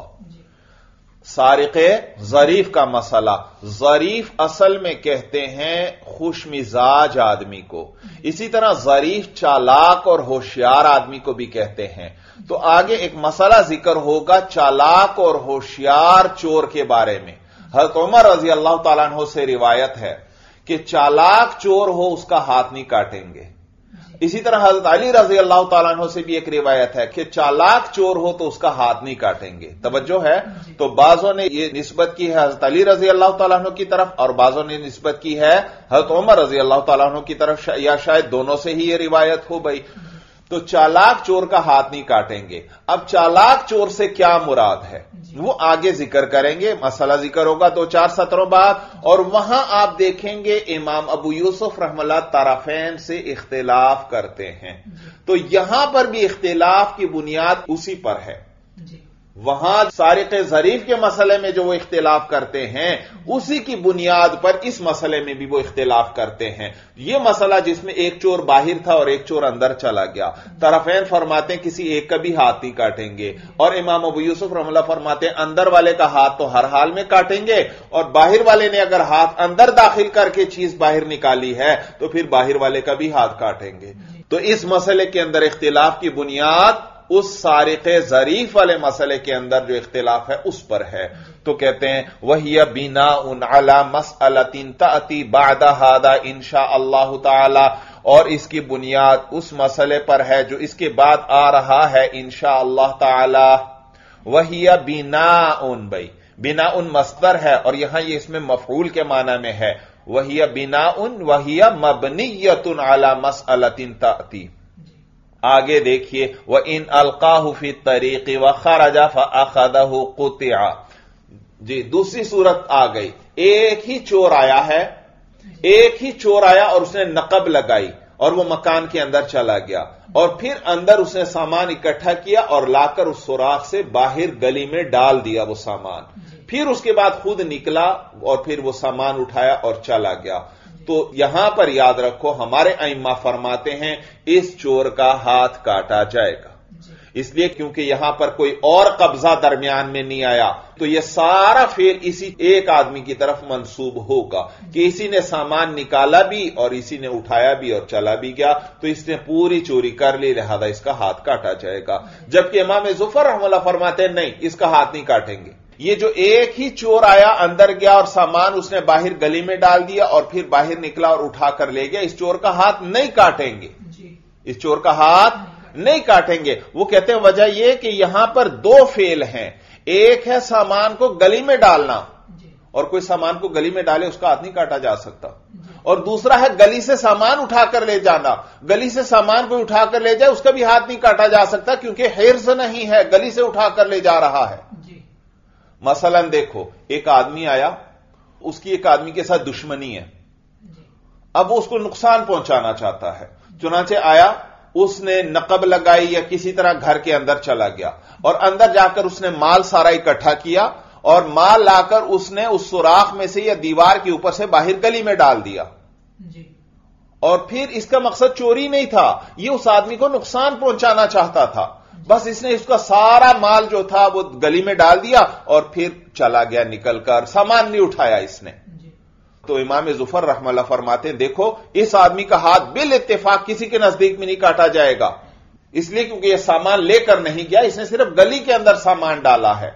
سارق ظریف کا مسئلہ. ظریف اصل میں کہتے ہیں خوش مزاج آدمی کو, اسی طرح ظریف چالاک اور ہوشیار آدمی کو بھی کہتے ہیں. تو آگے ایک مسئلہ ذکر ہوگا چالاک اور ہوشیار چور کے بارے میں. حضرت عمر رضی اللہ تعالیٰ عنہ سے روایت ہے کہ چالاک چور ہو اس کا ہاتھ نہیں کاٹیں گے. اسی طرح حضرت علی رضی اللہ تعالیٰ عنہ سے بھی ایک روایت ہے کہ چالاک چور ہو تو اس کا ہاتھ نہیں کاٹیں گے. توجہ ہے؟ تو بعضوں نے یہ نسبت کی ہے حضرت علی رضی اللہ تعالیٰ عنہ کی طرف, اور بعضوں نے نسبت کی ہے حضرت عمر رضی اللہ تعالیٰ عنہ کی طرف, یا شاید دونوں سے ہی یہ روایت ہو. بھائی تو چالاک چور کا ہاتھ نہیں کاٹیں گے. اب چالاک چور سے کیا مراد ہے وہ آگے ذکر کریں گے, مسئلہ ذکر ہوگا 2-4 سطروں بعد, اور وہاں آپ دیکھیں گے امام ابو یوسف رحمہ اللہ طرفین سے اختلاف کرتے ہیں. تو یہاں پر بھی اختلاف کی بنیاد اسی پر ہے. وہاں سارق ظریف کے مسئلے میں جو وہ اختلاف کرتے ہیں اسی کی بنیاد پر اس مسئلے میں بھی وہ اختلاف کرتے ہیں. یہ مسئلہ جس میں ایک چور باہر تھا اور ایک چور اندر چلا گیا, طرفین فرماتے ہیں کسی ایک کا بھی ہاتھ نہیں کاٹیں گے, اور امام ابو یوسف رحمہ اللہ فرماتے ہیں اندر والے کا ہاتھ تو ہر حال میں کاٹیں گے, اور باہر والے نے اگر ہاتھ اندر داخل کر کے چیز باہر نکالی ہے تو پھر باہر والے کا بھی ہاتھ کاٹیں گے. تو اس مسئلے کے اندر اختلاف کی بنیاد اس سارق ظریف والے مسئلے کے اندر جو اختلاف ہے اس پر ہے. تو کہتے ہیں وَهِيَ بِنَاءٌ عَلَى مَسْأَلَةٍ تَأْتِي بَعْدَ هَذَا إِنْ شَاءَ اللَّهُ تَعَالَى, اور اس کی بنیاد اس مسئلے پر ہے جو اس کے بعد آ رہا ہے انشاء اللہ تعالی. وَهِيَ بِنَاءٌ, بھائی بناء مصدر ہے اور یہاں یہ اس میں مفعول کے معنی میں ہے. وَهِيَ بِنَاءٌ وَهِيَ مَبْنِيَّةٌ عَلَى مَسْأَلَةٍ تَأْتِي. آگے دیکھیے وَإِنْ أَلْقَاهُ فِي الطَّرِيقِ وَخَرَجَ فَأَخَذَهُ قُطِعَ. جی دوسری صورت آ گئی, ایک ہی چور آیا ہے ایک ہی چور آیا اور اس نے نقب لگائی اور وہ مکان کے اندر چلا گیا اور پھر اندر اس نے سامان اکٹھا کیا اور لا کر اس سوراخ سے باہر گلی میں ڈال دیا وہ سامان، پھر اس کے بعد خود نکلا اور پھر وہ سامان اٹھایا اور چلا گیا، تو یہاں پر یاد رکھو ہمارے ائمہ فرماتے ہیں اس چور کا ہاتھ کاٹا جائے گا، اس لیے کیونکہ یہاں پر کوئی اور قبضہ درمیان میں نہیں آیا، تو یہ سارا فعل اسی ایک آدمی کی طرف منسوب ہوگا کہ اسی نے سامان نکالا بھی اور اسی نے اٹھایا بھی اور چلا بھی گیا، تو اس نے پوری چوری کر لی، لہذا اس کا ہاتھ کاٹا جائے گا۔ جبکہ امام ظفر رحمہ اللہ فرماتے ہیں نہیں، اس کا ہاتھ نہیں کاٹیں گے۔ یہ جو ایک ہی چور آیا، اندر گیا اور سامان اس نے باہر گلی میں ڈال دیا اور پھر باہر نکلا اور اٹھا کر لے گیا، اس چور کا ہاتھ نہیں کاٹیں گے، اس چور کا ہاتھ نہیں کاٹیں گے۔ وہ کہتے ہیں وجہ یہ کہ یہاں پر دو فعل ہیں، ایک ہے سامان کو گلی میں ڈالنا، اور کوئی سامان کو گلی میں ڈالے اس کا ہاتھ نہیں کاٹا جا سکتا، اور دوسرا ہے گلی سے سامان اٹھا کر لے جانا، گلی سے سامان کو اٹھا کر لے جائے اس کا بھی ہاتھ نہیں کاٹا جا سکتا کیونکہ حرز نہیں ہے، گلی سے اٹھا کر لے جا رہا ہے۔ مثلا دیکھو ایک آدمی آیا، اس کی ایک آدمی کے ساتھ دشمنی ہے، اب وہ اس کو نقصان پہنچانا چاہتا ہے، چنانچہ آیا، اس نے نقب لگائی یا کسی طرح گھر کے اندر چلا گیا اور اندر جا کر اس نے مال سارا اکٹھا کیا اور مال لا کر اس نے اس سوراخ میں سے یا دیوار کے اوپر سے باہر گلی میں ڈال دیا، اور پھر اس کا مقصد چوری نہیں تھا، یہ اس آدمی کو نقصان پہنچانا چاہتا تھا، بس اس نے اس کا سارا مال جو تھا وہ گلی میں ڈال دیا اور پھر چلا گیا نکل کر، سامان نہیں اٹھایا اس نے۔ تو امام ظفر رحمہ اللہ فرماتے ہیں دیکھو اس آدمی کا ہاتھ بال اتفاق کسی کے نزدیک میں نہیں کاٹا جائے گا، اس لیے کیونکہ یہ سامان لے کر نہیں گیا، اس نے صرف گلی کے اندر سامان ڈالا ہے۔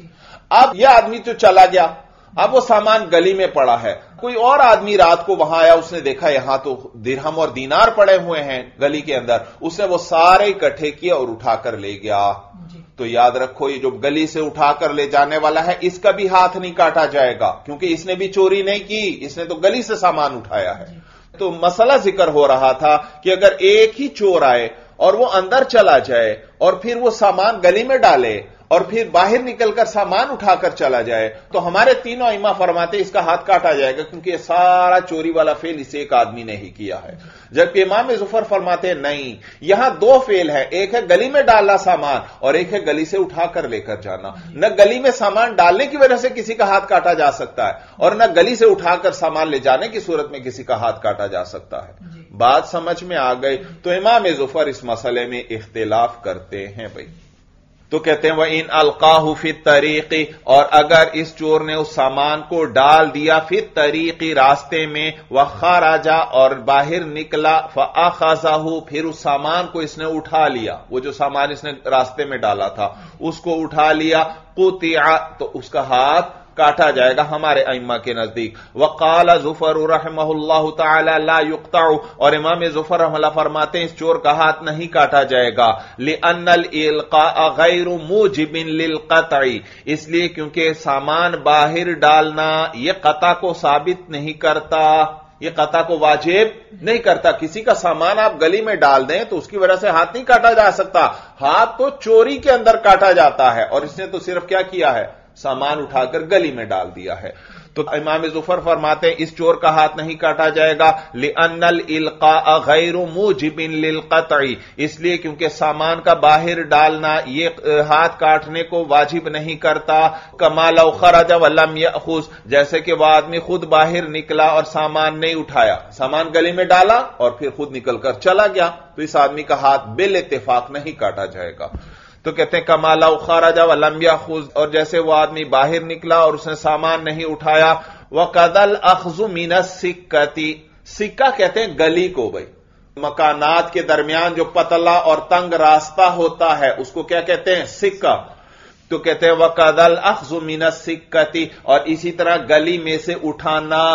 اب یہ آدمی تو چلا گیا، اب وہ سامان گلی میں پڑا ہے، کوئی اور آدمی رات کو وہاں آیا، اس نے دیکھا یہاں تو درہم اور دینار پڑے ہوئے ہیں گلی کے اندر، اس نے وہ سارے اکٹھے کیے اور اٹھا کر لے گیا، تو یاد رکھو یہ جو گلی سے اٹھا کر لے جانے والا ہے اس کا بھی ہاتھ نہیں کاٹا جائے گا کیونکہ اس نے بھی چوری نہیں کی، اس نے تو گلی سے سامان اٹھایا ہے۔ تو مسئلہ ذکر ہو رہا تھا کہ اگر ایک ہی چور آئے اور وہ اندر چلا جائے اور پھر وہ سامان گلی میں ڈالے اور پھر باہر نکل کر سامان اٹھا کر چلا جائے تو ہمارے تینوں ائمہ فرماتے اس کا ہاتھ کاٹا جائے گا کیونکہ یہ سارا چوری والا فعل اس ایک آدمی نے ہی کیا ہے۔ جبکہ امام ظفر فرماتے ہیں نہیں، یہاں دو فعل ہے، ایک ہے گلی میں ڈالنا سامان اور ایک ہے گلی سے اٹھا کر لے کر جانا، نہ گلی میں سامان ڈالنے کی وجہ سے کسی کا ہاتھ کاٹا جا سکتا ہے اور نہ گلی سے اٹھا کر سامان لے جانے کی صورت میں کسی کا ہاتھ کاٹا جا سکتا ہے۔ بات سمجھ میں آ گئی؟ تو امام ظفر اس مسئلے میں اختلاف کرتے ہیں بھائی، تو کہتے ہیں وَإِنْ أَلْقَاهُ فِي الطَّرِيقِ، اور اگر اس چور نے اس سامان کو ڈال دیا فی الطریق راستے میں، وَخَرَجَ اور باہر نکلا، فَأَخَذَهُ پھر اس سامان کو اس نے اٹھا لیا، وہ جو سامان اس نے راستے میں ڈالا تھا اس کو اٹھا لیا، قُطِعَ تو اس کا ہاتھ کاٹا جائے گا ہمارے ائمہ کے نزدیک۔ وقال ظفر رحمہ اللہ تعالی لا يقطع، اور امام ظفر رحمہ اللہ فرماتے ہیں اس چور کا ہاتھ نہیں کاٹا جائے گا، لأن الإلقاء غیر موجب للقطع، اس لیے کیونکہ سامان باہر ڈالنا یہ قطع کو ثابت نہیں کرتا، یہ قطع کو واجب نہیں کرتا۔ کسی کا سامان آپ گلی میں ڈال دیں تو اس کی وجہ سے ہاتھ نہیں کاٹا جا سکتا، ہاتھ تو چوری کے اندر کاٹا جاتا ہے اور اس نے تو صرف کیا کیا ہے، سامان اٹھا کر گلی میں ڈال دیا ہے۔ تو امام ظفر فرماتے ہیں اس چور کا ہاتھ نہیں کاٹا جائے گا، لأن الإلقاء غیر موجب للقطع، اس لیے کیونکہ سامان کا باہر ڈالنا یہ ہاتھ کاٹنے کو واجب نہیں کرتا، کما لو خرج ولم یأخذ، جیسے کہ وہ آدمی خود باہر نکلا اور سامان نہیں اٹھایا، سامان گلی میں ڈالا اور پھر خود نکل کر چلا گیا، تو اس آدمی کا ہاتھ بالاتفاق نہیں کاٹا جائے گا۔ تو کہتے ہیں کما لو خرج ولم یأخذ، اور جیسے وہ آدمی باہر نکلا اور اس نے سامان نہیں اٹھایا۔ وقد الاخذ من السکۃ، سکہ کہتے ہیں گلی کو بھائی، مکانات کے درمیان جو پتلا اور تنگ راستہ ہوتا ہے اس کو کیا کہتے ہیں، سکہ۔ تو کہتے ہیں وقد الاخذ من السکۃ، اور اسی طرح گلی میں سے اٹھانا،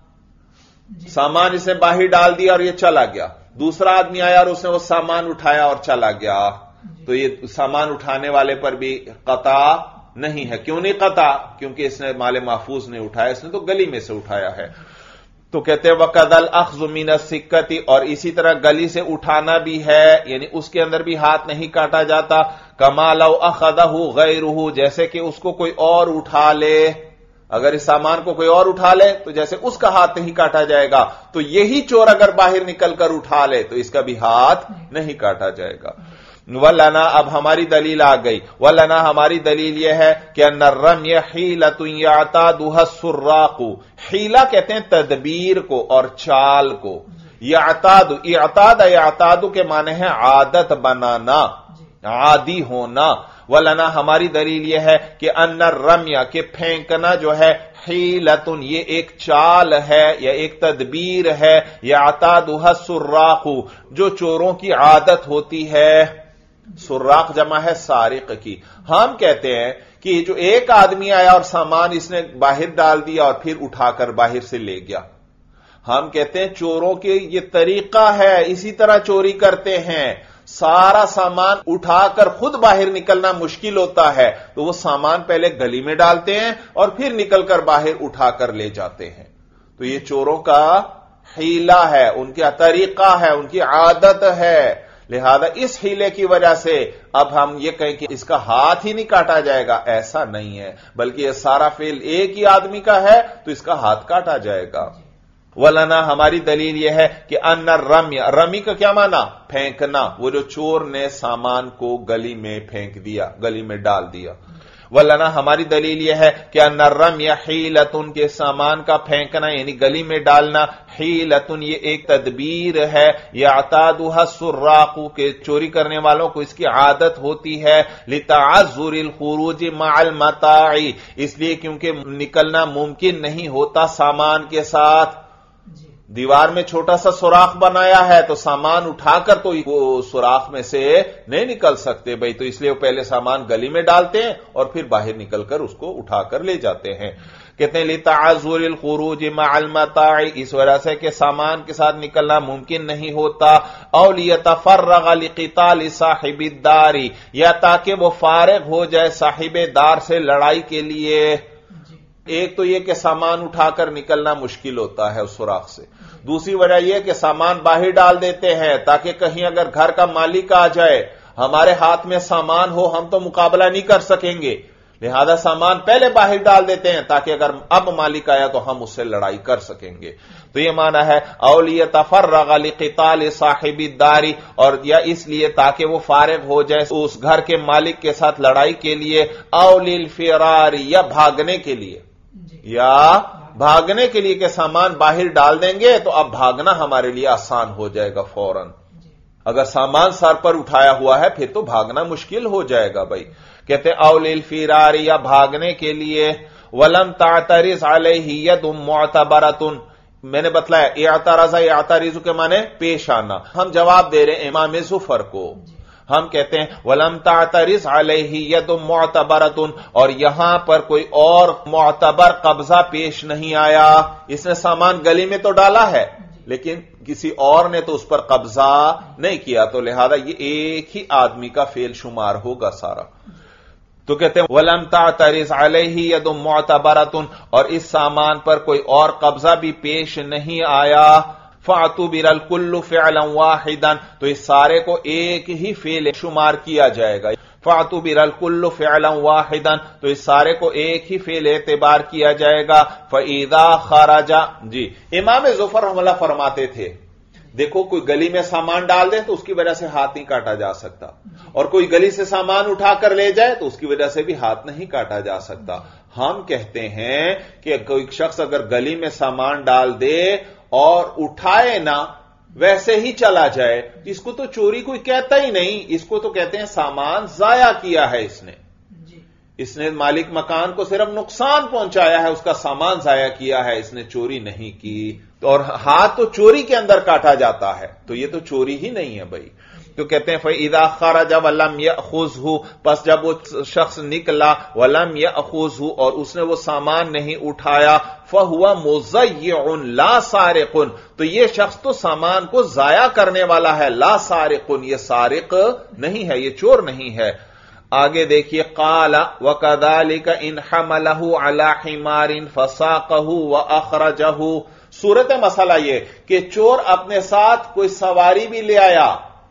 سامان اس نے باہر ڈال دیا اور یہ چلا گیا، دوسرا آدمی آیا اور اس نے وہ سامان اٹھایا اور چلا گیا، تو یہ سامان اٹھانے والے پر بھی قطع نہیں ہے۔ کیوں نہیں قطع؟ کیونکہ اس نے مال محفوظ نہیں اٹھایا، اس نے تو گلی میں سے اٹھایا ہے۔ تو کہتے ہیں وقد الاخذ من السکۃ، اور اسی طرح گلی سے اٹھانا بھی ہے، یعنی اس کے اندر بھی ہاتھ نہیں کاٹا جاتا، کما لو اخذہ غیرہ، جیسے کہ اس کو کوئی اور اٹھا لے، اگر اس سامان کو کوئی اور اٹھا لے تو جیسے اس کا ہاتھ نہیں کاٹا جائے گا، تو یہی چور اگر باہر نکل کر اٹھا لے تو اس کا بھی ہاتھ نہیں کاٹا جائے گا۔ وَلَنَا اب ہماری دلیل آ گئی، وَلَنَا ہماری دلیل یہ ہے کہ أَنَّ الرَّمْيَ حِيلَةٌ يَعْتَادُهَا السُّرَّاقُ، حیلہ کہتے ہیں تدبیر کو اور چال کو، اعتاد کے معنی ہے عادت بنانا، عادی ہونا۔ وَلَنَا ہماری دلیل یہ ہے کہ أَنَّ الرَّمْيَ کہ پھینکنا جو ہے حیلۃ یہ ایک چال ہے یا ایک تدبیر ہے، یعتادها السراق جو چوروں کی عادت ہوتی ہے، سراق جمع ہے سارق کی۔ ہم کہتے ہیں کہ جو ایک آدمی آیا اور سامان اس نے باہر ڈال دیا اور پھر اٹھا کر باہر سے لے گیا، ہم کہتے ہیں چوروں کے یہ طریقہ ہے، اسی طرح چوری کرتے ہیں، سارا سامان اٹھا کر خود باہر نکلنا مشکل ہوتا ہے تو وہ سامان پہلے گلی میں ڈالتے ہیں اور پھر نکل کر باہر اٹھا کر لے جاتے ہیں۔ تو یہ چوروں کا حیلہ ہے، ان کا طریقہ ہے، ان کی عادت ہے، لہذا اس حیلے کی وجہ سے اب ہم یہ کہیں کہ اس کا ہاتھ ہی نہیں کاٹا جائے گا، ایسا نہیں ہے، بلکہ یہ سارا فعل ایک ہی آدمی کا ہے تو اس کا ہاتھ کاٹا جائے گا۔ وَلَنَا ہماری دلیل یہ ہے کہ أَنَّ الرَّمْيَ، رمی کا کیا معنی؟ پھینکنا، وہ جو چور نے سامان کو گلی میں پھینک دیا، گلی میں ڈال دیا۔ وَلَنَا ہماری دلیل یہ ہے کہ أَنَّ الرَّمْيَ حِيلَةٌ کے سامان کا پھینکنا یعنی گلی میں ڈالنا، حیلۃ یہ ایک تدبیر ہے، یعتادها السراق کے چوری کرنے والوں کو اس کی عادت ہوتی ہے، لتعذر الخروج مع المتاع اس لیے کیونکہ نکلنا ممکن نہیں ہوتا سامان کے ساتھ۔ دیوار میں چھوٹا سا سوراخ بنایا ہے تو سامان اٹھا کر تو وہ سوراخ میں سے نہیں نکل سکتے بھائی، تو اس لیے وہ پہلے سامان گلی میں ڈالتے ہیں اور پھر باہر نکل کر اس کو اٹھا کر لے جاتے ہیں۔ کہتے ہیں لتعذر الخروج مع المتاع اس وجہ سے کہ سامان کے ساتھ نکلنا ممکن نہیں ہوتا، او لیتفرغ لقتال صاحب الدار یا تاکہ وہ فارغ ہو جائے صاحب دار سے لڑائی کے لیے۔ ایک تو یہ کہ سامان اٹھا کر نکلنا مشکل ہوتا ہے اس سوراخ سے، دوسری وجہ یہ کہ سامان باہر ڈال دیتے ہیں تاکہ کہیں اگر گھر کا مالک آ جائے، ہمارے ہاتھ میں سامان ہو، ہم تو مقابلہ نہیں کر سکیں گے، لہذا سامان پہلے باہر ڈال دیتے ہیں تاکہ اگر اب مالک آیا تو ہم اس سے لڑائی کر سکیں گے۔ تو یہ معنی ہے او لیتفرغ لقتال صاحب الدار، اور یا اس لیے تاکہ وہ فارغ ہو جائے اس گھر کے مالک کے ساتھ لڑائی کے لیے، او للفرار یا بھاگنے کے لیے، یا بھاگنے کے لیے کہ سامان باہر ڈال دیں گے تو اب بھاگنا ہمارے لیے آسان ہو جائے گا فوراً۔ اگر سامان سر پر اٹھایا ہوا ہے پھر تو بھاگنا مشکل ہو جائے گا بھائی۔ کہتے ہیں او للفرار یا بھاگنے کے لیے، ولم تعترض علیہ ید معتبرۃ، میں نے بتلایا اعتراض کے معنی پیش آنا، ہم جواب دے رہے ہیں امام ظفر کو، ہم کہتے ہیں وَلَمْ تَعْتَرِضْ عَلَيْهِ يَدٌ مُعْتَبَرَةٌ، اور یہاں پر کوئی اور معتبر قبضہ پیش نہیں آیا، اس نے سامان گلی میں تو ڈالا ہے لیکن کسی اور نے تو اس پر قبضہ نہیں کیا، تو لہذا یہ ایک ہی آدمی کا فعل شمار ہوگا سارا۔ تو کہتے ہیں وَلَمْ تَعْتَرِضْ عَلَيْهِ يَدٌ مُعْتَبَرَةٌ، اور اس سامان پر کوئی اور قبضہ بھی پیش نہیں آیا، فَاعْتُبِرَ الْكُلُّ فِعْلًا وَاحِدًا، تو اس سارے کو ایک ہی فعل شمار کیا جائے گا، فَاعْتُبِرَ الْكُلُّ فِعْلًا وَاحِدًا، تو اس سارے کو ایک ہی فعل اعتبار کیا جائے گا۔ فَإِذَا خَرَجَ، جی امام ظفر رحمہ اللہ فرماتے تھے دیکھو کوئی گلی میں سامان ڈال دے تو اس کی وجہ سے ہاتھ نہیں کاٹا جا سکتا، اور کوئی گلی سے سامان اٹھا کر لے جائے تو اس کی وجہ سے بھی ہاتھ نہیں کاٹا جا سکتا۔ ہم کہتے ہیں کہ کوئی شخص اگر گلی میں سامان ڈال دے اور اٹھائے نہ ویسے ہی چلا جائے، اس کو تو چوری کوئی کہتا ہی نہیں، اس کو تو کہتے ہیں سامان ضائع کیا ہے اس نے مالک مکان کو صرف نقصان پہنچایا ہے، اس کا سامان ضائع کیا ہے، اس نے چوری نہیں کی، اور ہاتھ تو چوری کے اندر کاٹا جاتا ہے، تو یہ تو چوری ہی نہیں ہے بھائی۔ تو کہتے ہیں فَإِذَا خَرَجَ وَلَمْ يَأْخُذْهُ، پس جب وہ شخص نکلا وَلَمْ يَأْخُذْهُ، اور اس نے وہ سامان نہیں اٹھایا، فَهُوَ مُضَيِّعٌ لَا سَارِقٌ، تو یہ شخص تو سامان کو ضائع کرنے والا ہے، لا سارق، یہ سارق نہیں ہے، یہ چور نہیں ہے۔ آگے دیکھیے قال وَكَذَلِكَ إِنْ حَمَلَهُ عَلَى حِمَارٍ فَسَاقَهُ وَأَخْرَجَهُ، صورت مسئلہ یہ کہ چور اپنے ساتھ کوئی سواری بھی لے آیا،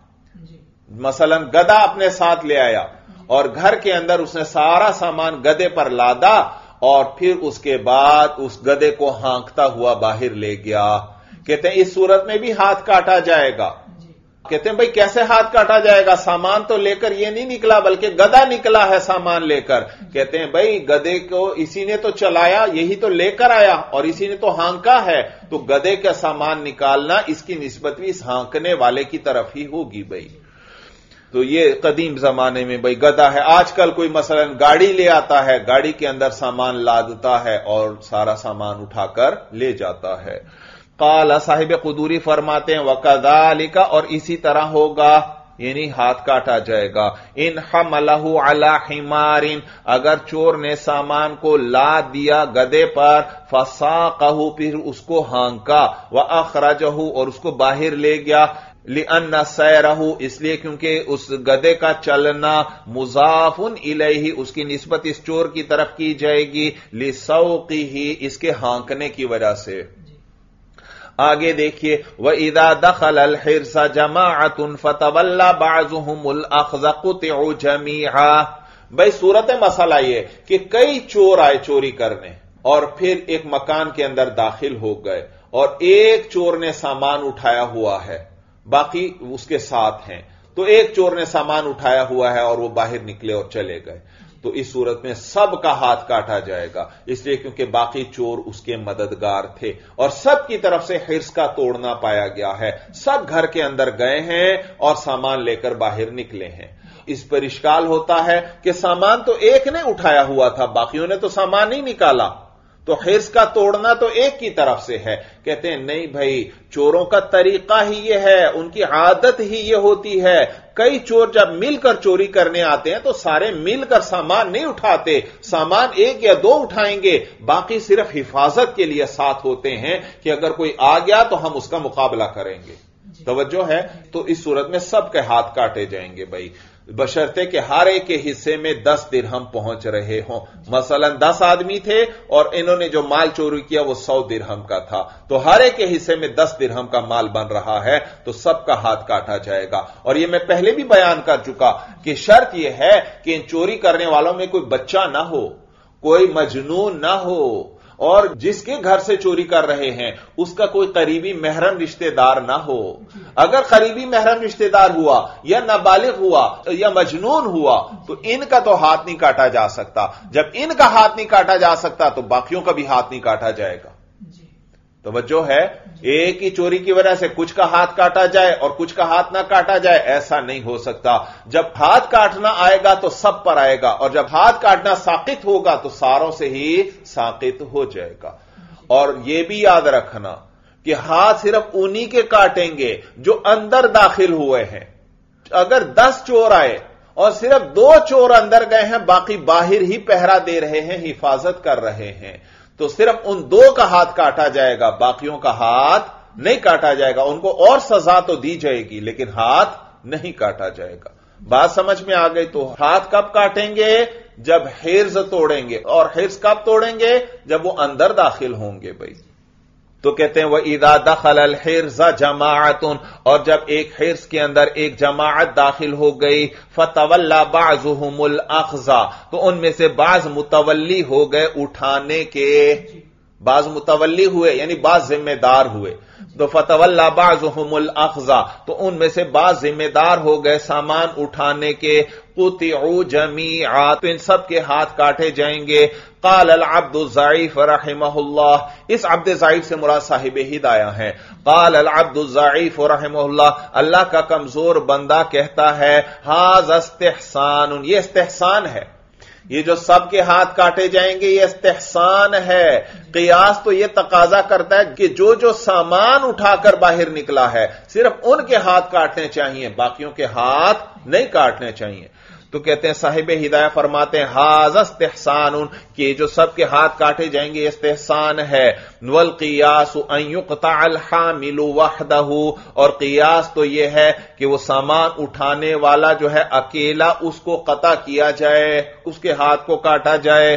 مثلا گدا اپنے ساتھ لے آیا اور گھر کے اندر اس نے سارا سامان گدے پر لادا اور پھر اس کے بعد اس گدے کو ہانکتا ہوا باہر لے گیا. کہتے ہیں اس صورت میں بھی ہاتھ کاٹا جائے گا. کہتے ہیں بھئی کیسے ہاتھ کاٹا جائے گا؟ سامان تو لے کر یہ نہیں نکلا بلکہ گدھا نکلا ہے سامان لے کر. کہتے ہیں بھئی گدھے کو اسی نے تو چلایا، یہی تو لے کر آیا اور اسی نے تو ہانکا ہے، تو گدھے کا سامان نکالنا اس کی نسبت بھی اس ہانکنے والے کی طرف ہی ہوگی. بھئی تو یہ قدیم زمانے میں بھئی گدھا ہے. آج کل کوئی مثلا گاڑی لے آتا ہے، گاڑی کے اندر سامان لادتا ہے اور سارا سامان اٹھا کر لے جاتا ہے. قال صاحب قدوری فرماتے ہیں وَكَذَلِكَ، اور اسی طرح ہوگا، یعنی ہاتھ کاٹا جائے گا. ان حملہ علی حمار، اگر چور نے سامان کو لاد دیا گدے پر، فساقہ، پھر اس کو ہانکا، واخرجہ، اور اس کو باہر لے گیا، لِأَنَّ سَيْرَهُ، اس لیے کیونکہ اس گدے کا چلنا مضاف الیہ، اس کی نسبت اس چور کی طرف کی جائے گی، لِسَوْقِهِ، اس کے ہانکنے کی وجہ سے. آگے دیکھیے وَإِذَا دَخَلَ الْحِرْسَ جَمَاعَةٌ فَتَوَلَّى بَعْضُهُمُ الْأَخْذَ قُطِعُوا جَمِيعًا. بھئی صورت مسئلہ یہ کہ کئی چور آئے چوری کرنے اور پھر ایک مکان کے اندر داخل ہو گئے اور ایک چور نے سامان اٹھایا ہوا ہے، باقی اس کے ساتھ ہیں. تو ایک چور نے سامان اٹھایا ہوا ہے اور وہ باہر نکلے اور چلے گئے، تو اس صورت میں سب کا ہاتھ کاٹا جائے گا، اس لیے کیونکہ باقی چور اس کے مددگار تھے اور سب کی طرف سے حرص کا توڑنا پایا گیا ہے. سب گھر کے اندر گئے ہیں اور سامان لے کر باہر نکلے ہیں. اس پر اشکال ہوتا ہے کہ سامان تو ایک نے اٹھایا ہوا تھا، باقیوں نے تو سامان نہیں نکالا، تو حرص کا توڑنا تو ایک کی طرف سے ہے. کہتے ہیں نہیں بھائی، چوروں کا طریقہ ہی یہ ہے، ان کی عادت ہی یہ ہوتی ہے. کئی چور جب مل کر چوری کرنے آتے ہیں تو سارے مل کر سامان نہیں اٹھاتے، سامان ایک یا دو اٹھائیں گے، باقی صرف حفاظت کے لیے ساتھ ہوتے ہیں کہ اگر کوئی آ گیا تو ہم اس کا مقابلہ کریں گے. توجہ ہے؟ تو اس صورت میں سب کے ہاتھ کاٹے جائیں گے بھائی، بشرطے کہ ہر ایک کے حصے میں 10 درہم پہنچ رہے ہوں. مثلا 10 آدمی تھے اور انہوں نے جو مال چوری کیا وہ 100 درہم کا تھا، تو ہر ایک کے حصے میں 10 درہم کا مال بن رہا ہے، تو سب کا ہاتھ کاٹا جائے گا. اور یہ میں پہلے بھی بیان کر چکا کہ شرط یہ ہے کہ ان چوری کرنے والوں میں کوئی بچہ نہ ہو، کوئی مجنون نہ ہو، اور جس کے گھر سے چوری کر رہے ہیں اس کا کوئی قریبی محرم رشتہ دار نہ ہو. اگر قریبی محرم رشتہ دار ہوا یا نابالغ ہوا یا مجنون ہوا تو ان کا تو ہاتھ نہیں کاٹا جا سکتا. جب ان کا ہاتھ نہیں کاٹا جا سکتا تو باقیوں کا بھی ہاتھ نہیں کاٹا جائے گا. توجہ ہے؟ ایک ہی چوری کی وجہ سے کچھ کا ہاتھ کاٹا جائے اور کچھ کا ہاتھ نہ کاٹا جائے، ایسا نہیں ہو سکتا. جب ہاتھ کاٹنا آئے گا تو سب پر آئے گا، اور جب ہاتھ کاٹنا ساقط ہوگا تو ساروں سے ہی ساقط ہو جائے گا. اور یہ بھی یاد رکھنا کہ ہاتھ صرف انہی کے کاٹیں گے جو اندر داخل ہوئے ہیں. اگر 10 چور آئے اور صرف 2 چور اندر گئے ہیں، باقی باہر ہی پہرا دے رہے ہیں، حفاظت کر رہے ہیں، تو صرف ان 2 کا ہاتھ کاٹا جائے گا، باقیوں کا ہاتھ نہیں کاٹا جائے گا. ان کو اور سزا تو دی جائے گی لیکن ہاتھ نہیں کاٹا جائے گا. بات سمجھ میں آ گئی؟ تو ہاتھ کب کاٹیں گے؟ جب حرز توڑیں گے. اور حرز کب توڑیں گے؟ جب وہ اندر داخل ہوں گے. بھائی تو کہتے ہیں وَإِذَا دَخَلَ الْحِرْزَ جَمَاعَةٌ، اور جب ایک حرز کے اندر ایک جماعت داخل ہو گئی، فَتَوَلَّى بَعْضُهُمُ الْأَخْذَ، تو ان میں سے بعض متولی ہو گئے اٹھانے کے، بعض متولی ہوئے یعنی بعض ذمہ دار ہوئے. تو فَتَوَلَّى بَعْضُهُمُ الْأَخْذَ، تو ان میں سے بعض ذمہ دار ہو گئے سامان اٹھانے کے. قُطِعُوا جَمِيعًا، تو ان سب کے ہاتھ کاٹے جائیں گے. قال العبد الضعیف رحمہ اللہ، اس عبد ضعیف سے مراد صاحب ہدایہ ہیں. قال العبد الضعیف رحمہ اللہ، اللہ کا کمزور بندہ کہتا ہے، ھذا استحسان، یہ استحسان ہے. یہ جو سب کے ہاتھ کاٹے جائیں گے یہ استحسان ہے. قیاس تو یہ تقاضا کرتا ہے کہ جو سامان اٹھا کر باہر نکلا ہے صرف ان کے ہاتھ کاٹنے چاہیے، باقیوں کے ہاتھ نہیں کاٹنے چاہیے. تو کہتے ہیں صاحب ہدایہ فرماتے ہیں ھذا استحسان، کہ جو سب کے ہاتھ کاٹے جائیں گے یہ استحسان ہے. والقیاس ان یقطع الحامل وحدہ، اور قیاس تو یہ ہے کہ وہ سامان اٹھانے والا جو ہے اکیلا اس کو قطع کیا جائے، اس کے ہاتھ کو کاٹا جائے.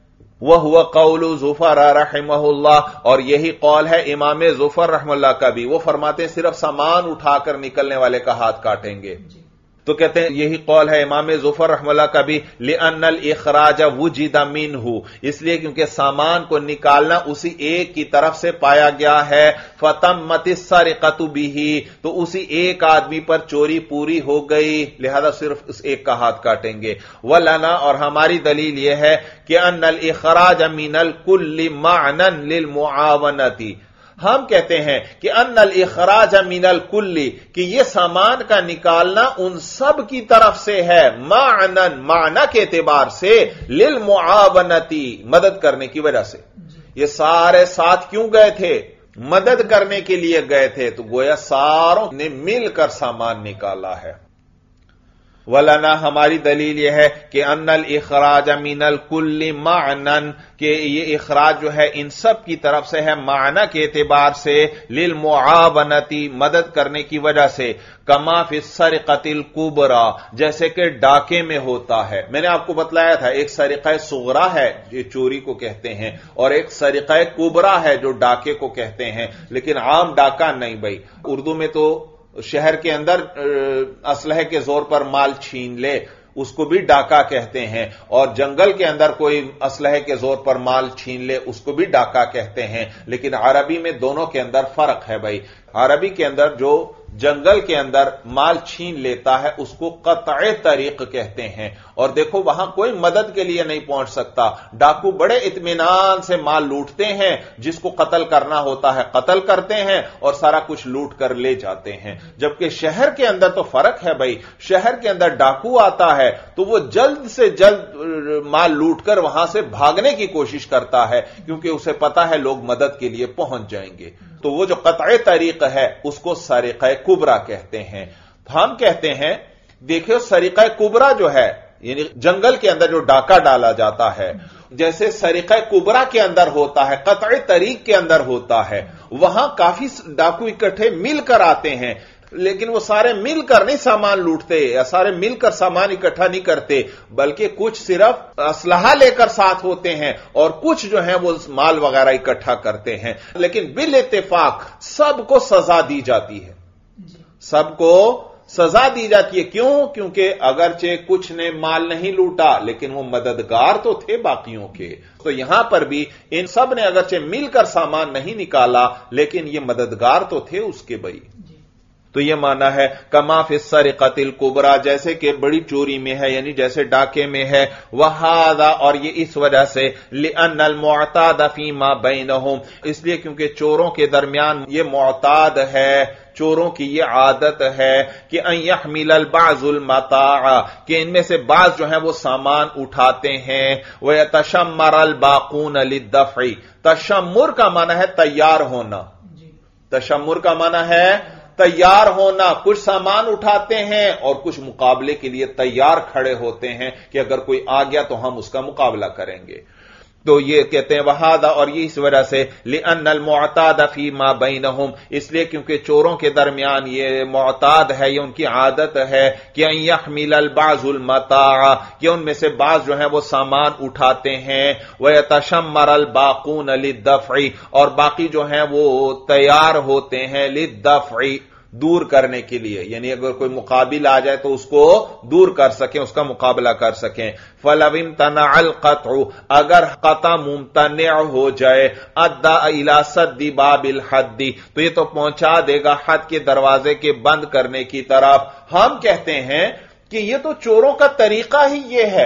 وَهُوَ قَوْلُ زُفَرَ رحمہ اللہ، اور یہی قول ہے امام ظفر رحمہ اللہ کا بھی. وہ فرماتے ہیں صرف سامان اٹھا کر نکلنے والے کا ہاتھ کاٹیں گے. تو کہتے ہیں یہی قول ہے امام ظفر رحمہ اللہ کا بھی، لِأَنَّ الْإِخْرَاجَ وُجِدَ مِنْهُ، اس لیے کیونکہ سامان کو نکالنا اسی ایک کی طرف سے پایا گیا ہے، فَتَمَّتِ السَّرِقَةُ بِهِ، تو اسی ایک آدمی پر چوری پوری ہو گئی، لہذا صرف اس ایک کا ہاتھ کاٹیں گے۔ وَلَنَا، اور ہماری دلیل یہ ہے کہ أَنَّ الْإِخْرَاجَ مِنَ الْكُلِّ مَعْنًا لِلْمُعَاوَنَةِ، ہم کہتے ہیں کہ ان الاخراج من الکل، کہ یہ سامان کا نکالنا ان سب کی طرف سے ہے، معنی کے اعتبار سے، للمعاونتی، مدد کرنے کی وجہ سے۔ یہ سارے ساتھ کیوں گئے تھے؟ مدد کرنے کے لیے گئے تھے، تو گویا ساروں نے مل کر سامان نکالا ہے۔ وَلَنَا، ہماری دلیل یہ ہے کہ ان الاخراج من الکل معنًا، کہ یہ اخراج جو ہے ان سب کی طرف سے ہے معنی کے اعتبار سے، للمعاونتی، مدد کرنے کی وجہ سے، کما فی السرقۃ الکبریٰ، جیسے کہ ڈاکے میں ہوتا ہے۔ میں نے آپ کو بتلایا تھا ایک سرقہ صغریٰ ہے جو چوری کو کہتے ہیں، اور ایک سرقہ کبریٰ ہے جو ڈاکے کو کہتے ہیں، لیکن عام ڈاکہ نہیں بھائی۔ اردو میں تو شہر کے اندر اسلحے کے زور پر مال چھین لے، اس کو بھی ڈاکہ کہتے ہیں، اور جنگل کے اندر کوئی اسلحے کے زور پر مال چھین لے اس کو بھی ڈاکہ کہتے ہیں۔ لیکن عربی میں دونوں کے اندر فرق ہے بھائی۔ عربی کے اندر جو جنگل کے اندر مال چھین لیتا ہے اس کو قطع طریق کہتے ہیں، اور دیکھو وہاں کوئی مدد کے لیے نہیں پہنچ سکتا، ڈاکو بڑے اطمینان سے مال لوٹتے ہیں، جس کو قتل کرنا ہوتا ہے قتل کرتے ہیں اور سارا کچھ لوٹ کر لے جاتے ہیں۔ جبکہ شہر کے اندر تو فرق ہے بھائی، شہر کے اندر ڈاکو آتا ہے تو وہ جلد سے جلد مال لوٹ کر وہاں سے بھاگنے کی کوشش کرتا ہے، کیونکہ اسے پتا ہے لوگ مدد کے لیے پہنچ جائیں گے۔ تو وہ جو قطع طریق ہے اس کو سرقہ کبریٰ کہتے ہیں۔ ہم کہتے ہیں دیکھو سرقہ کبریٰ جو ہے، یعنی جنگل کے اندر جو ڈاکہ ڈالا جاتا ہے، جیسے سرقہ کبریٰ کے اندر ہوتا ہے، قطع طریق کے اندر ہوتا ہے، وہاں کافی ڈاکو اکٹھے مل کر آتے ہیں، لیکن وہ سارے مل کر نہیں سامان لوٹتے یا سارے مل کر سامان اکٹھا نہیں کرتے، بلکہ کچھ صرف اسلحہ لے کر ساتھ ہوتے ہیں اور کچھ جو ہیں وہ مال وغیرہ اکٹھا کرتے ہیں، لیکن بالاتفاق سب کو سزا دی جاتی ہے، سب کو سزا دی جاتی ہے۔ کیوں؟ کیونکہ اگرچہ کچھ نے مال نہیں لوٹا لیکن وہ مددگار تو تھے باقیوں کے، تو یہاں پر بھی ان سب نے اگرچہ مل کر سامان نہیں نکالا لیکن یہ مددگار تو تھے اس کے بھائی۔ تو یہ معنی ہے کما فی السرقۃ الکبریٰ، جیسے کہ بڑی چوری میں ہے، یعنی جیسے ڈاکے میں ہے، وہذا، اور یہ اس وجہ سے، لأن المعتاد فیما بینہم، اس لیے کیونکہ چوروں کے درمیان یہ معتاد ہے، چوروں کی یہ عادت ہے کہ ان یحمل البعض المتاع، کہ ان میں سے بعض جو ہیں وہ سامان اٹھاتے ہیں، ویتشمر الباقون للدفع، تشمر کا معنی ہے تیار ہونا، تشمر کا معنی ہے تیار ہونا، کچھ سامان اٹھاتے ہیں اور کچھ مقابلے کے لیے تیار کھڑے ہوتے ہیں کہ اگر کوئی آ گیا تو ہم اس کا مقابلہ کریں گے۔ تو یہ کہتے ہیں وہذا، اور یہ اس وجہ سے، لأن المعتاد فیما بینہم، اس لیے کیونکہ چوروں کے درمیان یہ معتاد ہے، یہ ان کی عادت ہے کہ ان یحمل البعض المتاع، کہ ان میں سے بعض جو ہیں وہ سامان اٹھاتے ہیں، ویتشمر الباقون للدفع، اور باقی جو ہیں وہ تیار ہوتے ہیں للدفع، دور کرنے کے لیے، یعنی اگر کوئی مقابل آ جائے تو اس کو دور کر سکیں، اس کا مقابلہ کر سکیں۔ فَلَوْ امْتَنَعَ الْقَطْعُ، اگر قطع ممتنع ہو جائے، أَدَّى إِلَى سَدِّ بَابِ الْحَدِّ، تو یہ تو پہنچا دے گا حد کے دروازے کے بند کرنے کی طرف۔ ہم کہتے ہیں کہ یہ تو چوروں کا طریقہ ہی یہ ہے،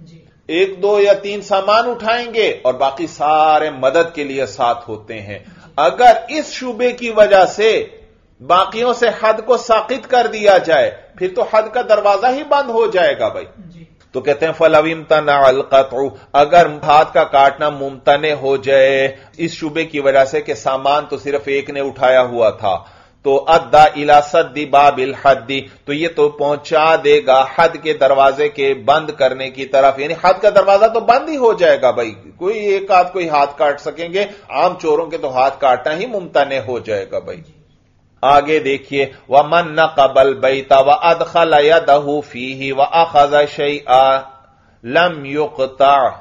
ایک دو یا تین سامان اٹھائیں گے اور باقی سارے مدد کے لیے ساتھ ہوتے ہیں۔ اگر اس شبے کی وجہ سے باقیوں سے حد کو ساقط کر دیا جائے پھر تو حد کا دروازہ ہی بند ہو جائے گا بھائی۔ تو کہتے ہیں فَلَوْ امْتَنَعَ الْقَطْعُ، اگر ہاتھ کا کاٹنا ممتنع ہو جائے اس شبے کی وجہ سے کہ سامان تو صرف ایک نے اٹھایا ہوا تھا، تو أَدَّى إِلَى سَدِّ بَابِ الْحَدِّ، تو یہ تو پہنچا دے گا حد کے دروازے کے بند کرنے کی طرف، یعنی حد کا دروازہ تو بند ہی ہو جائے گا بھائی، کوئی ایک آدھ کوئی ہاتھ کاٹ سکیں گے، عام چوروں کے تو ہاتھ کاٹنا ہی ممتنع ہو جائے گا بھائی۔ آگے دیکھیے وَمَن نَقَبَ الْبَيْتَ وَأَدْخَلَ يَدَهُ فِيهِ وَأَخَذَ شَيْئًا لَمْ يُقْطَعْ،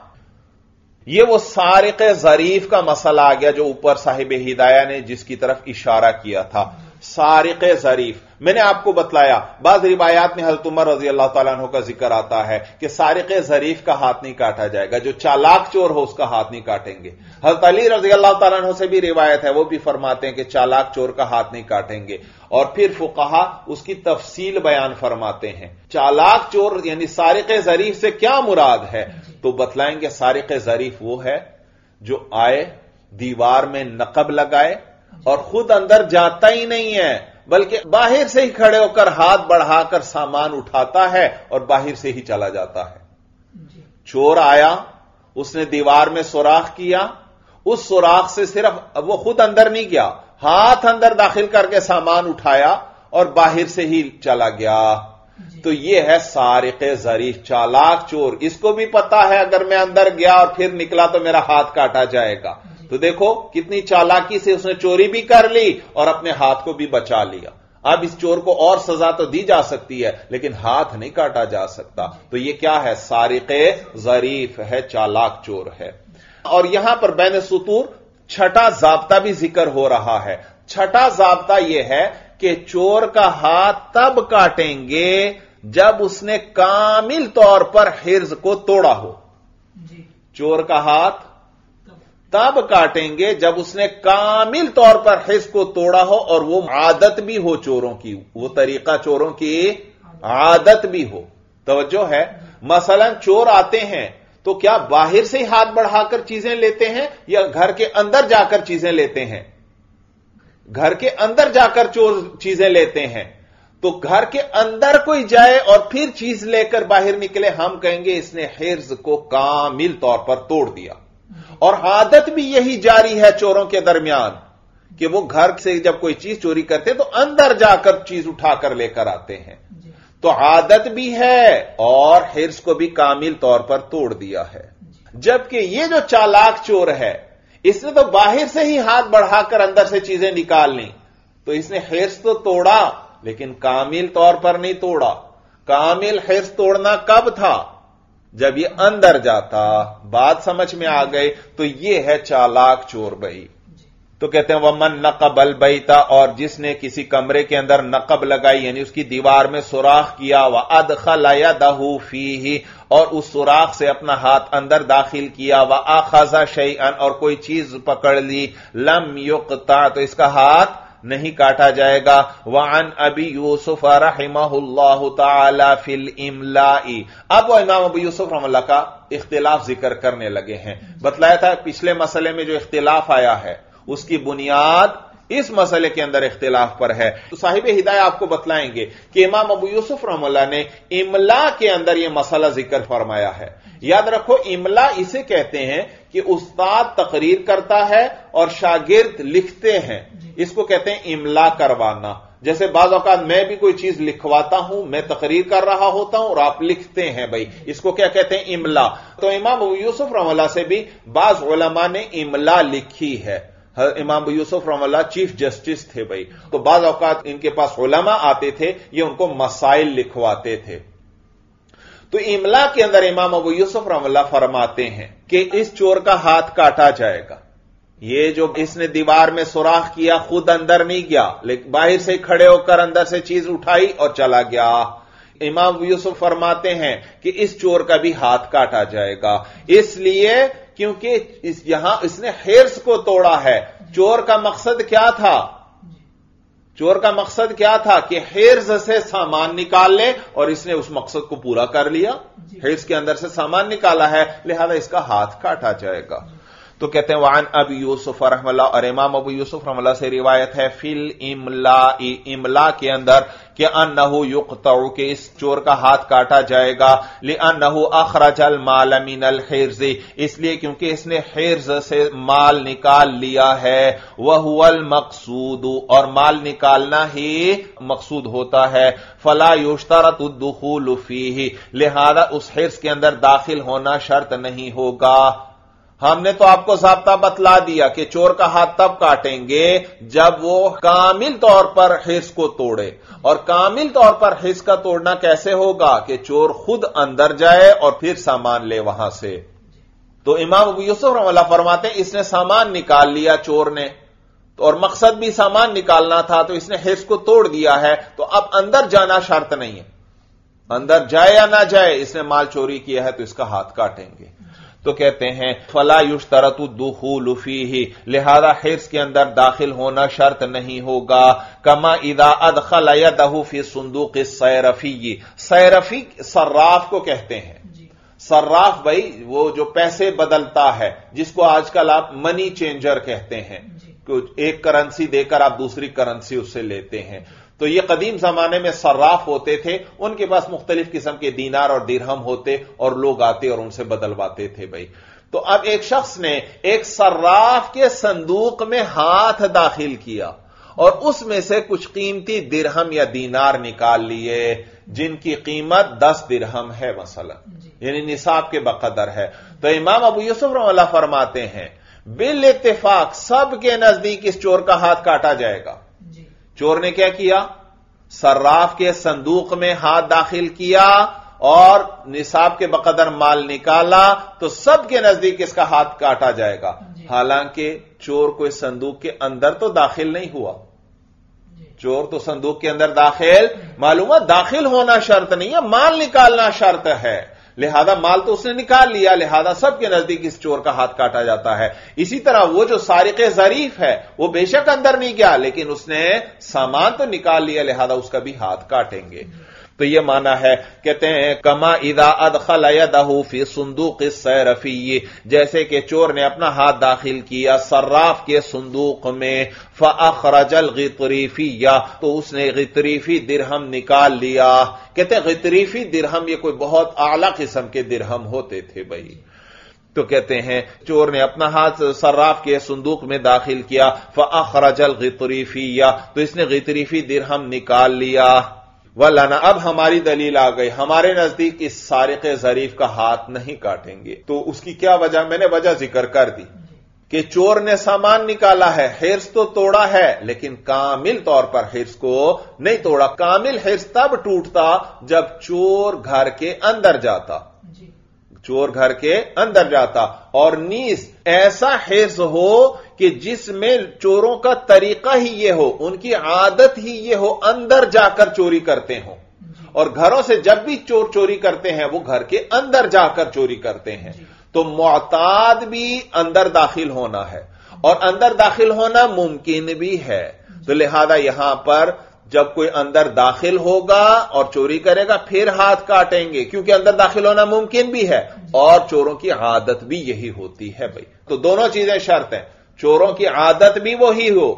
یہ وہ سارق ظریف کا مسئلہ آ گیا جو اوپر صاحب ہدایہ نے جس کی طرف اشارہ کیا تھا۔ सारिक़ ज़रीफ। मैंने आपको बतलाया बाज़ रिवायात में हज़रत उमर रज़ी अल्लाह ताला अन्हु का जिक्र आता है कि सारिक़ ज़रीफ का हाथ नहीं काटा जाएगा, जो चालाक चोर हो उसका हाथ नहीं काटेंगे। हज़रत अली रज़ी अल्लाह ताला अन्हु से भी रिवायत है, वो भी फरमाते हैं कि चालाक चोर का हाथ नहीं काटेंगे। और फिर फुक़हा उसकी तफसील बयान फरमाते हैं। चालाक चोर यानी सारिक़ ज़रीफ से क्या मुराद है, तो बतलाएंगे सारिक़ ज़रीफ वो है जो आए, दीवार में नकब लगाए और खुद अंदर जाता ही नहीं है, बल्कि बाहर से ही खड़े होकर हाथ बढ़ाकर सामान उठाता है और बाहर से ही चला जाता है। चोर आया, उसने दीवार में सुराख किया, उस सुराख से सिर्फ वो खुद अंदर नहीं गया, हाथ अंदर दाखिल करके सामान उठाया और बाहर से ही चला गया। तो ये है सारिक़ ज़रीफ, चालाक चोर। इसको भी पता है अगर मैं अंदर गया और फिर निकला तो मेरा हाथ काटा जाएगा। तो देखो कितनी चालाकी से उसने चोरी भी कर ली और अपने हाथ को भी बचा लिया। अब इस चोर को और सजा तो दी जा सकती है, लेकिन हाथ नहीं काटा जा सकता। तो ये क्या है, सारिक़ ज़रीफ है, चालाक चोर है। और यहां पर बैन सुतूर छठा ज़ाब्ता भी जिक्र हो रहा है। छठा ज़ाब्ता यह है कि चोर का हाथ तब काटेंगे जब उसने कामिल तौर पर हिर्ज को तोड़ा हो। चोर का हाथ तब काटेंगे जब उसने कामिल तौर पर हिर्ज को तोड़ा हो और वो आदत भी हो चोरों की, वो तरीका चोरों की आदत भी हो। तवज्जो है, मसलन चोर आते हैं तो क्या बाहर से ही हाथ बढ़ाकर चीजें लेते हैं या घर के अंदर जाकर चीजें लेते हैं? घर के अंदर जाकर चोर चीजें लेते हैं। तो घर के अंदर कोई जाए और फिर चीज लेकर बाहर निकले, हम कहेंगे इसने हिर्ज को कामिल तौर पर तोड़ दिया। और आदत भी यही जारी है चोरों के दरमियान कि वो घर से जब कोई चीज चोरी करते तो अंदर जाकर चीज उठाकर लेकर आते हैं। तो आदत भी है और हिर्ज को भी कामिल तौर पर तोड़ दिया है। जबकि ये जो चालाक चोर है, इसने तो बाहर से ही हाथ बढ़ाकर अंदर से चीजें निकाल ली, तो इसने हिर्ज तो तोड़ा लेकिन कामिल तौर पर नहीं तोड़ा। कामिल हिर्ज तोड़ना कब था, जब ये अंदर जाता। बात समझ में आ गई। तो ये है चालाक चोर भाई। तो कहते हैं वमन नकबल बैता, और जिसने किसी कमरे के अंदर नकब लगाई यानी उसकी दीवार में सुराख किया, व अदखल यदहु फीही, और उस सुराख से अपना हाथ अंदर दाखिल किया, व अखज़ शैअन, और कोई चीज पकड़ ली, लम युक़ता, तो इसका हाथ नहीं काटा जाएगा। वअन अबी यूसुफ रहिमहुल्लाहु तआला फिल इमलाई। अब वो इमाम अबू यूसुफ रहमतुल्लाह का इख्तिलाफ जिक्र करने लगे हैं। बतलाया था पिछले मसले में जो इख्तिलाफ आया है उसकी बुनियाद इस मसले के अंदर इख्तिलाफ पर है। तो साहिब हिदायत आपको बतलाएंगे कि इमाम अबू यूसुफ रहमतुल्लाह ने इमला के अंदर यह मसला जिक्र फरमाया है। याद रखो, इमला इसे कहते हैं कि उस्ताद तकरीर करता है और शागिर्द लिखते हैं, इसको कहते हैं इमला करवाना। जैसे बाज़ औक़ात मैं भी कोई चीज लिखवाता हूं, मैं तकरीर कर रहा होता हूं और आप लिखते हैं भाई, इसको क्या कहते हैं, इमला। तो इमाम अबू यूसुफ रहमतुल्लाह से भी बाज़ उलमा ने इमला लिखी है। इमाम अबू यूसुफ रहमतुल्लाह चीफ जस्टिस थे भाई, तो बाज़ औक़ात इनके पास उलमा आते थे, ये उनको मसाइल लिखवाते थे। तो इमला के अंदर इमाम अबू यूसुफ रहमतुल्लाह फरमाते हैं कि इस चोर का हाथ काटा जाएगा। ये जो इसने दीवार में सुराख किया, खुद अंदर नहीं गया, लेकिन बाहर से खड़े होकर अंदर से चीज उठाई और चला गया। इमाम अबू यूसुफ फरमाते हैं कि इस चोर का भी हाथ काटा जाएगा, इसलिए क्योंकि यहां इसने हिर्स को तोड़ा है। चोर का मकसद क्या था, चोर का मकसद क्या था कि हिर्ज से सामान निकाल ले, और इसने उस मकसद को पूरा कर लिया, हिर्ज के अंदर से सामान निकाला है, लिहाजा इसका हाथ काटा जाएगा। तो कहते हैं वान अबू यूसुफ रहमतुल्लाह, और इमाम अबू यूसुफ रहमतुल्लाह से रिवायत है फिल इमला, इमला के अंदर कि अन्नहु युक़तउ, के इस चोर का हाथ काटा जाएगा, लिअन्नहु अखरजल माल मिनल हिर्ज, इसलिए क्योंकि इसने हिर्ज से माल निकाल लिया है, वहुवल मकसूद, और माल निकालना ही मकसूद होता है, फला युश्तरतु दुखूलु फीही, लिहाजा उस हिर्ज के अंदर दाखिल होना शर्त नहीं होगा। हमने तो आपको ज़ाब्ता बतला दिया कि चोर का हाथ तब काटेंगे जब वो कामिल तौर पर हिर्स को तोड़े, और कामिल तौर पर हिर्स का तोड़ना कैसे होगा कि चोर खुद अंदर जाए और फिर सामान ले वहां से। तो इमाम अबू यूसुफ रहमतुल्लाह फरमाते हैं इसने सामान निकाल लिया चोर ने, اور مقصد بھی سامان نکالنا تھا، تو اس نے حرص کو توڑ دیا ہے، تو اب اندر جانا شرط نہیں ہے، اندر جائے یا نہ جائے، اس نے مال چوری کیا ہے تو اس کا ہاتھ کاٹیں گے۔ تو کہتے ہیں فلا یشترط الدخول فیہ، لہذا حرص کے اندر داخل ہونا شرط نہیں ہوگا، کما اذا ادخل یدہ فی صندوق الصیرفی، صیرفی صراف کو کہتے ہیں، صراف بھائی وہ جو پیسے بدلتا ہے، جس کو آج کل آپ منی چینجر کہتے ہیں، ایک کرنسی دے کر آپ دوسری کرنسی اس سے لیتے ہیں، تو یہ قدیم زمانے میں صراف ہوتے تھے، ان کے پاس مختلف قسم کے دینار اور درہم ہوتے اور لوگ آتے اور ان سے بدلواتے تھے بھائی۔ تو اب ایک شخص نے ایک صراف کے صندوق میں ہاتھ داخل کیا اور اس میں سے کچھ قیمتی درہم یا دینار نکال لیے جن کی قیمت 10 درہم ہے مثلا، یعنی نصاب کے بقدر ہے، تو امام ابو یوسف رحمہ اللہ فرماتے ہیں بالاتفاق سب کے نزدیک اس چور کا ہاتھ کاٹا جائے گا۔ چور نے کیا کیا؟ صراف کے صندوق میں ہاتھ داخل کیا اور نصاب کے بقدر مال نکالا، تو سب کے نزدیک اس کا ہاتھ کاٹا جائے گا، حالانکہ چور کوئی صندوق کے اندر تو داخل نہیں ہوا، چور تو صندوق کے اندر داخل، معلومات داخل ہونا شرط نہیں ہے، مال نکالنا شرط ہے، لہذا مال تو اس نے نکال لیا، لہذا سب کے نزدیک اس چور کا ہاتھ کاٹا جاتا ہے۔ اسی طرح وہ جو سارق ظریف ہے وہ بے شک اندر نہیں گیا، لیکن اس نے سامان تو نکال لیا، لہذا اس کا بھی ہاتھ کاٹیں گے۔ تو یہ معنی ہے، کہتے ہیں کما اذا ادخل یدہ فی صندوق الصیرفی، جیسے کہ چور نے اپنا ہاتھ داخل کیا صراف کے صندوق میں، فاخرج الغطریفی، تو اس نے غطریفی درہم نکال لیا۔ کہتے ہیں غطریفی درہم یہ کوئی بہت اعلی قسم کے درہم ہوتے تھے بھائی۔ تو کہتے ہیں چور نے اپنا ہاتھ صراف کے صندوق میں داخل کیا، فاخرج الغطریفی، تو اس نے غطریفی درہم نکال لیا۔ وَلَنَا، اب ہماری دلیل آ گئی، ہمارے نزدیک اس سارق ظریف کا ہاتھ نہیں کاٹیں گے۔ تو اس کی کیا وجہ؟ میں نے وجہ ذکر کر دی کہ چور نے سامان نکالا ہے، حرص تو توڑا ہے لیکن کامل طور پر حرص کو نہیں توڑا۔ کامل حرص تب ٹوٹتا جب چور گھر کے اندر جاتا، چور گھر کے اندر جاتا، اور نیز ایسا حرص ہو کہ جس میں چوروں کا طریقہ ہی یہ ہو، ان کی عادت ہی یہ ہو اندر جا کر چوری کرتے ہوں، اور گھروں سے جب بھی چور چوری کرتے ہیں وہ گھر کے اندر جا کر چوری کرتے ہیں، تو معتاد بھی اندر داخل ہونا ہے اور اندر داخل ہونا ممکن بھی ہے، تو لہذا یہاں پر جب کوئی اندر داخل ہوگا اور چوری کرے گا پھر ہاتھ کاٹیں گے، کیونکہ اندر داخل ہونا ممکن بھی ہے اور چوروں کی عادت بھی یہی ہوتی ہے بھائی۔ تو دونوں چیزیں شرط ہیں، چوروں کی عادت بھی وہی ہو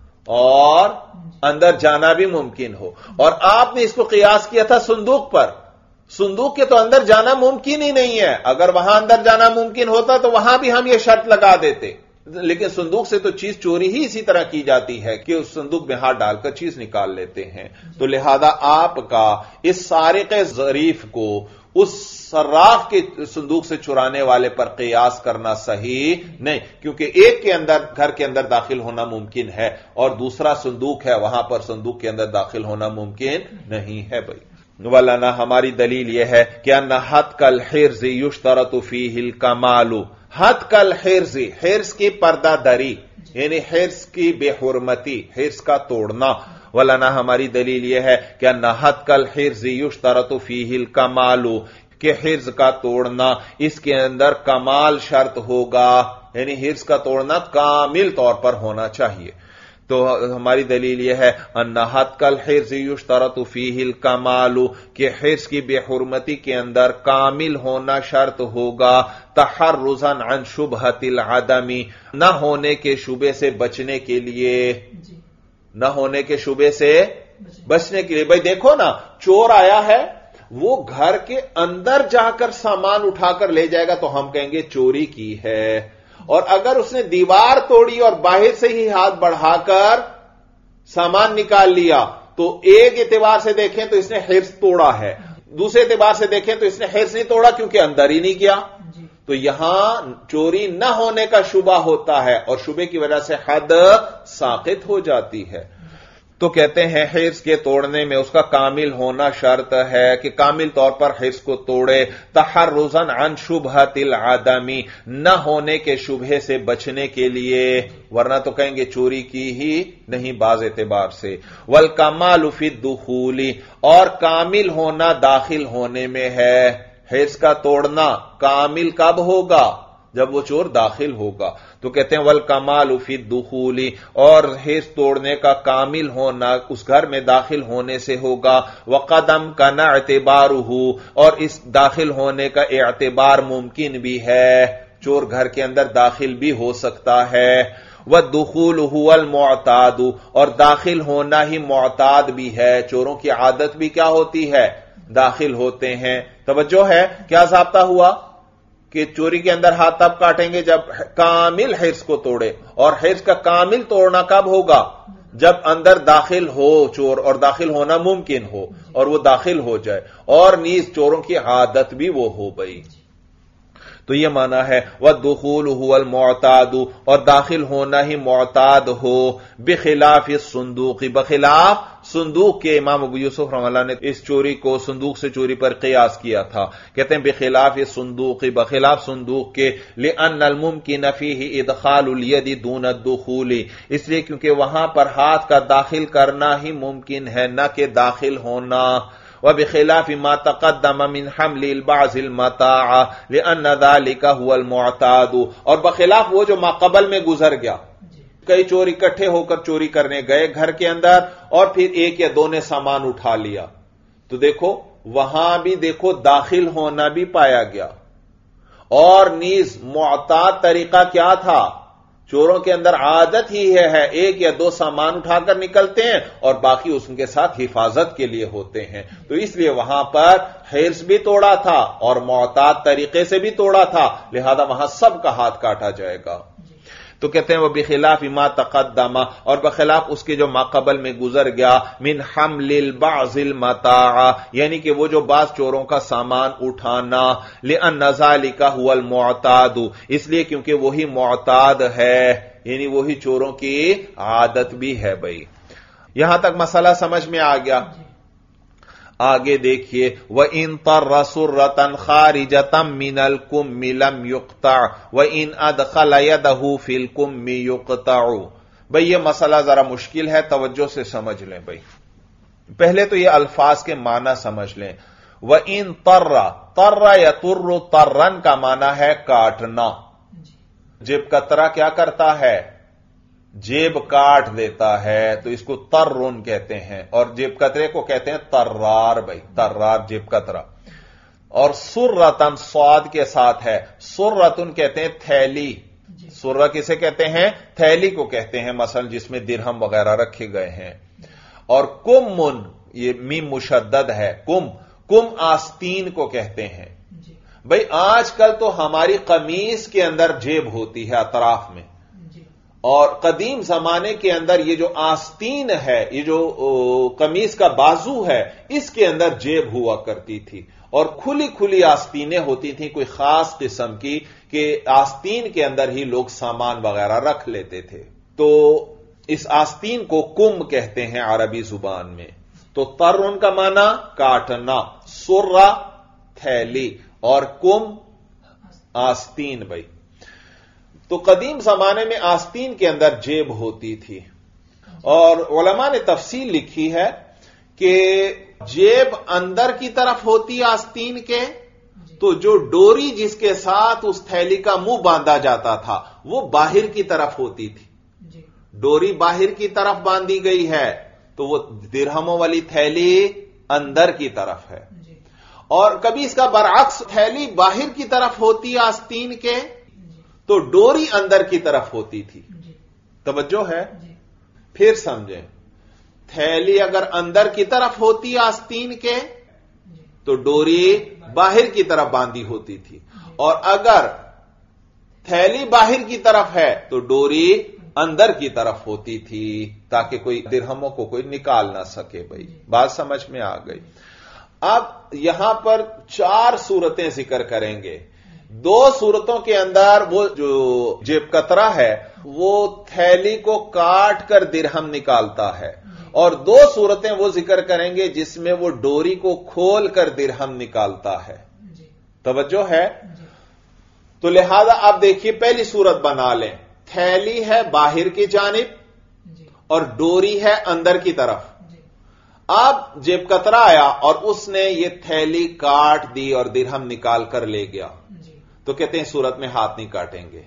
اور اندر جانا بھی ممکن ہو۔ اور آپ نے اس کو قیاس کیا تھا صندوق پر، صندوق کے تو اندر جانا ممکن ہی نہیں ہے، اگر وہاں اندر جانا ممکن ہوتا تو وہاں بھی ہم یہ شرط لگا دیتے، لیکن صندوق سے تو چیز چوری ہی اسی طرح کی جاتی ہے کہ اس صندوق میں ہاتھ ڈال کر چیز نکال لیتے ہیں۔ تو لہذا آپ کا اس سارق ظریف کو اس صراف کے صندوق سے چرانے والے پر قیاس کرنا صحیح نہیں، کیونکہ ایک کے اندر گھر کے اندر داخل ہونا ممکن ہے اور دوسرا صندوق ہے، وہاں پر صندوق کے اندر داخل ہونا ممکن نہیں ہے بھائی۔ وَلَنَا، ہماری دلیل یہ ہے کہ ان حتک الحرز یشترط فیہ الکمال، حتک الحرز، حرز کی پردہ دری یعنی حرز کی بے حرمتی، حرز کا توڑنا۔ وَلَنَا، ہماری دلیل یہ ہے کہ ان حتک الحرز یشترط فیہ الکمال، کہ حرز کا توڑنا اس کے اندر کمال شرط ہوگا، یعنی حرز کا توڑنا کامل طور پر ہونا چاہیے۔ تو ہماری دلیل یہ ہے ان حتک الحرز یشترط فیہ الکمال، کہ حرز کی بے حرمتی کے اندر کامل ہونا شرط ہوگا، تحرزا عن شبہۃ العدم، نہ ہونے کے شبے سے بچنے کے لیے، نہ ہونے کے شبے سے بچنے کے لیے۔ بھائی دیکھو نا، چور آیا ہے، وہ گھر کے اندر جا کر سامان اٹھا کر لے جائے گا تو ہم کہیں گے چوری کی ہے، اور اگر اس نے دیوار توڑی اور باہر سے ہی ہاتھ بڑھا کر سامان نکال لیا تو ایک اعتبار سے دیکھیں تو اس نے حرص توڑا ہے، دوسرے اعتبار سے دیکھیں تو اس نے حرص نہیں توڑا کیونکہ اندر ہی نہیں گیا۔ تو یہاں چوری نہ ہونے کا شبہ ہوتا ہے اور شبے کی وجہ سے حد ساقط ہو جاتی ہے۔ تو کہتے ہیں حرز کے توڑنے میں اس کا کامل ہونا شرط ہے کہ کامل طور پر حرز کو توڑے، تحرزاً عن شبہۃ العدمی، نہ ہونے کے شبہے سے بچنے کے لیے، ورنہ تو کہیں گے چوری کی ہی نہیں بعض اعتبار سے، والکمال فی الدخول، اور کامل ہونا داخل ہونے میں ہے۔ حرز کا توڑنا کامل کب ہوگا؟ جب وہ چور داخل ہوگا۔ تو کہتے ہیں والکمال فی الدخول، اور حرز توڑنے کا کامل ہونا اس گھر میں داخل ہونے سے ہوگا، وقد امکن اعتبارہ، اور اس داخل ہونے کا اعتبار ممکن بھی ہے، چور گھر کے اندر داخل بھی ہو سکتا ہے، والدخول هو المعتاد، اور داخل ہونا ہی معتاد بھی ہے، چوروں کی عادت بھی کیا ہوتی ہے؟ داخل ہوتے ہیں۔ توجہ ہے، کیا ضابطہ ہوا کہ چوری کے اندر ہاتھ تب کاٹیں گے جب کامل حرز کو توڑے، اور حرز کا کامل توڑنا کب ہوگا؟ جب اندر داخل ہو چور، اور داخل ہونا ممکن ہو، اور وہ داخل ہو جائے، اور نیز چوروں کی عادت بھی وہ ہو گئی۔ تو یہ معنی ہے والدخول هو المعتاد، اور داخل ہونا ہی معتاد ہو، بخلاف الصندوق، بخلاف صندوق کے۔ امام ابو یوسف رحمہ اللہ نے اس چوری کو صندوق سے چوری پر قیاس کیا تھا، کہتے ہیں بخلاف الصندوق، بخلاف صندوق کے، لأن الممکن فیہ ادخال الید دون الدخول، اس لیے کیونکہ وہاں پر ہاتھ کا داخل کرنا ہی ممکن ہے، نہ کہ داخل ہونا۔ وبخلاف ما تقدم من حمل البعض المتاع لأن ذلك هو المعتاد، اور بخلاف وہ جو ما قبل میں گزر گیا، کئی چور اکٹھے ہو کر چوری کرنے گئے گھر کے اندر، اور پھر ایک یا دو نے سامان اٹھا لیا، تو دیکھو وہاں بھی دیکھو داخل ہونا بھی پایا گیا، اور نیز معتاد طریقہ کیا تھا؟ چوروں کے اندر عادت ہی ہے ایک یا دو سامان اٹھا کر نکلتے ہیں، اور باقی اس کے ساتھ حفاظت کے لیے ہوتے ہیں، تو اس لیے وہاں پر حرز بھی توڑا تھا اور معتاد طریقے سے بھی توڑا تھا، لہذا وہاں سب کا ہاتھ کاٹا جائے گا۔ تو کہتے ہیں وہ بخلاف ما تقدم، اور بخلاف اس کے جو ماقبل میں گزر گیا، من حمل البعض المتاع، یعنی کہ وہ جو بعض چوروں کا سامان اٹھانا، لأن ذلك هو المعتاد، اس لیے کیونکہ وہی معتاد ہے، یعنی وہی چوروں کی عادت بھی ہے۔ بھائی یہاں تک مسئلہ سمجھ میں آ گیا؟ آگے دیکھیے، وَإِن طَرَّ سُرَّةً خَارِجَةً مِنَ الْكُمِّ لَمْ يُقْطَعْ وَإِنْ أَدْخَلَ يَدَهُ فِي الْكُمِّ يُقْطَعُ۔ بھئی یہ مسئلہ ذرا مشکل ہے، توجہ سے سمجھ لیں۔ بھئی پہلے تو یہ الفاظ کے معنی سمجھ لیں۔ وَإِن طَرَّ، طَرَّ يَطُرُّ، طَرًّا کا معنی ہے کاٹنا۔ جب قطرہ کیا کرتا ہے؟ جیب کاٹ دیتا ہے، تو اس کو ترن کہتے ہیں، اور جیب قطرے کو کہتے ہیں ترار۔ بھائی ترار جیب قطرہ۔ اور سرتن صاد کے ساتھ ہے، سرتن کہتے ہیں تھیلی، سرہ کسے کہتے ہیں؟ تھیلی کو کہتے ہیں، مثلا جس میں درہم وغیرہ رکھے گئے ہیں۔ اور کمن، یہ میم مشدد ہے، کم آستین کو کہتے ہیں۔ بھائی آج کل تو ہماری قمیص کے اندر جیب ہوتی ہے اطراف میں، اور قدیم زمانے کے اندر یہ جو آستین ہے، یہ جو قمیص کا بازو ہے، اس کے اندر جیب ہوا کرتی تھی، اور کھلی کھلی آستینیں ہوتی تھیں کوئی خاص قسم کی، کہ آستین کے اندر ہی لوگ سامان وغیرہ رکھ لیتے تھے۔ تو اس آستین کو کم کہتے ہیں عربی زبان میں۔ تو ترن کا معنی کاٹنا، سرہ تھیلی، اور کم آستین۔ بھائی تو قدیم زمانے میں آستین کے اندر جیب ہوتی تھی، اور علماء نے تفصیل لکھی ہے کہ جیب اندر کی طرف ہوتی آستین کے، تو جو ڈوری جس کے ساتھ اس تھیلی کا منہ باندھا جاتا تھا وہ باہر کی طرف ہوتی تھی۔ ڈوری باہر کی طرف باندھی گئی ہے تو وہ درہموں والی تھیلی اندر کی طرف ہے، اور کبھی اس کا برعکس، تھیلی باہر کی طرف ہوتی آستین کے تو ڈوری اندر کی طرف ہوتی تھی۔ توجہ ہے؟ پھر سمجھیں، تھیلی اگر اندر کی طرف ہوتی آستین کے تو ڈوری باہر کی طرف باندھی ہوتی تھی، اور اگر تھیلی باہر کی طرف ہے تو ڈوری اندر کی طرف ہوتی تھی، تاکہ کوئی درہموں کو کوئی نکال نہ سکے۔ بھائی بات سمجھ میں آ گئی؟ اب یہاں پر 4 صورتیں ذکر کریں گے۔ 2 صورتوں کے اندر وہ جو جیب قطرہ ہے وہ تھیلی کو کاٹ کر درہم نکالتا ہے، اور 2 صورتیں وہ ذکر کریں گے جس میں وہ ڈوری کو کھول کر درہم نکالتا ہے. توجہ ہے؟ تو لہذا آپ دیکھیے پہلی صورت بنا لیں. تھیلی ہے باہر کی جانب اور ڈوری ہے اندر کی طرف. اب جیب کترا آیا اور اس نے یہ تھیلی کاٹ دی اور درہم نکال کر لے گیا تو کہتے ہیں صورت میں ہاتھ نہیں کاٹیں گے,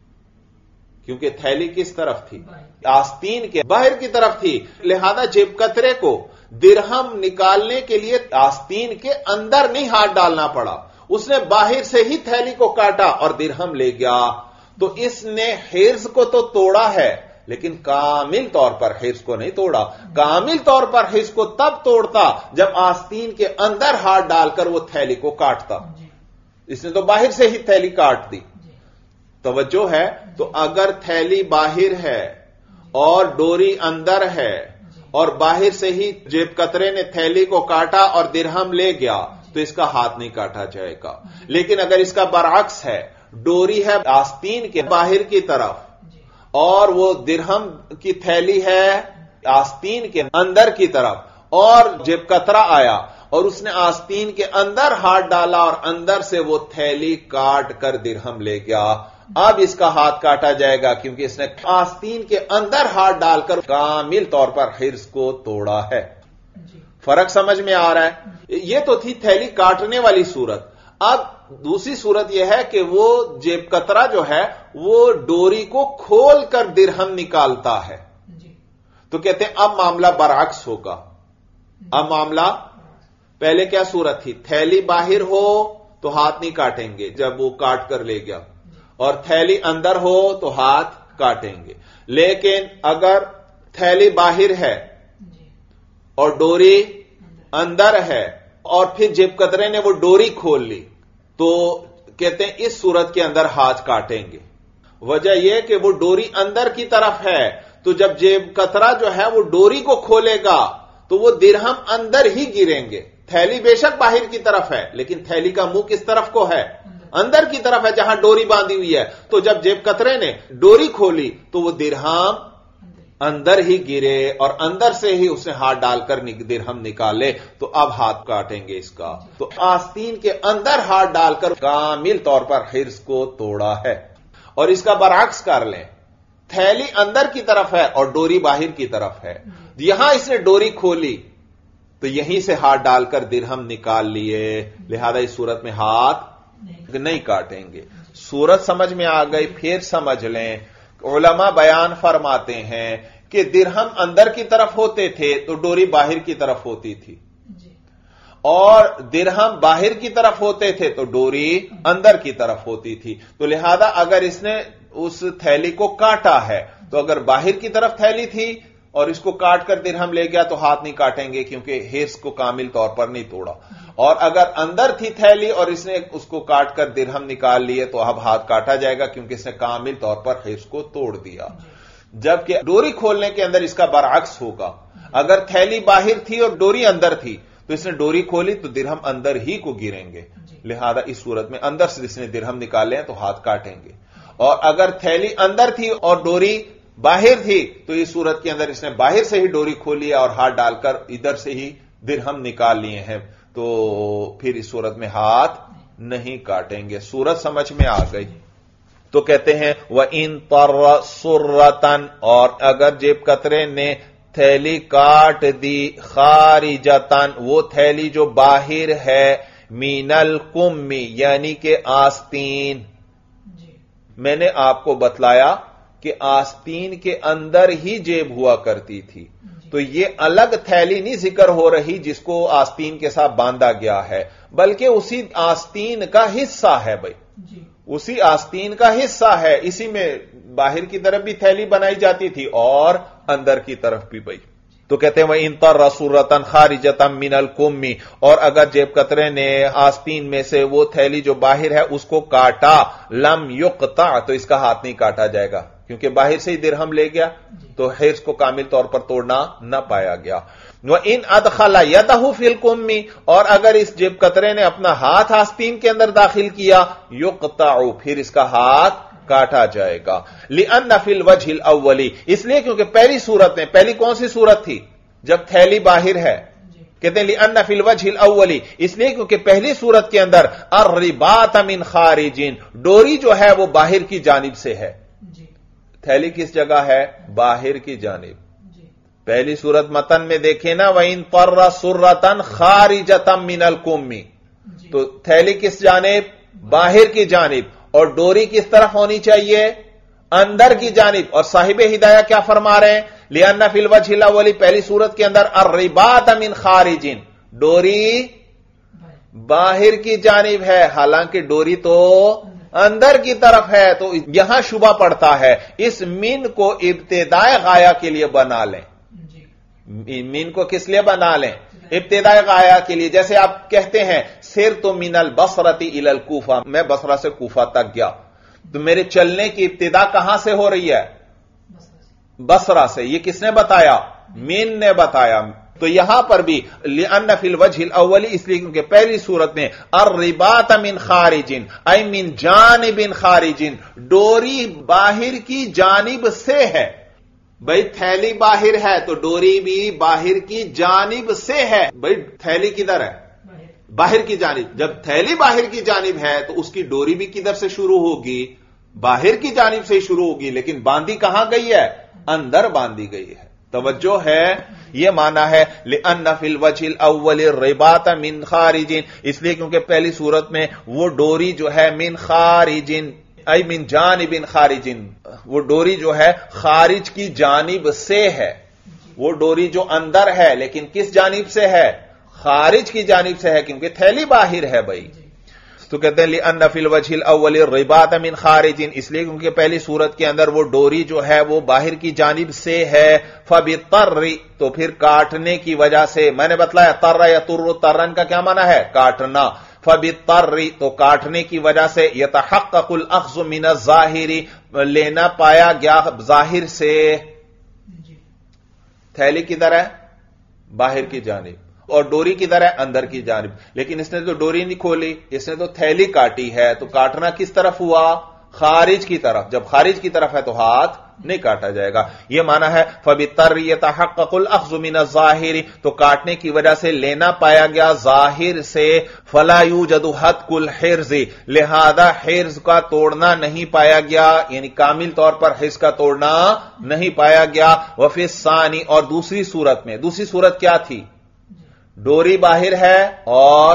کیونکہ تھیلی کس طرف تھی؟ آستین کے باہر کی طرف تھی. لہذا جیب کترے کو درہم نکالنے کے لیے آستین کے اندر نہیں ہاتھ ڈالنا پڑا, اس نے باہر سے ہی تھیلی کو کاٹا اور درہم لے گیا. تو اس نے حرز کو تو توڑا ہے لیکن کامل طور پر حرز کو نہیں توڑا. کامل طور پر حرز کو تب توڑتا جب آستین کے اندر ہاتھ ڈال کر وہ تھیلی کو کاٹتا. اس نے تو باہر سے ہی تھیلی کاٹ دی. توجہ ہے؟ تو اگر تھیلی باہر ہے اور ڈوری اندر ہے اور باہر سے ہی جیب کترے نے تھیلی کو کاٹا اور درہم لے گیا تو اس کا ہاتھ نہیں کاٹا جائے گا. لیکن اگر اس کا برعکس ہے, ڈوری ہے آستین کے باہر کی طرف اور وہ درہم کی تھیلی ہے آستین کے اندر کی طرف, اور جیب کترا آیا اور اس نے آستین کے اندر ہاتھ ڈالا اور اندر سے وہ تھیلی کاٹ کر درہم لے گیا, اب اس کا ہاتھ کاٹا جائے گا کیونکہ اس نے آستین کے اندر ہاتھ ڈال کر کامل طور پر حرز کو توڑا ہے. فرق سمجھ میں آ رہا ہے؟ یہ تو تھی تھیلی کاٹنے والی صورت. اب دوسری صورت یہ ہے کہ وہ جیب کترا جو ہے وہ ڈوری کو کھول کر درہم نکالتا ہے. تو کہتے ہیں اب معاملہ برعکس ہوگا. اب معاملہ, پہلے کیا صورت تھی؟ تھیلی باہر ہو تو ہاتھ نہیں کاٹیں گے جب وہ کاٹ کر لے گیا, اور تھیلی اندر ہو تو ہاتھ کاٹیں گے. لیکن اگر تھیلی باہر ہے اور ڈوری اندر ہے اور پھر جیب کترے نے وہ ڈوری کھول لی تو کہتے ہیں اس صورت کے اندر ہاتھ کاٹیں گے. وجہ یہ کہ وہ ڈوری اندر کی طرف ہے, تو جب جیب کترا جو ہے وہ ڈوری کو کھولے گا تو وہ درہم اندر ہی گریں گے. تھیلی بے شک باہر کی طرف ہے لیکن تھیلی کا منہ کس طرف کو ہے؟ اندر کی طرف ہے جہاں ڈوری باندھی ہوئی ہے. تو جب جیب کترے نے ڈوری کھولی تو وہ درہم اندر ہی گرے اور اندر سے ہی اس نے ہاتھ ڈال کر درہم نکالے, تو اب ہاتھ کاٹیں گے اس کا. تو آستین کے اندر ہاتھ ڈال کر کامل طور پر حرز کو توڑا ہے. اور اس کا برعکس کر لیں, تھیلی اندر کی طرف ہے اور ڈوری باہر کی طرف ہے. یہاں اس نے ڈوری کھولی تو یہیں سے ہاتھ ڈال کر درہم نکال لیے, لہذا اس صورت میں ہاتھ نہیں کاٹیں گے. صورت سمجھ میں آ گئی؟ پھر سمجھ لیں, علماء بیان فرماتے ہیں کہ درہم اندر کی طرف ہوتے تھے تو ڈوری باہر کی طرف ہوتی تھی, اور درہم باہر کی طرف ہوتے تھے تو ڈوری اندر کی طرف ہوتی تھی. تو لہذا اگر اس نے اس تھیلی کو کاٹا ہے تو اگر باہر کی طرف تھیلی تھی اور اس کو کاٹ کر درہم لے گیا تو ہاتھ نہیں کاٹیں گے کیونکہ حرز کو کامل طور پر نہیں توڑا. اور اگر اندر تھی تھیلی اور اس نے اس کو کاٹ کر درہم نکال لیے تو اب ہاتھ کاٹا جائے گا کیونکہ اس نے کامل طور پر حرز کو توڑ دیا. جبکہ ڈوری کھولنے کے اندر اس کا برعکس ہوگا. اگر تھیلی باہر تھی اور ڈوری اندر تھی تو اس نے ڈوری کھولی تو درہم اندر ہی کو گریں گے, لہذا اس صورت میں اندر سے اس نے درہم نکالے ہیں تو ہاتھ کاٹیں گے. اور اگر تھیلی اندر تھی اور ڈوری باہر تھی تو اس صورت کے اندر اس نے باہر سے ہی ڈوری کھولی اور ہاتھ ڈال کر ادھر سے ہی درہم نکال لیے ہیں تو پھر اس صورت میں ہاتھ نہیں کاٹیں گے. صورت سمجھ میں آ گئی؟ تو کہتے ہیں وَإِن طَرَّ سُرَّةً, اور اگر جیب کترے نے تھیلی کاٹ دی خارجتاً, وہ تھیلی جو باہر ہے, مِنَ الْقُمِّ یعنی کہ آستین. میں نے آپ کو بتلایا کہ آستین کے اندر ہی جیب ہوا کرتی تھی, تو یہ الگ تھیلی نہیں ذکر ہو رہی جس کو آستین کے ساتھ باندھا گیا ہے, بلکہ اسی آستین کا حصہ ہے. بھائی اسی آستین کا حصہ ہے, اسی میں باہر کی طرف بھی تھیلی بنائی جاتی تھی اور اندر کی طرف بھی. بھائی تو کہتے ہیں وَإِن طَرَّ سُرَّةً خَارِجَةً مِنَ الْقُمِّ, اور اگر جیب کترے نے آستین میں سے وہ تھیلی جو باہر ہے اس کو کاٹا, لم يقطع, تو اس کا ہاتھ نہیں کاٹا جائے گا کیونکہ باہر سے ہی درہم لے گیا تو حرز کو کامل طور پر توڑنا نہ پایا گیا. وَإِنْ أَدْخَلَ يَدَهُ فِي الْقُمِّ, اور اگر اس جیب کترے نے اپنا ہاتھ آستین کے اندر داخل کیا, يُقْطَعُ, پھر اس کا ہاتھ کاٹا جائے گا. لِأَنَّ فِي الْوَجْهِ الْأَوَّلِ, اس لیے کیونکہ پہلی صورت میں, پہلی کون سی صورت تھی؟ جب تھیلی باہر ہے. کہتے ہیں لِأَنَّ فِي الْوَجْهِ الْأَوَّلِ، اس لیے کیونکہ پہلی صورت کے اندر الرِّبَاطَ مِنْ خَارِجٍ، ڈوری جو ہے وہ باہر کی جانب سے ہے. تھیلی کس جگہ ہے؟ باہر کی جانب. پہلی صورت متن میں دیکھیں نا، وَإِن طَرَّ سُرَّةً خَارِجَةً مِنَ الْكُمِّ، تو تھیلی کس جانب؟ باہر کی جانب. اور ڈوری کس طرف ہونی چاہیے؟ اندر کی جانب. اور صاحب ہدایہ کیا فرما رہے ہیں؟ لِأَنَّ فِي الْوَجْهِ الْأَوَّلِ، پہلی صورت کے اندر الرِّبَاطَ مِنْ خَارِجٍ، ڈوری باہر کی جانب ہے، حالانکہ ڈوری تو اندر کی طرف ہے. تو یہاں شبہ پڑتا ہے. اس من کو ابتدائے غایہ کے لیے بنا لیں. من کو کس لیے بنا لیں؟ ابتدائے غایہ کے لیے. جیسے آپ کہتے ہیں سِرْتُ مِنَ الْبَصْرَةِ إِلَى الْكُوفَةِ، میں بصرہ سے کوفہ تک گیا، تو میرے چلنے کی ابتدا کہاں سے ہو رہی ہے؟ بصرہ سے. یہ کس نے بتایا؟ من نے بتایا. تو یہاں پر بھی لِأَنَّ فِي الْوَجْهِ الْأَوَّلِ، اس لیے کیونکہ پہلی صورت میں الرِّبَاطَ مِنْ خَارِجٍ أي مِنْ جَانِبٍ خَارِجٍ، ڈوری باہر کی جانب سے ہے. بھئی تھیلی باہر ہے تو ڈوری بھی باہر کی جانب سے ہے. بھئی تھیلی کدھر ہے؟ باہر کی جانب. جب تھیلی باہر کی جانب ہے تو اس کی ڈوری بھی کدھر سے شروع ہوگی؟ باہر کی جانب سے ہی شروع ہوگی. لیکن باندھی کہاں گئی ہے؟ اندر باندھی گئی ہے. توجہ ہے؟ یہ معنی ہے لِأَنَّ فِي الْوَجْهِ الْأَوَّلِ الرِّبَاطَ مِنْ خَارِجٍ، اس لیے کیونکہ پہلی صورت میں وہ ڈوری جو ہے من خارجن ای من جانب خارجن، وہ ڈوری جو ہے خارج کی جانب سے ہے. وہ ڈوری جو اندر ہے لیکن کس جانب سے ہے؟ خارج کی جانب سے ہے، کیونکہ تھیلی باہر ہے. بھائی تو کہتے ہیں لِأَنَّ فِي الْوَجْهِ الْأَوَّلِ الرِّبَاطَ مِنْ خَارِجٍ، اس لیے کیونکہ پہلی صورت کے اندر وہ ڈوری جو ہے وہ باہر کی جانب سے ہے. فَبِالطَّرِّ، تو پھر کاٹنے کی وجہ سے. میں نے بتلایا تَرَّ یَتُرُّ، تَرَّن کا کیا معنی ہے؟ کاٹنا. فَبِالطَّرِّ، تو کاٹنے کی وجہ سے. يَتَحَقَّقُ الْأَخْذُ مِنَ الظَّاهِرِ، لینا پایا گیا ظاہر سے. تھیلی کدھر ہے؟ باہر کی جانب. اور ڈوری کدھر ہے؟ اندر کی جانب. لیکن اس نے تو ڈوری نہیں کھولی، اس نے تو تھیلی کاٹی ہے. تو کاٹنا کس طرف ہوا؟ خارج کی طرف. جب خارج کی طرف ہے تو ہاتھ نہیں کاٹا جائے گا. یہ معنی ہے فَبِالطَّرِّ يَتَحَقَّقُ الْأَخْذُ مِنَ الظَّاهِرِ، تو کاٹنے کی وجہ سے لینا پایا گیا ظاہر سے. فَلَا يُوجَدُ حَتْقُ الْحِرْزِ، لہذا حرز کا توڑنا نہیں پایا گیا، یعنی کامل طور پر حرز کا توڑنا نہیں پایا گیا. وَفِي الثَّانِي، اور دوسری صورت میں. دوسری صورت کیا تھی؟ ڈوری باہر ہے اور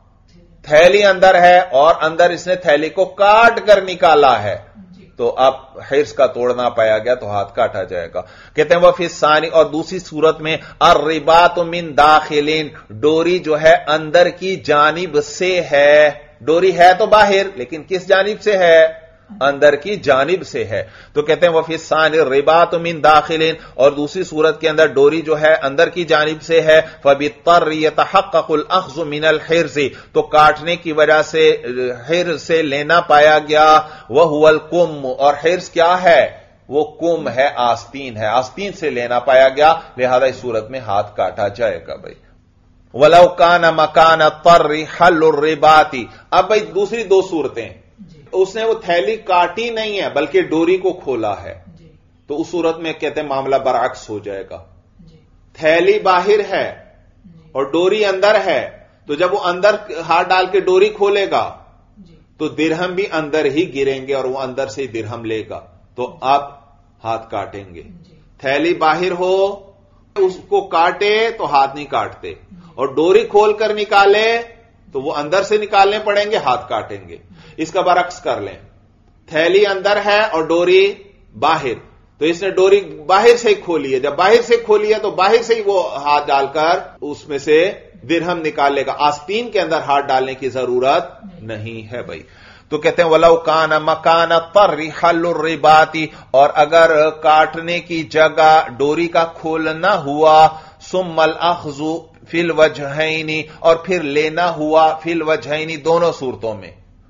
تھیلی اندر ہے، اور اندر اس نے تھیلی کو کاٹ کر نکالا ہے. تو اب حرز کا توڑنا پایا گیا تو ہاتھ کاٹا جائے گا. کہتے ہیں وفی الثانی، اور دوسری صورت میں الرباط من داخلین، ڈوری جو ہے اندر کی جانب سے ہے. ڈوری ہے تو باہر لیکن کس جانب سے ہے؟ اندر کی جانب سے ہے. تو کہتے ہیں وفی الثانی الرباط من داخلین، اور دوسری صورت کے اندر ڈوری جو ہے اندر کی جانب سے ہے. فبالطر يتحقق الاخذ من الحرز، تو کاٹنے کی وجہ سے حرز سے لینا پایا گیا. وهو القم، اور حرز کیا ہے؟ وہ کم ہے، آستین ہے، آستین سے لینا پایا گیا، لہذا اس صورت میں ہاتھ کاٹا جائے گا. بھائی ولو كان مكان الطر حل الرباط، اب بھائی دوسری دو صورتیں، اس نے وہ تھیلی کاٹی نہیں ہے بلکہ ڈوری کو کھولا ہے، تو اس صورت میں کہتے ہیں معاملہ برعکس ہو جائے گا. تھیلی باہر ہے اور ڈوری اندر ہے، تو جب وہ اندر ہاتھ ڈال کے ڈوری کھولے گا تو درہم بھی اندر ہی گریں گے اور وہ اندر سے ہی درہم لے گا، تو آپ ہاتھ کاٹیں گے. تھیلی باہر ہو اس کو کاٹے تو ہاتھ نہیں کاٹتے، اور ڈوری کھول کر نکالے تو وہ اندر سے نکالنے پڑیں گے، ہاتھ کاٹیں گے. اس کا برعکس کر لیں، تھیلی اندر ہے اور ڈوری باہر، تو اس نے ڈوری باہر سے ہی کھولی ہے. جب باہر سے کھولی ہے تو باہر سے ہی وہ ہاتھ ڈال کر اس میں سے درہم نکالے گا، آستین کے اندر ہاتھ ڈالنے کی ضرورت نہیں ہے. بھائی تو کہتے ہیں وَلَوْ كَانَ مَكَانَ الطَّرِّ حَلُّ الرِّبَاطِ، اور اگر کاٹنے کی جگہ ڈوری کا کھولنا ہوا، ثُمَّ الْأَخْذُ فِي الْوَجْهَيْنِ، اور پھر لینا ہوا فِي الْوَجْهَيْنِ، دونوں صورتوں میں،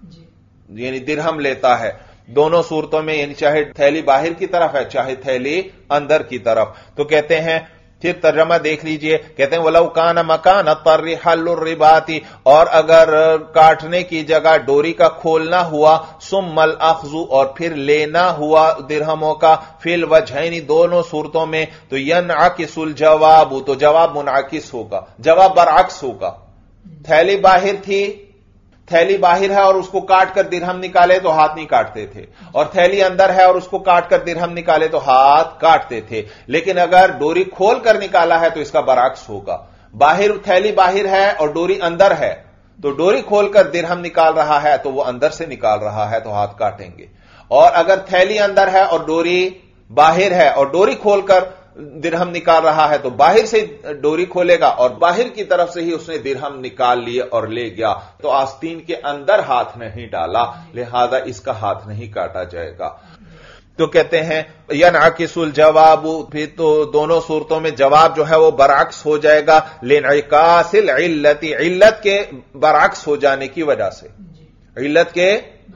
یعنی درہم لیتا ہے دونوں صورتوں میں، یعنی چاہے تھیلی باہر کی طرف ہے چاہے تھیلی اندر کی طرف. تو کہتے ہیں پھر ترجمہ دیکھ لیجئے، کہتے ہیں وَلَوْ كَانَ مَكَانَ الطَّرِّ حَلُّ الرِّبَاطِ، اور اگر کاٹنے کی جگہ ڈوری کا کھولنا ہوا، ثُمَّ الْأَخْذُ، اور پھر لینا ہوا درہموں کا، فِي الْوَجْهَيْنِ دونوں صورتوں میں، تو يَنْعَكِسُ الْجَوَابُ، تو جواب منعکس ہوگا، جواب برعکس ہوگا۔ تھیلی باہر تھی، تھیلی باہر ہے اور اس کو کاٹ کر درہم نکالے تو ہاتھ نہیں کاٹتے تھے، اور تھیلی اندر ہے اور اس کو کاٹ کر درہم نکالے تو ہاتھ کاٹتے تھے، لیکن اگر ڈوری کھول کر نکالا ہے تو اس کا برعکس ہوگا۔ باہر تھیلی باہر ہے اور ڈوری اندر ہے، تو ڈوری کھول کر درہم نکال رہا ہے تو وہ اندر سے نکال رہا ہے تو ہاتھ کاٹیں گے، اور اگر تھیلی اندر ہے اور ڈوری باہر ہے اور ڈوری کھول کر درہم نکال رہا ہے تو باہر سے ڈوری کھولے گا اور باہر کی طرف سے ہی اس نے درہم نکال لیے اور لے گیا، تو آستین کے اندر ہاتھ نہیں ڈالا، لہذا اس کا ہاتھ نہیں کاٹا جائے گا۔ تو کہتے ہیں ينعكس الجواب، پھر تو دونوں صورتوں میں جواب جو ہے وہ برعکس ہو جائے گا، لانعکاس العلت، علت کے برعکس ہو جانے کی وجہ سے، علت کے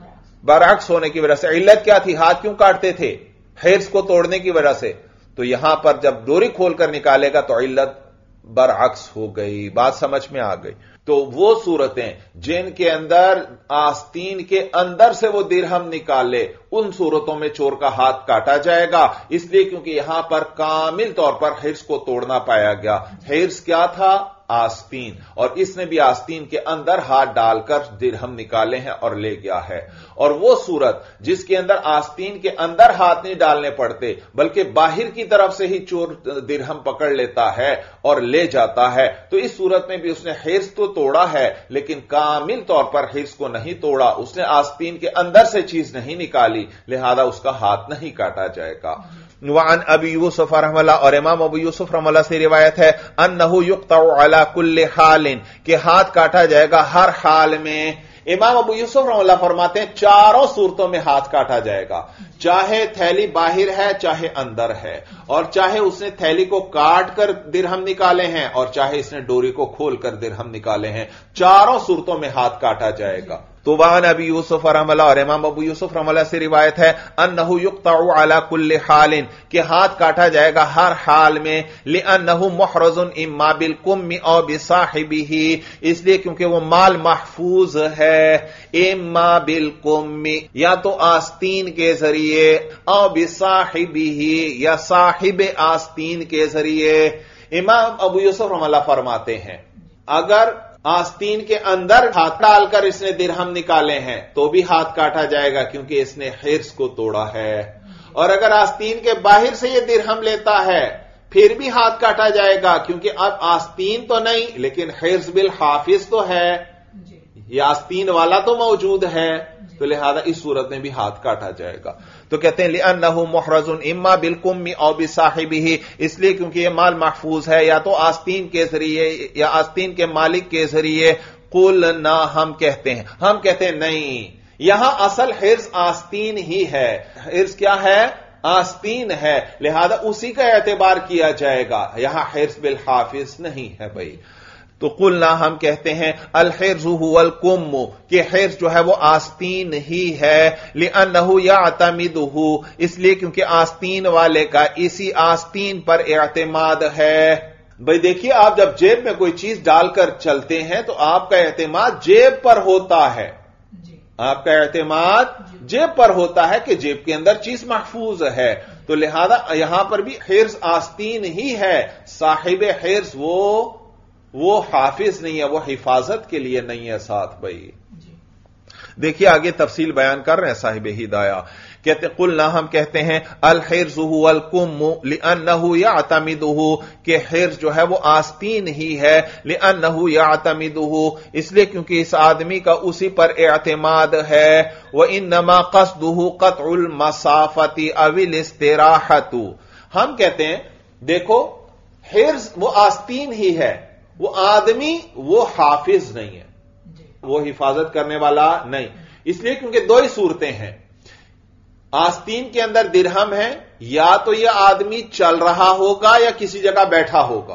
برعکس ہونے کی وجہ سے۔ علت کیا تھی؟ ہاتھ کیوں کاٹتے تھے؟ حرز کو توڑنے کی وجہ سے، تو یہاں پر جب ڈوری کھول کر نکالے گا تو علت برعکس ہو گئی۔ بات سمجھ میں آ گئی؟ تو وہ صورتیں جن کے اندر آستین کے اندر سے وہ درہم نکالے، ان صورتوں میں چور کا ہاتھ کاٹا جائے گا، اس لیے کیونکہ یہاں پر کامل طور پر حرز کو توڑنا پایا گیا۔ حرز کیا تھا؟ آستین، اور اس نے بھی آستین کے اندر ہاتھ ڈال کر درہم نکالے ہیں اور لے گیا ہے۔ اور وہ صورت جس کے اندر آستین کے اندر ہاتھ نہیں ڈالنے پڑتے بلکہ باہر کی طرف سے ہی چور درہم پکڑ لیتا ہے اور لے جاتا ہے، تو اس صورت میں بھی اس نے حرز تو توڑا ہے لیکن کامل طور پر حرز کو نہیں توڑا، اس نے آستین کے اندر سے چیز نہیں نکالی، لہذا اس کا ہاتھ نہیں کاٹا جائے گا۔ وعن ابی یوسف رحمہ اللہ، اور امام ابو یوسف رحمہ اللہ سے روایت ہے، انہ یقطع علی کل حال، کہ ہاتھ کاٹا جائے گا ہر حال میں۔ امام ابو یوسف رحمہ اللہ فرماتے ہیں چاروں صورتوں میں ہاتھ کاٹا جائے گا، چاہے تھیلی باہر ہے چاہے اندر ہے، اور چاہے اس نے تھیلی کو کاٹ کر درہم نکالے ہیں اور چاہے اس نے ڈوری کو کھول کر درہم نکالے ہیں، چاروں صورتوں میں ہاتھ کاٹا جائے گا۔ تو وعن ابی یوسف رحمہ اللہ، اور امام ابو یوسف رحمہ اللہ سے روایت ہے، انہ یقطع علی کل حال، کہ ہاتھ کاٹا جائے گا ہر حال میں، لانہ محرز اما بالکم او بصاحبہ، اس لیے کیونکہ وہ مال محفوظ ہے، اما بالکم، یا تو آستین کے ذریعے، او بصاحبہ، یا صاحب آستین کے ذریعے۔ امام ابو یوسف رحمہ اللہ فرماتے ہیں اگر آستین کے اندر ہاتھ ڈال کر اس نے درہم نکالے ہیں تو بھی ہاتھ کاٹا جائے گا کیونکہ اس نے حرز کو توڑا ہے، اور اگر آستین کے باہر سے یہ درہم لیتا ہے پھر بھی ہاتھ کاٹا جائے گا کیونکہ اب آستین تو نہیں لیکن حرز بالحافظ تو ہے، یہ آستین والا تو موجود ہے، تو لہذا اس صورت میں بھی ہاتھ کاٹا جائے گا۔ تو کہتے ہیں لأنه محرز اما بالکم او بصاحبہ، اس لیے کیونکہ یہ مال محفوظ ہے یا تو آستین کے ذریعے یا آستین کے مالک کے ذریعے۔ قلنا، ہم کہتے ہیں نہیں، یہاں اصل حرز آستین ہی ہے، حرز کیا ہے؟ آستین ہے، لہذا اسی کا اعتبار کیا جائے گا، یہاں حرز بالحافظ نہیں ہے بھائی۔ تو قلنا، ہم کہتے ہیں الحرز هو الکم، کہ حرز جو ہے وہ آستین ہی ہے، لأنہ یعتمدہ، اس لیے کیونکہ آستین والے کا اسی آستین پر اعتماد ہے۔ بھئی دیکھیے، آپ جب جیب میں کوئی چیز ڈال کر چلتے ہیں تو آپ کا اعتماد جیب پر ہوتا ہے، آپ کا اعتماد جیب پر ہوتا ہے کہ جیب کے اندر چیز محفوظ ہے، تو لہذا یہاں پر بھی حرز آستین ہی ہے، صاحب حرز وہ حافظ نہیں ہے، وہ حفاظت کے لیے نہیں ہے ساتھ بھائی۔ دیکھیے آگے تفصیل بیان کر رہے ہیں صاحب ہدایہ، کہتے قلنا، ہم کہتے ہیں الحرز هو الکم لأنه یعتمدہ، کہ حرز جو ہے وہ آستین ہی ہے، لأنه یعتمدہ، اس لیے کیونکہ اس آدمی کا اسی پر اعتماد ہے، وانما قصده قطع المسافۃ او الاستراحۃ، ہم کہتے ہیں دیکھو حرز وہ آستین ہی ہے، وہ آدمی وہ حافظ نہیں ہے، وہ حفاظت کرنے والا نہیں، اس لیے کیونکہ دو ہی صورتیں ہیں، آستین کے اندر درہم ہے، یا تو یہ آدمی چل رہا ہوگا یا کسی جگہ بیٹھا ہوگا،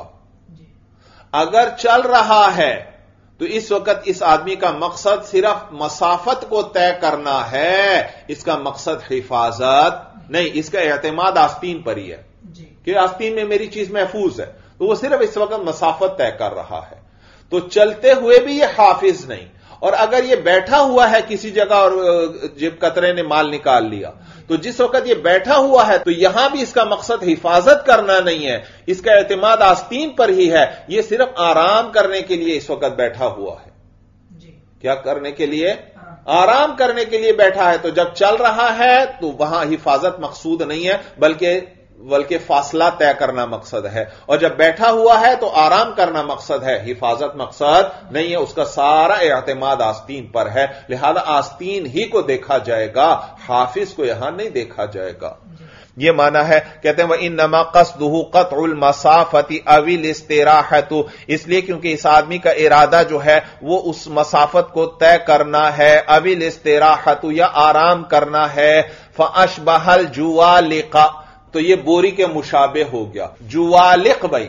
اگر چل رہا ہے تو اس وقت اس آدمی کا مقصد صرف مسافت کو طے کرنا ہے، اس کا مقصد حفاظت نہیں، اس کا اعتماد آستین پر ہی ہے، کہ آستین میں میری چیز محفوظ ہے، تو وہ صرف اس وقت مسافت طے کر رہا ہے، تو چلتے ہوئے بھی یہ حافظ نہیں۔ اور اگر یہ بیٹھا ہوا ہے کسی جگہ اور جب قطرے نے مال نکال لیا، تو جس وقت یہ بیٹھا ہوا ہے تو یہاں بھی اس کا مقصد حفاظت کرنا نہیں ہے، اس کا اعتماد آستین پر ہی ہے، یہ صرف آرام کرنے کے لیے اس وقت بیٹھا ہوا ہے۔ کیا کرنے کے لیے؟ آرام کرنے کے لیے بیٹھا ہے، تو جب چل رہا ہے تو وہاں حفاظت مقصود نہیں ہے، بلکہ فاصلہ طے کرنا مقصد ہے، اور جب بیٹھا ہوا ہے تو آرام کرنا مقصد ہے، حفاظت مقصد نہیں ہے، اس کا سارا اعتماد آستین پر ہے، لہذا آستین ہی کو دیکھا جائے گا، حافظ کو یہاں نہیں دیکھا جائے گا۔ یہ معنی ہے، کہتے ہیں وَإِنَّمَا قَصْدُهُ قَطْعُ الْمَسَافَةِ أَوِ الْإِسْتِرَاحَةُ، اس لیے کیونکہ اس آدمی کا ارادہ جو ہے وہ اس مسافت کو طے کرنا ہے، أَوِ الْإِسْتِرَاحَةُ یا آرام کرنا ہے، فَأَشْبَهَ الْجُوَالِقَ، تو یہ بوری کے مشابہ ہو گیا۔ جوالق، بھائی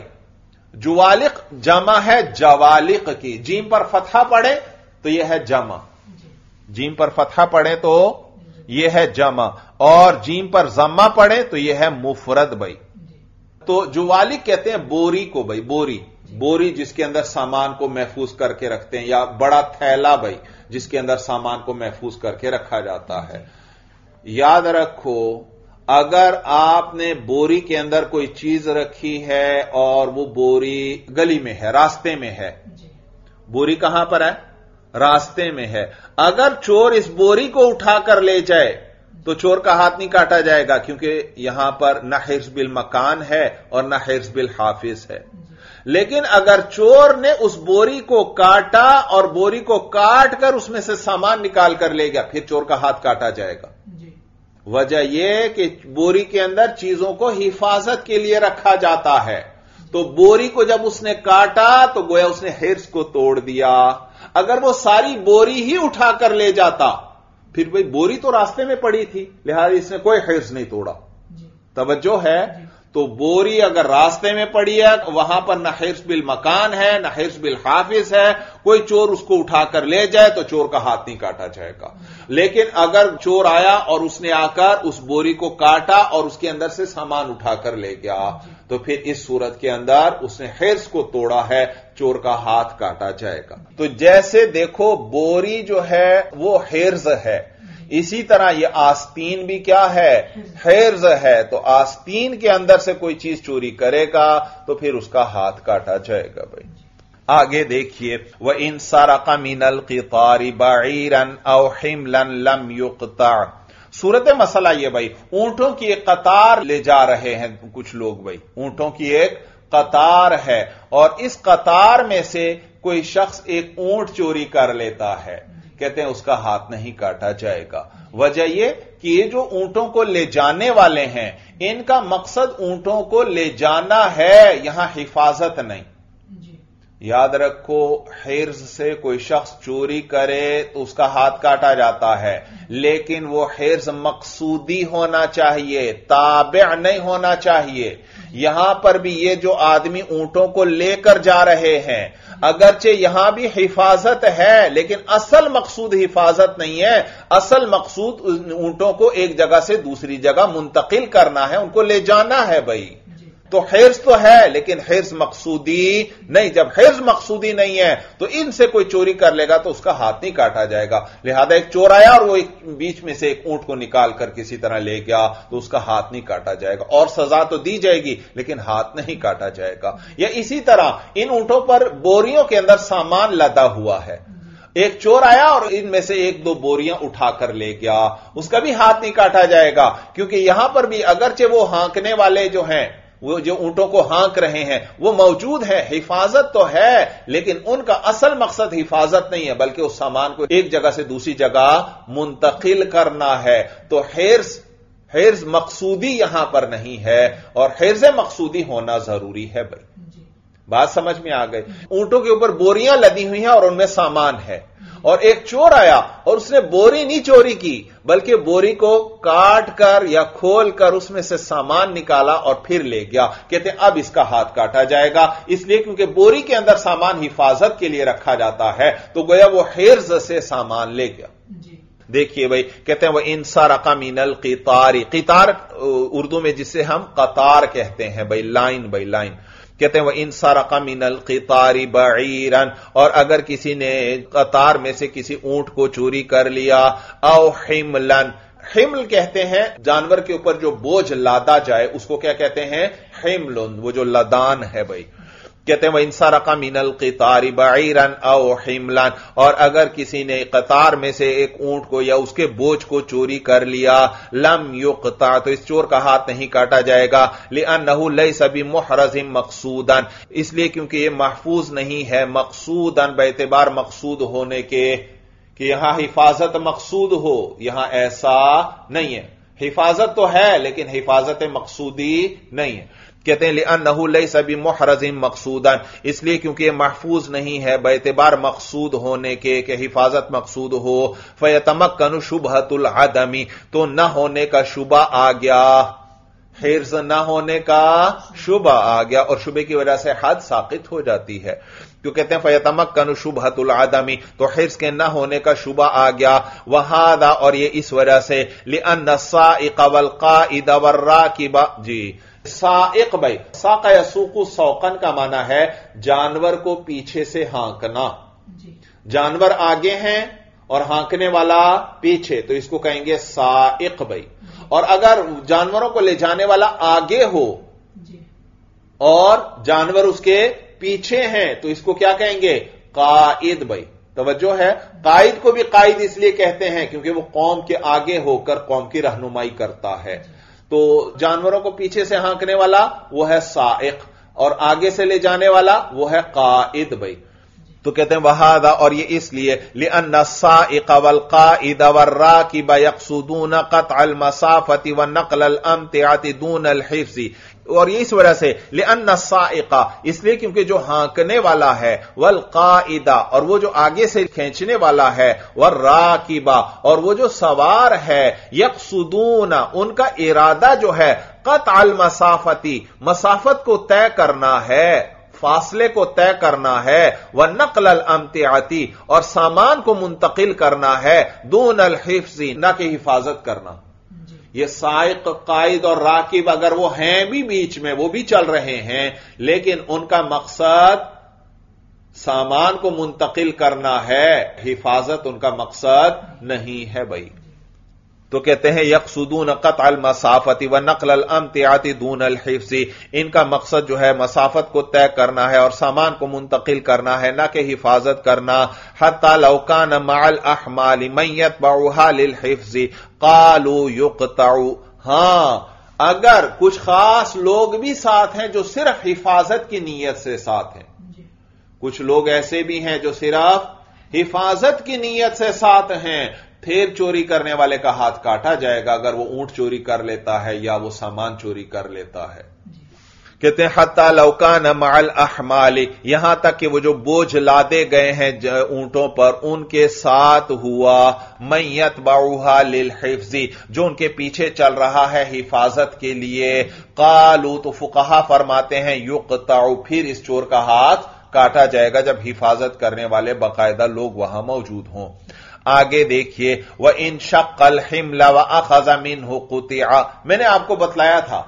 جوالق جمع ہے جوالق کی، جیم پر فتحہ پڑے تو یہ ہے جمع، جیم پر فتحہ پڑے تو یہ ہے جمع، اور جیم پر ضمہ پڑے تو یہ ہے مفرد بھائی۔ تو جوالق کہتے ہیں بوری کو بھائی، بوری جس کے اندر سامان کو محفوظ کر کے رکھتے ہیں، یا بڑا تھیلا بھائی جس کے اندر سامان کو محفوظ کر کے رکھا جاتا ہے۔ یاد رکھو، اگر آپ نے بوری کے اندر کوئی چیز رکھی ہے اور وہ بوری گلی میں ہے، راستے میں ہے، بوری کہاں پر ہے؟ راستے میں ہے، اگر چور اس بوری کو اٹھا کر لے جائے تو چور کا ہاتھ نہیں کاٹا جائے گا، کیونکہ یہاں پر نہ حرز بالمکان ہے اور نہ حرز بالحافظ ہے۔ لیکن اگر چور نے اس بوری کو کاٹا اور بوری کو کاٹ کر اس میں سے سامان نکال کر لے گیا، پھر چور کا ہاتھ کاٹا جائے گا۔ وجہ یہ کہ بوری کے اندر چیزوں کو حفاظت کے لیے رکھا جاتا ہے، تو بوری کو جب اس نے کاٹا تو گویا اس نے حرز کو توڑ دیا۔ اگر وہ ساری بوری ہی اٹھا کر لے جاتا، پھر بھئی بوری تو راستے میں پڑی تھی، لہذا اس نے کوئی حرز نہیں توڑا۔ توجہ ہے؟ تو بوری اگر راستے میں پڑی ہے، وہاں پر نہ حرز بالمکان ہے نہ حرز بالحافظ ہے، کوئی چور اس کو اٹھا کر لے جائے تو چور کا ہاتھ نہیں کاٹا جائے گا۔ لیکن اگر چور آیا اور اس نے آ کر اس بوری کو کاٹا اور اس کے اندر سے سامان اٹھا کر لے گیا، تو پھر اس صورت کے اندر اس نے حرز کو توڑا ہے، چور کا ہاتھ کاٹا جائے گا۔ تو جیسے دیکھو بوری جو ہے وہ حرز ہے، اسی طرح یہ آستین بھی کیا ہے؟ حرز ہے۔ تو آستین کے اندر سے کوئی چیز چوری کرے گا تو پھر اس کا ہاتھ کاٹا جائے گا بھائی۔ آگے دیکھیے، وَإِن سَرَقَ مِنَ الْقِطَارِ بَعِيرًا أَوْ حِمْلًا لَمْ يُقْطَعْ، صورت مسئلہ یہ بھائی، اونٹوں کی ایک قطار لے جا رہے ہیں کچھ لوگ بھائی، اونٹوں کی ایک قطار ہے، اور اس قطار میں سے کوئی شخص ایک اونٹ چوری کر لیتا ہے، کہتے ہیں اس کا ہاتھ نہیں کاٹا جائے گا۔ وجہ یہ کہ یہ جو اونٹوں کو لے جانے والے ہیں، ان کا مقصد اونٹوں کو لے جانا ہے، یہاں حفاظت نہیں۔ یاد رکھو، حرز سے کوئی شخص چوری کرے تو اس کا ہاتھ کاٹا جاتا ہے، لیکن وہ حرز مقصودی ہونا چاہیے، تابع نہیں ہونا چاہیے۔ یہاں پر بھی یہ جو آدمی اونٹوں کو لے کر جا رہے ہیں، اگرچہ یہاں بھی حفاظت ہے لیکن اصل مقصود حفاظت نہیں ہے، اصل مقصود اونٹوں کو ایک جگہ سے دوسری جگہ منتقل کرنا ہے، ان کو لے جانا ہے بھائی۔ تو حرز تو ہے لیکن حرز مقصودی نہیں، جب حرز مقصودی نہیں ہے تو ان سے کوئی چوری کر لے گا تو اس کا ہاتھ نہیں کاٹا جائے گا۔ لہذا ایک چور آیا اور وہ ایک بیچ میں سے ایک اونٹ کو نکال کر کسی طرح لے گیا تو اس کا ہاتھ نہیں کاٹا جائے گا، اور سزا تو دی جائے گی لیکن ہاتھ نہیں کاٹا جائے گا۔ یا اسی طرح ان اونٹوں پر بوریوں کے اندر سامان لدا ہوا ہے، ایک چور آیا اور ان میں سے ایک دو بوریاں اٹھا کر لے گیا، اس کا بھی ہاتھ نہیں کاٹا جائے گا، کیونکہ یہاں پر بھی اگرچہ وہ ہانکنے والے جو ہیں، وہ جو اونٹوں کو ہانک رہے ہیں وہ موجود ہے، حفاظت تو ہے لیکن ان کا اصل مقصد حفاظت نہیں ہے بلکہ اس سامان کو ایک جگہ سے دوسری جگہ منتقل کرنا ہے۔ تو حرز مقصودی یہاں پر نہیں ہے، اور حرز مقصودی ہونا ضروری ہے بھائی۔ بات سمجھ میں آ گئی؟ اونٹوں کے اوپر بوریاں لدی ہوئی ہیں اور ان میں سامان ہے، اور ایک چور آیا اور اس نے بوری نہیں چوری کی بلکہ بوری کو کاٹ کر یا کھول کر اس میں سے سامان نکالا اور پھر لے گیا، کہتے ہیں اب اس کا ہاتھ کاٹا جائے گا، اس لیے کیونکہ بوری کے اندر سامان حفاظت کے لیے رکھا جاتا ہے، تو گویا وہ حرز سے سامان لے گیا۔ دیکھیے بھائی کہتے ہیں وہ ان سرق من القطار، قطار اردو میں جسے ہم قطار کہتے ہیں بھائی، لائن بھائی لائن، کہتے ہیں وہ ان سرق من القطار بعیرا، اور اگر کسی نے قطار میں سے کسی اونٹ کو چوری کر لیا، او حملا، حمل کہتے ہیں جانور کے اوپر جو بوجھ لادا جائے اس کو کیا کہتے ہیں؟ حمل، وہ جو لدان ہے بھائی، کہتے ہیں وہ ان سرق من القطار بعیرا او حملا، اور اگر کسی نے قطار میں سے ایک اونٹ کو یا اس کے بوجھ کو چوری کر لیا، لم یقطع، تو اس چور کا ہاتھ نہیں کاٹا جائے گا، لأنه لیس بمحرز مقصودا، اس لیے کیونکہ یہ محفوظ نہیں ہے مقصودا باعتبار مقصود ہونے کے، کہ یہاں حفاظت مقصود ہو، یہاں ایسا نہیں ہے، حفاظت تو ہے لیکن حفاظت مقصودی نہیں ہے، کہتے ہیں لأنه لیس بمحرز مقصودا، اس لیے کیونکہ یہ محفوظ نہیں ہے باعتبار مقصود ہونے کے کہ حفاظت مقصود ہو، فیتمکن شبہۃ العدم، تو نہ ہونے کا شبہ آ گیا، حرز نہ ہونے کا شبہ آ گیا، اور شبہ کی وجہ سے حد ساقط ہو جاتی ہے، کیوں کہتے ہیں فیتمکن شبہۃ العدم، تو حرز کے نہ ہونے کا شبہ آ گیا، وہذا، اور یہ اس وجہ سے، لأن السائق والقائد والراکب، جی سائق بھائی، ساق یسوق سوقن کا معنی ہے جانور کو پیچھے سے ہانکنا، جانور آگے ہیں اور ہانکنے والا پیچھے، تو اس کو کہیں گے سائق بھائی، اور اگر جانوروں کو لے جانے والا آگے ہو اور جانور اس کے پیچھے ہیں تو اس کو کیا کہیں گے؟ قائد بھائی، توجہ ہے، قائد کو بھی قائد اس لیے کہتے ہیں کیونکہ وہ قوم کے آگے ہو کر قوم کی رہنمائی کرتا ہے، تو جانوروں کو پیچھے سے ہانکنے والا وہ ہے سائق، اور آگے سے لے جانے والا وہ ہے قائد بھائی، تو کہتے ہیں وہذا، اور یہ اس لیے، لأن السائق والقائد والراکب یقصدون قطع المسافة ونقل الامتعة دون الحفظ، اور یہ اس وجہ سے، لأن السائق، اس لیے کیونکہ جو ہانکنے والا ہے، والقائد، اور وہ جو آگے سے کھینچنے والا ہے، والراکب، اور وہ جو سوار ہے، یقصدون، ان کا ارادہ جو ہے، قطع المسافة، مسافت کو طے کرنا ہے، فاصلے کو طے کرنا ہے، وَنَقْلَ الْأَمْتِعَةِ، اور سامان کو منتقل کرنا ہے، دون الحفظ، نہ کہ حفاظت کرنا، یہ سائق، قائد اور راکب اگر وہ ہیں بھی بیچ میں، وہ بھی چل رہے ہیں، لیکن ان کا مقصد سامان کو منتقل کرنا ہے، حفاظت ان کا مقصد نہیں ہے بھائی، تو کہتے ہیں یقصدون قطع المسافت ونقل الامتعات دون الحفظ، ان کا مقصد جو ہے مسافت کو طے کرنا ہے اور سامان کو منتقل کرنا ہے، نہ کہ حفاظت کرنا، حتی لو کان مع الاحمال من يتبعها للحفظ قالوا يقطع، ہاں اگر کچھ خاص لوگ بھی ساتھ ہیں جو صرف حفاظت کی نیت سے ساتھ ہیں، کچھ لوگ ایسے بھی ہیں جو صرف حفاظت کی نیت سے ساتھ ہیں، پھر چوری کرنے والے کا ہاتھ کاٹا جائے گا اگر وہ اونٹ چوری کر لیتا ہے یا وہ سامان چوری کر لیتا ہے، کہتے ہیں حتی لو کان مع الاحمال، یہاں تک کہ وہ جو بوجھ لادے گئے ہیں اونٹوں پر ان کے ساتھ ہوا، من یتبعها للحفظ، جو ان کے پیچھے چل رہا ہے حفاظت کے لیے، قالوا، تو فقہا فرماتے ہیں یقطع، پھر اس چور کا ہاتھ کاٹا جائے گا جب حفاظت کرنے والے باقاعدہ لوگ وہاں موجود ہوں۔ آگے دیکھیے، وَإِن شَقَّ الْحِمْلَ وَأَخَذَ مِنْهُ قُطِعَ، میں نے آپ کو بتلایا تھا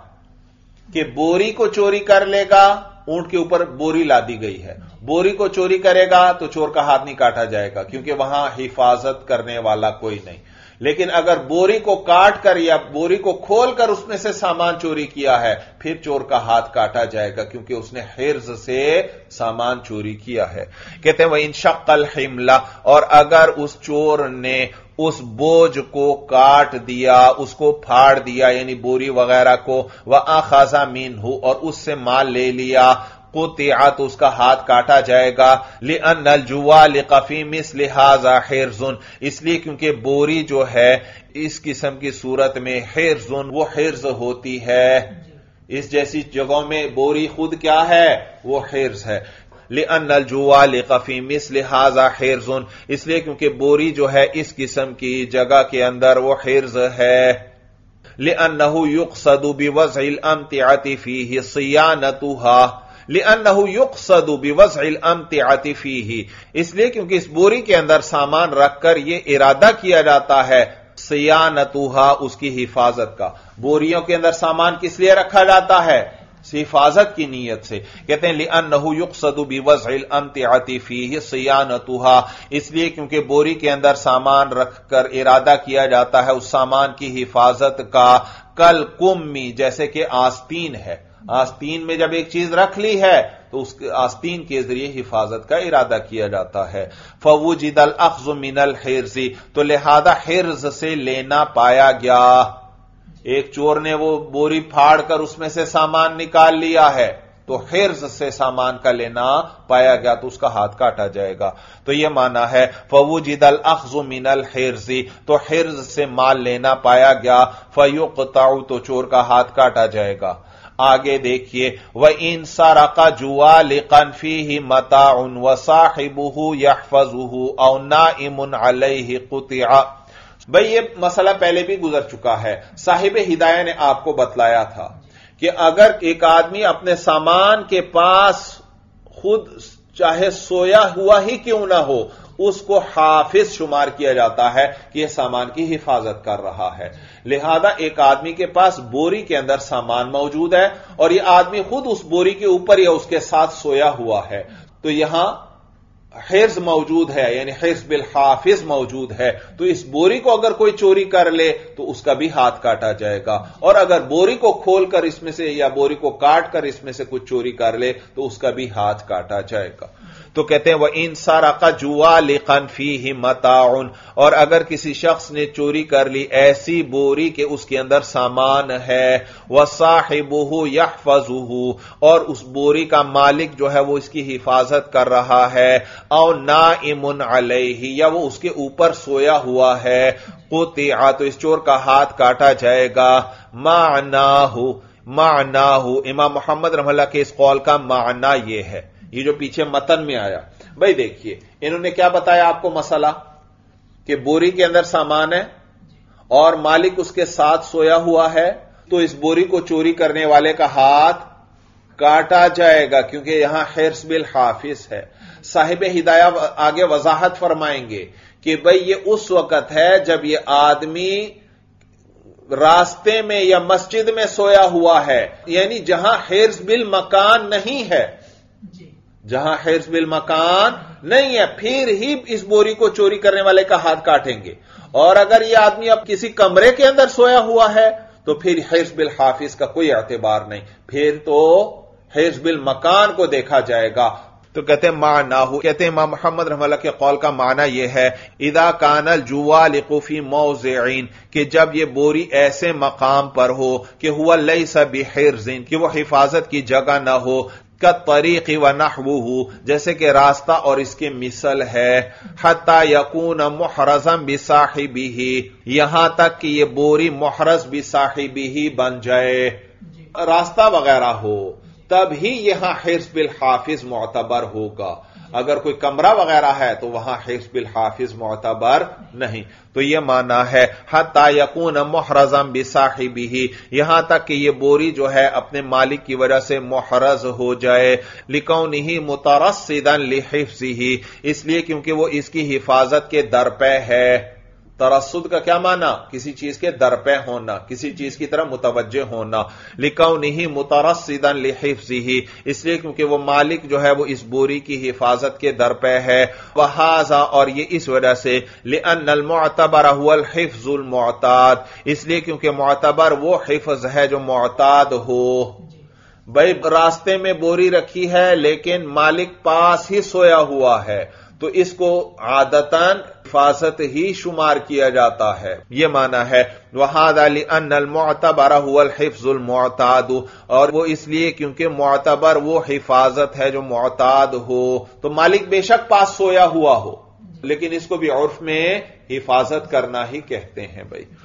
کہ بوری کو چوری کر لے گا، اونٹ کے اوپر بوری لادی گئی ہے، بوری کو چوری کرے گا تو چور کا ہاتھ نہیں کاٹا جائے گا کیونکہ وہاں حفاظت کرنے والا کوئی نہیں، لیکن اگر بوری کو کاٹ کر یا بوری کو کھول کر اس میں سے سامان چوری کیا ہے پھر چور کا ہاتھ کاٹا جائے گا کیونکہ اس نے حرز سے سامان چوری کیا ہے۔ کہتے ہیں وَإِن شَقَّ الْحِمْلَ، اور اگر اس چور نے اس بوجھ کو کاٹ دیا، اس کو پھاڑ دیا یعنی بوری وغیرہ کو، وَأَخَذَ مِنْهُ، اور اس سے مال لے لیا، قطع، تو اس کا ہاتھ کاٹا جائے گا، لأن الجوالق فی مثل ھذا حرز، اس لیے کیونکہ بوری جو ہے اس قسم کی صورت میں حرز، وہ حرز ہوتی ہے، اس جیسی جگہوں میں بوری خود کیا ہے؟ وہ حرز ہے، لأن الجوالق فی مثل ھذا حرز، اس لیے کیونکہ بوری جو ہے اس قسم کی جگہ کے اندر وہ حرز ہے، لأنه يقصد بوضع الامتعة فيه صيانتها، لأنه يقصد بوضع الأمتعة فيه، اس لیے کیونکہ اس بوری کے اندر سامان رکھ کر یہ ارادہ کیا جاتا ہے صیانتها، اس کی حفاظت کا۔ بوریوں کے اندر سامان کس لیے رکھا جاتا ہے؟ حفاظت کی نیت سے۔ کہتے ہیں لِأَنَّهُ يُقْصَدُ بِوَضْعِ الْأَمْتِعَةِ فِيهِ صِيَانَتُهَا، اس لیے کیونکہ بوری کے اندر سامان رکھ کر ارادہ کیا جاتا ہے اس سامان کی حفاظت کا، کل کمی، جیسے کہ آستین ہے، آستین میں جب ایک چیز رکھ لی ہے تو اس آستین کے ذریعے حفاظت کا ارادہ کیا جاتا ہے۔ فَوُجِدَ الْأَخْذُ مِنَ الْحِرْزِ، تو لہذا حرز سے لینا پایا گیا۔ ایک چور نے وہ بوری پھاڑ کر اس میں سے سامان نکال لیا ہے تو حرز سے سامان کا لینا پایا گیا تو اس کا ہاتھ کاٹا جائے گا۔ تو یہ معنی ہے فَوُجِدَ الْأَخْذُ مِنَ الْحِرْزِ، تو حرز سے مال لینا پایا گیا، فَيُقْطَعُ، تو چور کا ہاتھ کاٹا جائے گا۔ آگے دیکھیے وَإِن سَرَقَ جُوَالِقًا فِيهِ مَتَاعٌ وَصَاحِبُهُ يَحْفَظُهُ أَوْ نَائِمٌ عَلَيْهِ قُطِعَ۔ بھئی یہ مسئلہ پہلے بھی گزر چکا ہے، صاحب ہدایہ نے آپ کو بتلایا تھا کہ اگر ایک آدمی اپنے سامان کے پاس خود چاہے سویا ہوا ہی کیوں نہ ہو، اس کو حافظ شمار کیا جاتا ہے کہ یہ سامان کی حفاظت کر رہا ہے۔ لہذا ایک آدمی کے پاس بوری کے اندر سامان موجود ہے اور یہ آدمی خود اس بوری کے اوپر یا اس کے ساتھ سویا ہوا ہے، تو یہاں حرز موجود ہے، یعنی حرز بالحافظ موجود ہے، تو اس بوری کو اگر کوئی چوری کر لے تو اس کا بھی ہاتھ کاٹا جائے گا، اور اگر بوری کو کھول کر اس میں سے یا بوری کو کاٹ کر اس میں سے کچھ چوری کر لے تو اس کا بھی ہاتھ کاٹا جائے گا۔ تو کہتے ہیں وَإِن سَرَقَ جُوَالِقًا فِيهِ مَتَاعٌ، اور اگر کسی شخص نے چوری کر لی ایسی بوری کہ اس کے اندر سامان ہے، وَصَاحِبُهُ يَحْفَظُهُ، اور اس بوری کا مالک جو ہے وہ اس کی حفاظت کر رہا ہے، او نائم علیہ، یا وہ اس کے اوپر سویا ہوا ہے، قُطِعَ، تو اس چور کا ہاتھ کاٹا جائے گا۔ معناہ امام محمد رحمہ اللہ کے اس قول کا معنی یہ ہے، یہ جو پیچھے متن میں آیا۔ بھئی دیکھیے انہوں نے کیا بتایا آپ کو مسئلہ، کہ بوری کے اندر سامان ہے اور مالک اس کے ساتھ سویا ہوا ہے، تو اس بوری کو چوری کرنے والے کا ہاتھ کاٹا جائے گا، کیونکہ یہاں حرز بالحافظ ہے۔ صاحب ہدایہ آگے وضاحت فرمائیں گے کہ بھئی یہ اس وقت ہے جب یہ آدمی راستے میں یا مسجد میں سویا ہوا ہے، یعنی جہاں حرز بالمکان نہیں ہے، جہاں حرز بالمکان نہیں ہے، پھر ہی اس بوری کو چوری کرنے والے کا ہاتھ کاٹیں گے۔ اور اگر یہ آدمی اب کسی کمرے کے اندر سویا ہوا ہے تو پھر حرز بالحافظ کا کوئی اعتبار نہیں، پھر تو حرز بالمکان کو دیکھا جائے گا۔ تو کہتے ہیں معناہ، کہتے ہیں امام محمد رحمہ اللہ کے قول کا معنی یہ ہے اذا کان الجوالق فی موضعین، کہ جب یہ بوری ایسے مقام پر ہو کہ هو لیس بحرز، کہ وہ حفاظت کی جگہ نہ ہو، کالطریق ونحوہ، جیسے کہ راستہ اور اس کے مثل ہے، حتی یکون محرزا بصاحبہ، یہاں تک کہ یہ بوری محرز بصاحبہ بن جائے، راستہ وغیرہ ہو، تب ہی یہاں حرز بالحافظ معتبر ہوگا۔ اگر کوئی کمرہ وغیرہ ہے تو وہاں حرز بالحافظ معتبر نہیں۔ تو یہ معنی ہے حتی یکون محرزا بصاحبہ، یہاں تک کہ یہ بوری جو ہے اپنے مالک کی وجہ سے محرز ہو جائے، لکونہ مترصدا لحفظہ، اس لیے کیونکہ وہ اس کی حفاظت کے درپے ہے۔ ترصد کا کیا معنی؟ کسی چیز کے درپے ہونا، کسی چیز کی طرف متوجہ ہونا۔ لکونہ مترصدا لحفظہ، اس لیے کیونکہ وہ مالک جو ہے وہ اس بوری کی حفاظت کے درپے ہے۔ وہذا، اور یہ اس وجہ سے، لأن المعتبر هو الحفظ المعتاد، اس لیے کیونکہ معتبر وہ حفظ ہے جو معتاد ہو۔ بھئی راستے میں بوری رکھی ہے لیکن مالک پاس ہی سویا ہوا ہے تو اس کو عادتاً حفاظت ہی شمار کیا جاتا ہے، یہ معنی ہے۔ وَهَذَا لِأَنَّ الْمُعْتَبَرَ هُوَ الْحِفْظُ الْمُعْتَادُ، اور وہ اس لیے کیونکہ معتبر وہ حفاظت ہے جو معتاد ہو، تو مالک بے شک پاس سویا ہوا ہو لیکن اس کو بھی عرف میں حفاظت کرنا ہی کہتے ہیں بھائی۔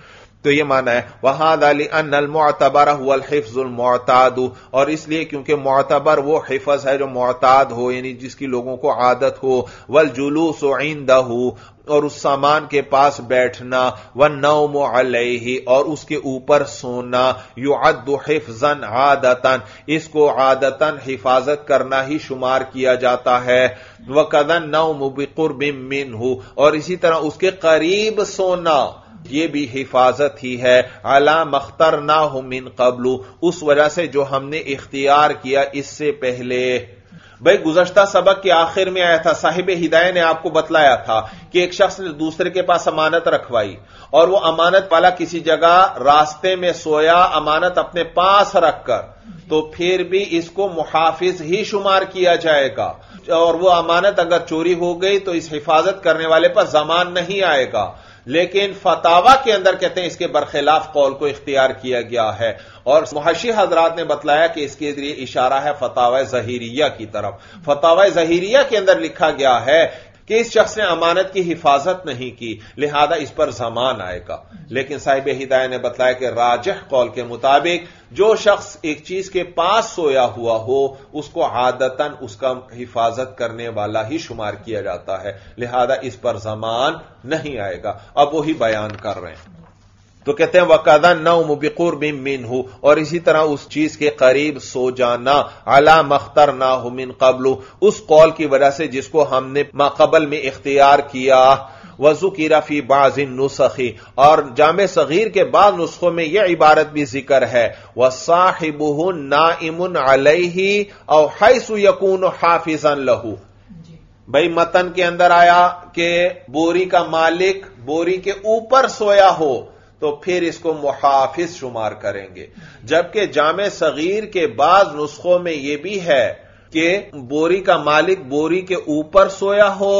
تو یہ مانا ہے وَهَذَا لِأَنَّ الْمُعْتَبَرَ هُوَ الْحِفْظُ الْمُعْتَادُ، اور اس لیے کیونکہ معتبر وہ حفظ ہے جو معتاد ہو، یعنی جس کی لوگوں کو عادت ہو، وَالْجُلُوسُ عِندَهُ، اور اس سامان کے پاس بیٹھنا، وَالنَّوْمُ عَلَيْهِ، اور اس کے اوپر سونا، يُعَدُّ حِفْظًا عَادَةً، اس کو عادتاً حفاظت کرنا ہی شمار کیا جاتا ہے، وَكَذَا النَّوْمُ بِقُرْبٍ مِّنْهُ، اور اسی طرح اس کے قریب سونا یہ بھی حفاظت ہی ہے، عَلَى مَا اخْتَرْنَاهُ مِن قَبْلُ، اس وجہ سے جو ہم نے اختیار کیا اس سے پہلے۔ بھئی گزشتہ سبق کے آخر میں آیا تھا، صاحب ہدایہ نے آپ کو بتلایا تھا کہ ایک شخص نے دوسرے کے پاس امانت رکھوائی اور وہ امانت والا کسی جگہ راستے میں سویا امانت اپنے پاس رکھ کر، تو پھر بھی اس کو محافظ ہی شمار کیا جائے گا، اور وہ امانت اگر چوری ہو گئی تو اس حفاظت کرنے والے پر ضمان نہیں آئے گا۔ لیکن فتاوی کے اندر کہتے ہیں اس کے برخلاف قول کو اختیار کیا گیا ہے، اور محشی حضرات نے بتلایا کہ اس کے ذریعے اشارہ ہے فتاوی ظہیریہ کی طرف۔ فتاوی ظہیریہ کے اندر لکھا گیا ہے کہ اس شخص نے امانت کی حفاظت نہیں کی، لہذا اس پر ضمان آئے گا۔ لیکن صاحب ہدایہ نے بتلایا کہ راجح قول کے مطابق جو شخص ایک چیز کے پاس سویا ہوا ہو اس کو عادتاً اس کا حفاظت کرنے والا ہی شمار کیا جاتا ہے، لہذا اس پر ضمان نہیں آئے گا۔ اب وہی بیان کر رہے ہیں، تو کہتے ہیں وَقَذَا النَّوْمُ بِقُرْبٍ مِّنْهُ، اور اسی طرح اس چیز کے قریب سو جانا، عَلَى مَا اخْتَرْنَاهُ مِن قَبْلُ، اس قول کی وجہ سے جس کو ہم نے ما قبل میں اختیار کیا۔ وَذُكِرَ فِي بَعْضِ النُّسَخِ، اور جامع صغیر کے بعض نسخوں میں یہ عبارت بھی ذکر ہے، وَصَاحِبُهُ نَائِمٌ عَلَيْهِ أَوْ حَيْثُ يَكُونُ حَافِظًا لَهُ۔ بھئی متن کے اندر آیا کہ بوری کا مالک بوری کے اوپر سویا ہو تو پھر اس کو محافظ شمار کریں گے، جبکہ جامع صغیر کے بعض نسخوں میں یہ بھی ہے کہ بوری کا مالک بوری کے اوپر سویا ہو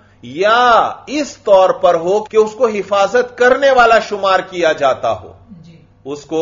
یا اس طور پر ہو کہ اس کو حفاظت کرنے والا شمار کیا جاتا ہو، اس کو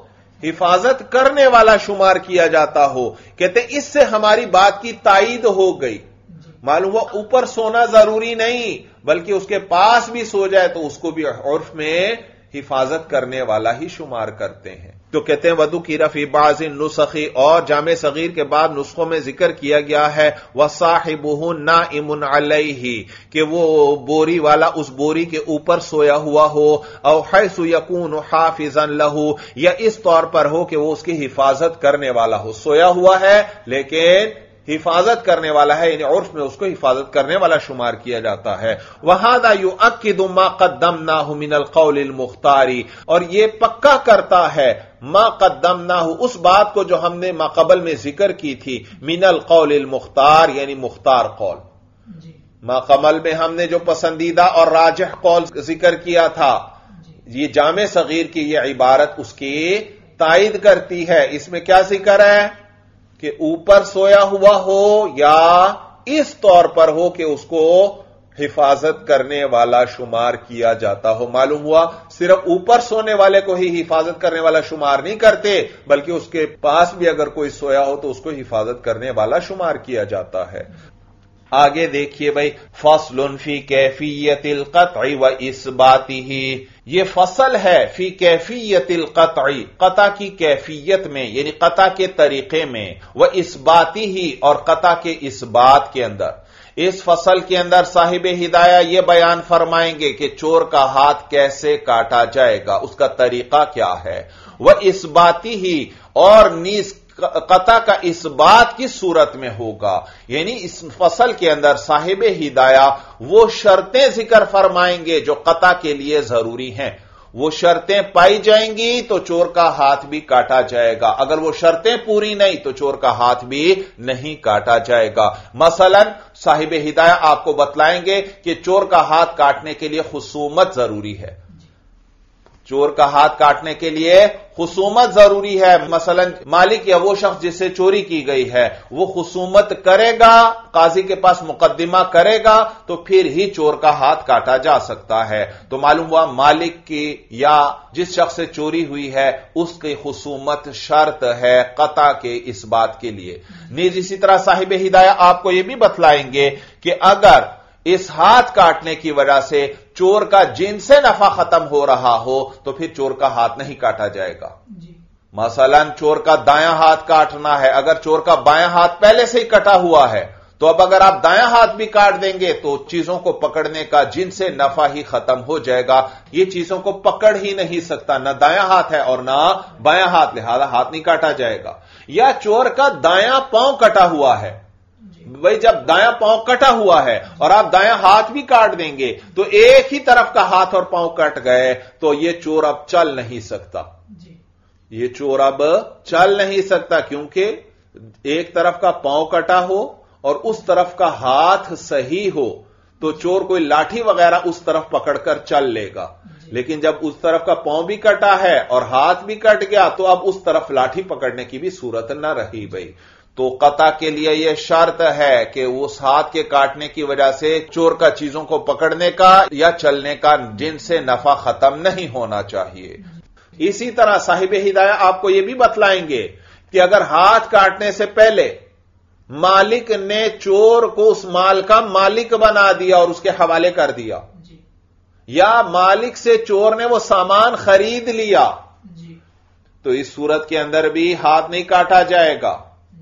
حفاظت کرنے والا شمار کیا جاتا ہو۔ کہتے ہیں اس سے ہماری بات کی تائید ہو گئی، معلوم ہوا اوپر سونا ضروری نہیں بلکہ اس کے پاس بھی سو جائے تو اس کو بھی عرف میں حفاظت کرنے والا ہی شمار کرتے ہیں۔ تو کہتے ہیں وَذُكِرَ فِي بَعْضِ النُّسَخِ، اور جامع صغیر کے بعد نسخوں میں ذکر کیا گیا ہے وَصَاحِبُهُ نَائِمٌ عَلَيْهِ، کہ وہ بوری والا اس بوری کے اوپر سویا ہوا ہو، او حَيْثُ يَكُونُ حَافِظًا لَهُ، یا اس طور پر ہو کہ وہ اس کی حفاظت کرنے والا ہو، سویا ہوا ہے لیکن حفاظت کرنے والا ہے، یعنی عرف میں اس کو حفاظت کرنے والا شمار کیا جاتا ہے۔ وَهَذَا يُؤَكِّدُ مَا قَدَّمْنَاهُ مِنَ الْقَوْلِ الْمُخْتَارِ، اور یہ پکا کرتا ہے ما قدمناہ، اس بات کو جو ہم نے ما قبل میں ذکر کی تھی، من القول المختار، یعنی مختار قول۔ ما قبل میں ہم نے جو پسندیدہ اور راجح قول ذکر کیا تھا، یہ جامع صغیر کی یہ عبارت اس کی تائید کرتی ہے۔ اس میں کیا ذکر ہے کہ اوپر سویا ہوا ہو یا اس طور پر ہو کہ اس کو حفاظت کرنے والا شمار کیا جاتا ہو۔ معلوم ہوا صرف اوپر سونے والے کو ہی حفاظت کرنے والا شمار نہیں کرتے بلکہ اس کے پاس بھی اگر کوئی سویا ہو تو اس کو حفاظت کرنے والا شمار کیا جاتا ہے۔ آگے دیکھیے بھائی، فصل فی کیفیت القطع و اثباتہ، یہ فصل ہے فی کیفیت القطع، قطع کی کیفیت میں یعنی قطع کے طریقے میں، و اثباتہ، اور قطع کے اثبات کے اندر۔ اس فصل کے اندر صاحب ہدایہ یہ بیان فرمائیں گے کہ چور کا ہاتھ کیسے کاٹا جائے گا، اس کا طریقہ کیا ہے، وہ اثباتی ہی، اور نیز قطع کا اثبات کس صورت میں ہوگا، یعنی اس فصل کے اندر صاحب ہدایہ وہ شرطیں ذکر فرمائیں گے جو قطع کے لیے ضروری ہیں۔ وہ شرطیں پائی جائیں گی تو چور کا ہاتھ بھی کاٹا جائے گا، اگر وہ شرطیں پوری نہیں تو چور کا ہاتھ بھی نہیں کاٹا جائے گا۔ مثلا صاحب ہدایہ آپ کو بتلائیں گے کہ چور کا ہاتھ کاٹنے کے لیے خصومت ضروری ہے، چور کا ہاتھ کاٹنے کے لیے خصومت ضروری ہے۔ مثلا مالک یا وہ شخص جس سے چوری کی گئی ہے وہ خصومت کرے گا، قاضی کے پاس مقدمہ کرے گا تو پھر ہی چور کا ہاتھ کاٹا جا سکتا ہے۔ تو معلوم ہوا مالک کی یا جس شخص سے چوری ہوئی ہے اس کی خصومت شرط ہے قطع کے اس بات کے لیے۔ نیز اسی طرح صاحب ہدایہ آپ کو یہ بھی بتلائیں گے کہ اگر اس ہاتھ کاٹنے کی وجہ سے چور کا جن سے نفع ختم ہو رہا ہو تو پھر چور کا ہاتھ نہیں کاٹا جائے گا. مثلا چور کا دایاں ہاتھ کاٹنا ہے، اگر چور کا بایاں ہاتھ پہلے سے ہی کٹا ہوا ہے تو اب اگر آپ دایاں ہاتھ بھی کاٹ دیں گے تو چیزوں کو پکڑنے کا جن سے نفع ہی ختم ہو جائے گا. یہ چیزوں کو پکڑ ہی نہیں سکتا، نہ دایاں ہاتھ ہے اور نہ بایاں ہاتھ، لہذا ہاتھ نہیں کاٹا جائے گا. یا چور کا دایاں پاؤں کٹا ہوا ہے، بھئی جب دایاں پاؤں کٹا ہوا ہے اور آپ دایاں ہاتھ بھی کاٹ دیں گے تو ایک ہی طرف کا ہاتھ اور پاؤں کٹ گئے تو یہ چور اب چل نہیں سکتا. یہ چور اب چل نہیں سکتا کیونکہ ایک طرف کا پاؤں کٹا ہو اور اس طرف کا ہاتھ صحیح ہو تو چور کوئی لاٹھی وغیرہ اس طرف پکڑ کر چل لے گا. لیکن جب اس طرف کا پاؤں بھی کٹا ہے اور ہاتھ بھی کٹ گیا تو اب اس طرف لاٹھی پکڑنے کی بھی صورت نہ رہی. بھائی تو قطع کے لیے یہ شرط ہے کہ اس ہاتھ کے کاٹنے کی وجہ سے چور کا چیزوں کو پکڑنے کا یا چلنے کا جن سے نفع ختم نہیں ہونا چاہیے. اسی طرح صاحب ہدایہ آپ کو یہ بھی بتلائیں گے کہ اگر ہاتھ کاٹنے سے پہلے مالک نے چور کو اس مال کا مالک بنا دیا اور اس کے حوالے کر دیا، یا مالک سے چور نے وہ سامان خرید لیا، تو اس صورت کے اندر بھی ہاتھ نہیں کاٹا جائے گا.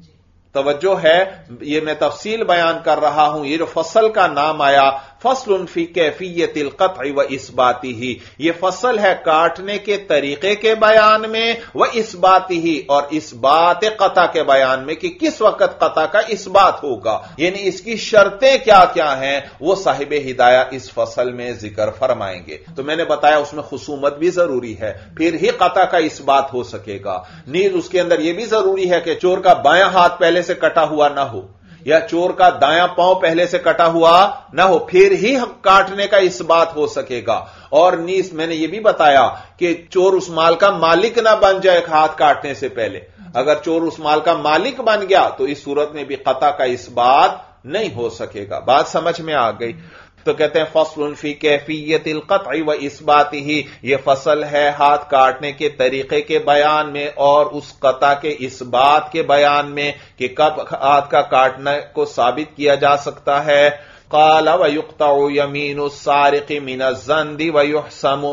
توجہ ہے، یہ میں تفصیل بیان کر رہا ہوں. یہ جو فصل کا نام آیا فصل فی کیفیت القطع و اثباتہ، یہ فصل ہے کاٹنے کے طریقے کے بیان میں، و اثباتہ اور اثبات قطع کے بیان میں کہ کس وقت قطع کا اثبات ہوگا، یعنی اس کی شرطیں کیا کیا ہیں وہ صاحب ہدایہ اس فصل میں ذکر فرمائیں گے. تو میں نے بتایا اس میں خصومت بھی ضروری ہے، پھر ہی قطع کا اثبات ہو سکے گا. نیز اس کے اندر یہ بھی ضروری ہے کہ چور کا بایاں ہاتھ پہلے سے کٹا ہوا نہ ہو یا چور کا دایاں پاؤں پہلے سے کٹا ہوا نہ ہو، پھر ہی کاٹنے کا اثبات ہو سکے گا. اور نیز میں نے یہ بھی بتایا کہ چور اس مال کا مالک نہ بن جائے ہاتھ کاٹنے سے پہلے. اگر چور اس مال کا مالک بن گیا تو اس صورت میں بھی قطع کا اثبات نہیں ہو سکے گا. بات سمجھ میں آ گئی؟ تو کہتے ہیں فصل فی کیفیت القطع و اثباتہ، یہ فصل ہے ہاتھ کاٹنے کے طریقے کے بیان میں اور اس قطع کے اثبات کے بیان میں کہ کب ہاتھ کا کاٹنے کو ثابت کیا جا سکتا ہے. قال ویقطع یمین السارق من الزند ویحسم،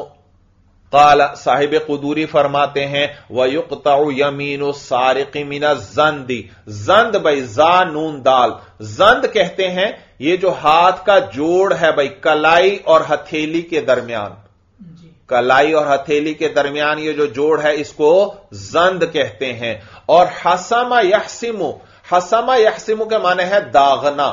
قال صاحب قدوری فرماتے ہیں ویقطع یمین السارق من الزند، زند بھائی زا نون دال، زند کہتے ہیں یہ جو ہاتھ کا جوڑ ہے بھائی کلائی اور ہتھیلی کے درمیان، کلائی اور ہتھیلی کے درمیان یہ جو جوڑ ہے اس کو زند کہتے ہیں. اور حسم یحسم، حسم یحسم کے معنی ہے داغنا،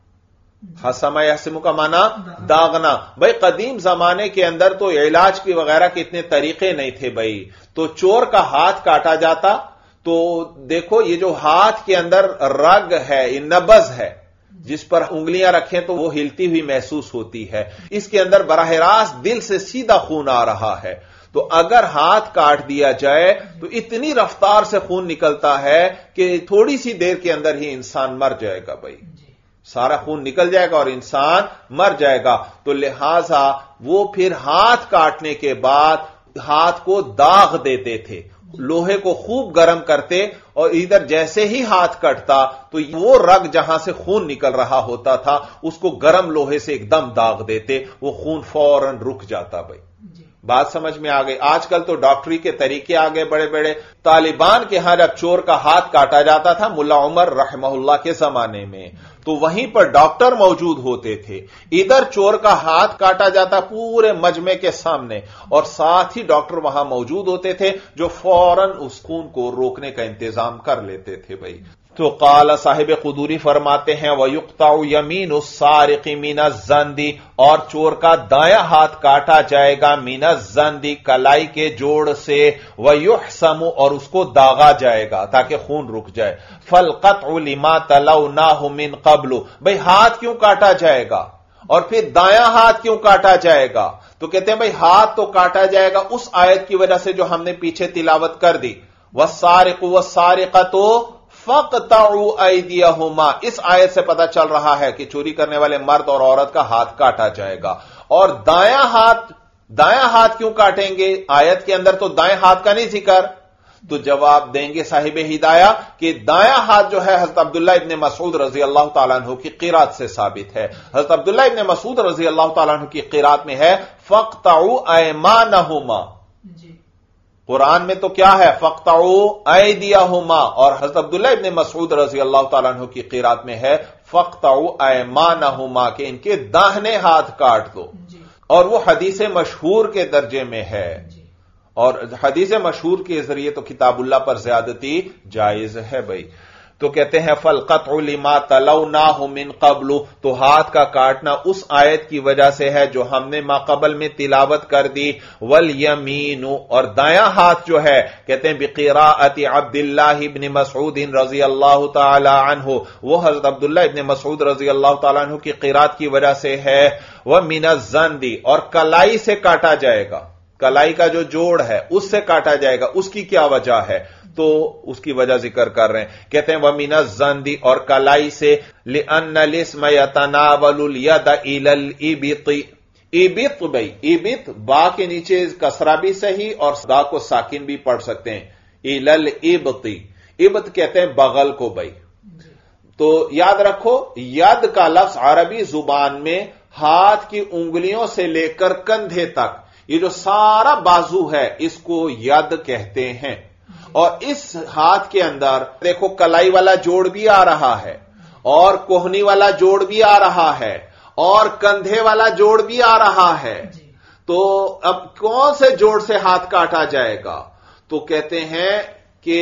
حسم یحسم کا معنی داغنا. بھائی قدیم زمانے کے اندر تو علاج کی وغیرہ کے اتنے طریقے نہیں تھے بھائی، تو چور کا ہاتھ کاٹا جاتا تو دیکھو یہ جو ہاتھ کے اندر رگ ہے، یہ نبض ہے، جس پر انگلیاں رکھیں تو وہ ہلتی ہوئی محسوس ہوتی ہے، اس کے اندر براہ راست دل سے سیدھا خون آ رہا ہے. تو اگر ہاتھ کاٹ دیا جائے تو اتنی رفتار سے خون نکلتا ہے کہ تھوڑی سی دیر کے اندر ہی انسان مر جائے گا بھائی، سارا خون نکل جائے گا اور انسان مر جائے گا. تو لہذا وہ پھر ہاتھ کاٹنے کے بعد ہاتھ کو داغ دیتے تھے، لوہے کو خوب گرم کرتے اور ادھر جیسے ہی ہاتھ کٹتا تو وہ رگ جہاں سے خون نکل رہا ہوتا تھا اس کو گرم لوہے سے ایک دم داغ دیتے، وہ خون فوراً رک جاتا. بھائی بات سمجھ میں آ گئی؟ آج کل تو ڈاکٹری کے طریقے آگے بڑے بڑے. طالبان کے ہاں جب چور کا ہاتھ کاٹا جاتا تھا ملا عمر رحمہ اللہ کے زمانے میں تو وہیں پر ڈاکٹر موجود ہوتے تھے، ادھر چور کا ہاتھ کاٹا جاتا پورے مجمع کے سامنے اور ساتھ ہی ڈاکٹر وہاں موجود ہوتے تھے جو فوراً اس خون کو روکنے کا انتظام کر لیتے تھے. بھائی تو قال صاحب قدوری فرماتے ہیں وَيُقْطَعُ يَمِينُ السَّارِقِ مِنَ الزَّنْدِ، اور چور کا دایاں ہاتھ کاٹا جائے گا مِنَ الزَّنْدِ کلائی کے جوڑ سے، وَيُحْسَمُ اور اس کو داغا جائے گا تاکہ خون رک جائے. فَالْقَطْعُ لِمَا تَلَوْنَاهُ مِنْ قَبْلُ، بھئی ہاتھ کیوں کاٹا جائے گا اور پھر دایاں ہاتھ کیوں کاٹا جائے گا؟ تو کہتے ہیں بھئی ہاتھ تو کاٹا جائے گا اس آیت کی وجہ سے جو ہم نے پیچھے تلاوت کر دی، وَالسَّارِقُ وَالسَّارِقَةُ فَاقْطَعُوا أَيْدِيَهُمَا، اس آیت سے پتا چل رہا ہے کہ چوری کرنے والے مرد اور عورت کا ہاتھ کاٹا جائے گا. اور دایاں ہاتھ کیوں کاٹیں گے؟ آیت کے اندر تو دائیں ہاتھ کا نہیں ذکر، تو جواب دیں گے صاحب ہدایہ کہ دایاں ہاتھ جو ہے حضرت عبداللہ ابن مسعود رضی اللہ تعالیٰ عنہ کی قرات سے ثابت ہے. حضرت عبداللہ ابن مسعود رضی اللہ تعالیٰ عنہ کی قرات میں ہے فَاقْطَعُوا أَيْمَانَهُمَا. قرآن میں تو کیا ہے فَاقْطَعُوا أَيْدِيَهُمَا، اور حضرت عبداللہ ابن مسعود رضی اللہ تعالیٰ عنہ کی قرات میں ہے فَاقْطَعُوا أَيْمَانَهُمَا کہ ان کے داہنے ہاتھ کاٹ دو. اور وہ حدیث مشہور کے درجے میں ہے، اور حدیث مشہور کے ذریعے تو کتاب اللہ پر زیادتی جائز ہے بھائی. تو کہتے ہیں فَالْقَطْعُ لِمَا تَلَوْنَاهُ مِنْ قَبْلُ، تو ہاتھ کا کاٹنا اس آیت کی وجہ سے ہے جو ہم نے ماقبل میں تلاوت کر دی. وَالْيَمِينُ، اور دایاں ہاتھ جو ہے کہتے ہیں بِقِرَاءَةِ عَبْدِ ابن مسعود رضی اللہ تعالی عنہ، وہ حضرت عبداللہ ابن مسعود رضی اللہ تعالی عنہ کی قرات کی وجہ سے ہے. وَمِنَ الزَّنْدِ، اور کلائی سے کاٹا جائے گا، کلائی کا جو جوڑ ہے اس سے کاٹا جائے گا. اس کی کیا وجہ ہے؟ تو اس کی وجہ ذکر کر رہے ہیں. کہتے ہیں وَمِنَ الزَّنْدِ، اور کلائی سے لِأَنَّ الْإِسْمَ يَتَنَاوَلُ الْيَدَ إِلَى الْإِبِطِ. ایبت بھائی، ایبت با کے نیچے کسرہ بھی صحیح اور دا کو ساکن بھی پڑھ سکتے ہیں. إِلَى الْإِبْطِ، ابت کہتے ہیں بغل کو بھائی. تو یاد رکھو ید کا لفظ عربی زبان میں ہاتھ کی انگلیوں سے لے کر کندھے تک، یہ جو سارا بازو ہے اس کو ید کہتے ہیں. اور اس ہاتھ کے اندر دیکھو کلائی والا جوڑ بھی آ رہا ہے، اور کوہنی والا جوڑ بھی آ رہا ہے، اور کندھے والا جوڑ بھی آ رہا ہے. تو اب کون سے جوڑ سے ہاتھ کاٹا جائے گا؟ تو کہتے ہیں کہ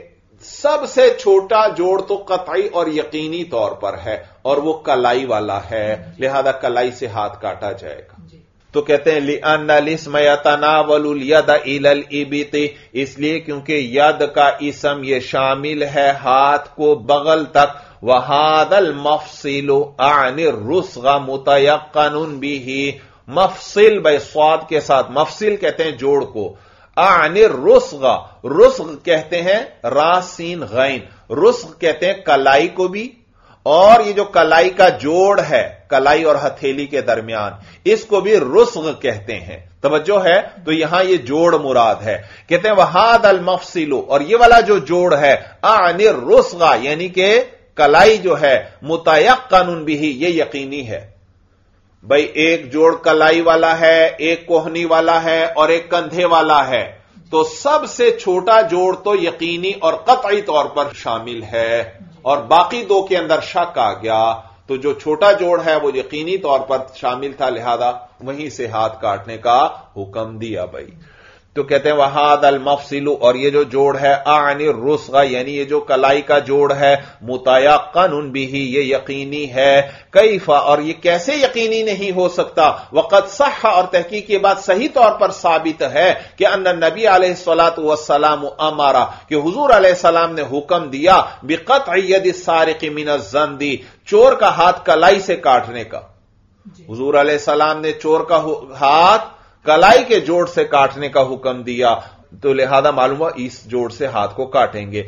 سب سے چھوٹا جوڑ تو قطعی اور یقینی طور پر ہے، اور وہ کلائی والا ہے، لہذا کلائی سے ہاتھ کاٹا جائے گا. تو کہتے ہیں لِأَنَّ الْإِسْمَ يَتَنَاوَلُ الْيَدَ إِلَى الْإِبِطِ، اس لیے کیونکہ ید کا اسم یہ شامل ہے ہاتھ کو بغل تک. وَهَذَا الْمَفْصِلُ أَعْنِ الرُّسْغَ مُتَيَقَّنٌ بِهِ، مفصل بے صاد کے ساتھ، مفصل کہتے ہیں جوڑ کو. أَعْنِ الرُّسْغَ، رسغ کہتے ہیں را سین غین، رسغ کہتے ہیں کلائی کو بھی، اور یہ جو کلائی کا جوڑ ہے کلائی اور ہتھیلی کے درمیان اس کو بھی رسغ کہتے ہیں. توجہ ہے؟ تو یہاں یہ جوڑ مراد ہے. کہتے ہیں وَهَذَا الْمَفْصِلُ، اور یہ والا جو جوڑ ہے أَعْنِ الرُّسْغَ یعنی کہ کلائی جو ہے مُتَيَقَّنٌ بِهِ یہ یقینی ہے. بھائی ایک جوڑ کلائی والا ہے، ایک کوہنی والا ہے، اور ایک کندھے والا ہے، تو سب سے چھوٹا جوڑ تو یقینی اور قطعی طور پر شامل ہے، اور باقی دو کے اندر شک آ گیا. تو جو چھوٹا جوڑ ہے وہ یقینی طور پر شامل تھا، لہذا وہیں سے ہاتھ کاٹنے کا حکم دیا بھائی. تو کہتے ہیں وَهَذَا الْمَفْصِلُ، اور یہ جو جوڑ ہے أَعْنِ الرُّسْغَ یعنی یہ جو کلائی کا جوڑ ہے مُتَيَقَّنٌ بِهِ یہ یقینی ہے. کیف، اور یہ کیسے یقینی نہیں ہو سکتا؟ وَقَدْ صَحَّ، اور تحقیق یہ بات صحیح طور پر ثابت ہے کہ ان النبی علیہ الصلاۃ والسلام امر، کہ حضور علیہ السلام نے حکم دیا بِقَطْعِ يَدِ السَّارِقِ مِنَ الزَّنْدِ، چور کا ہاتھ کلائی سے کاٹنے کا. حضور علیہ السلام نے چور کا ہاتھ کلائی کے جوڑ سے کاٹنے کا حکم دیا، تو لہذا معلوم ہوا اس جوڑ سے ہاتھ کو کاٹیں گے.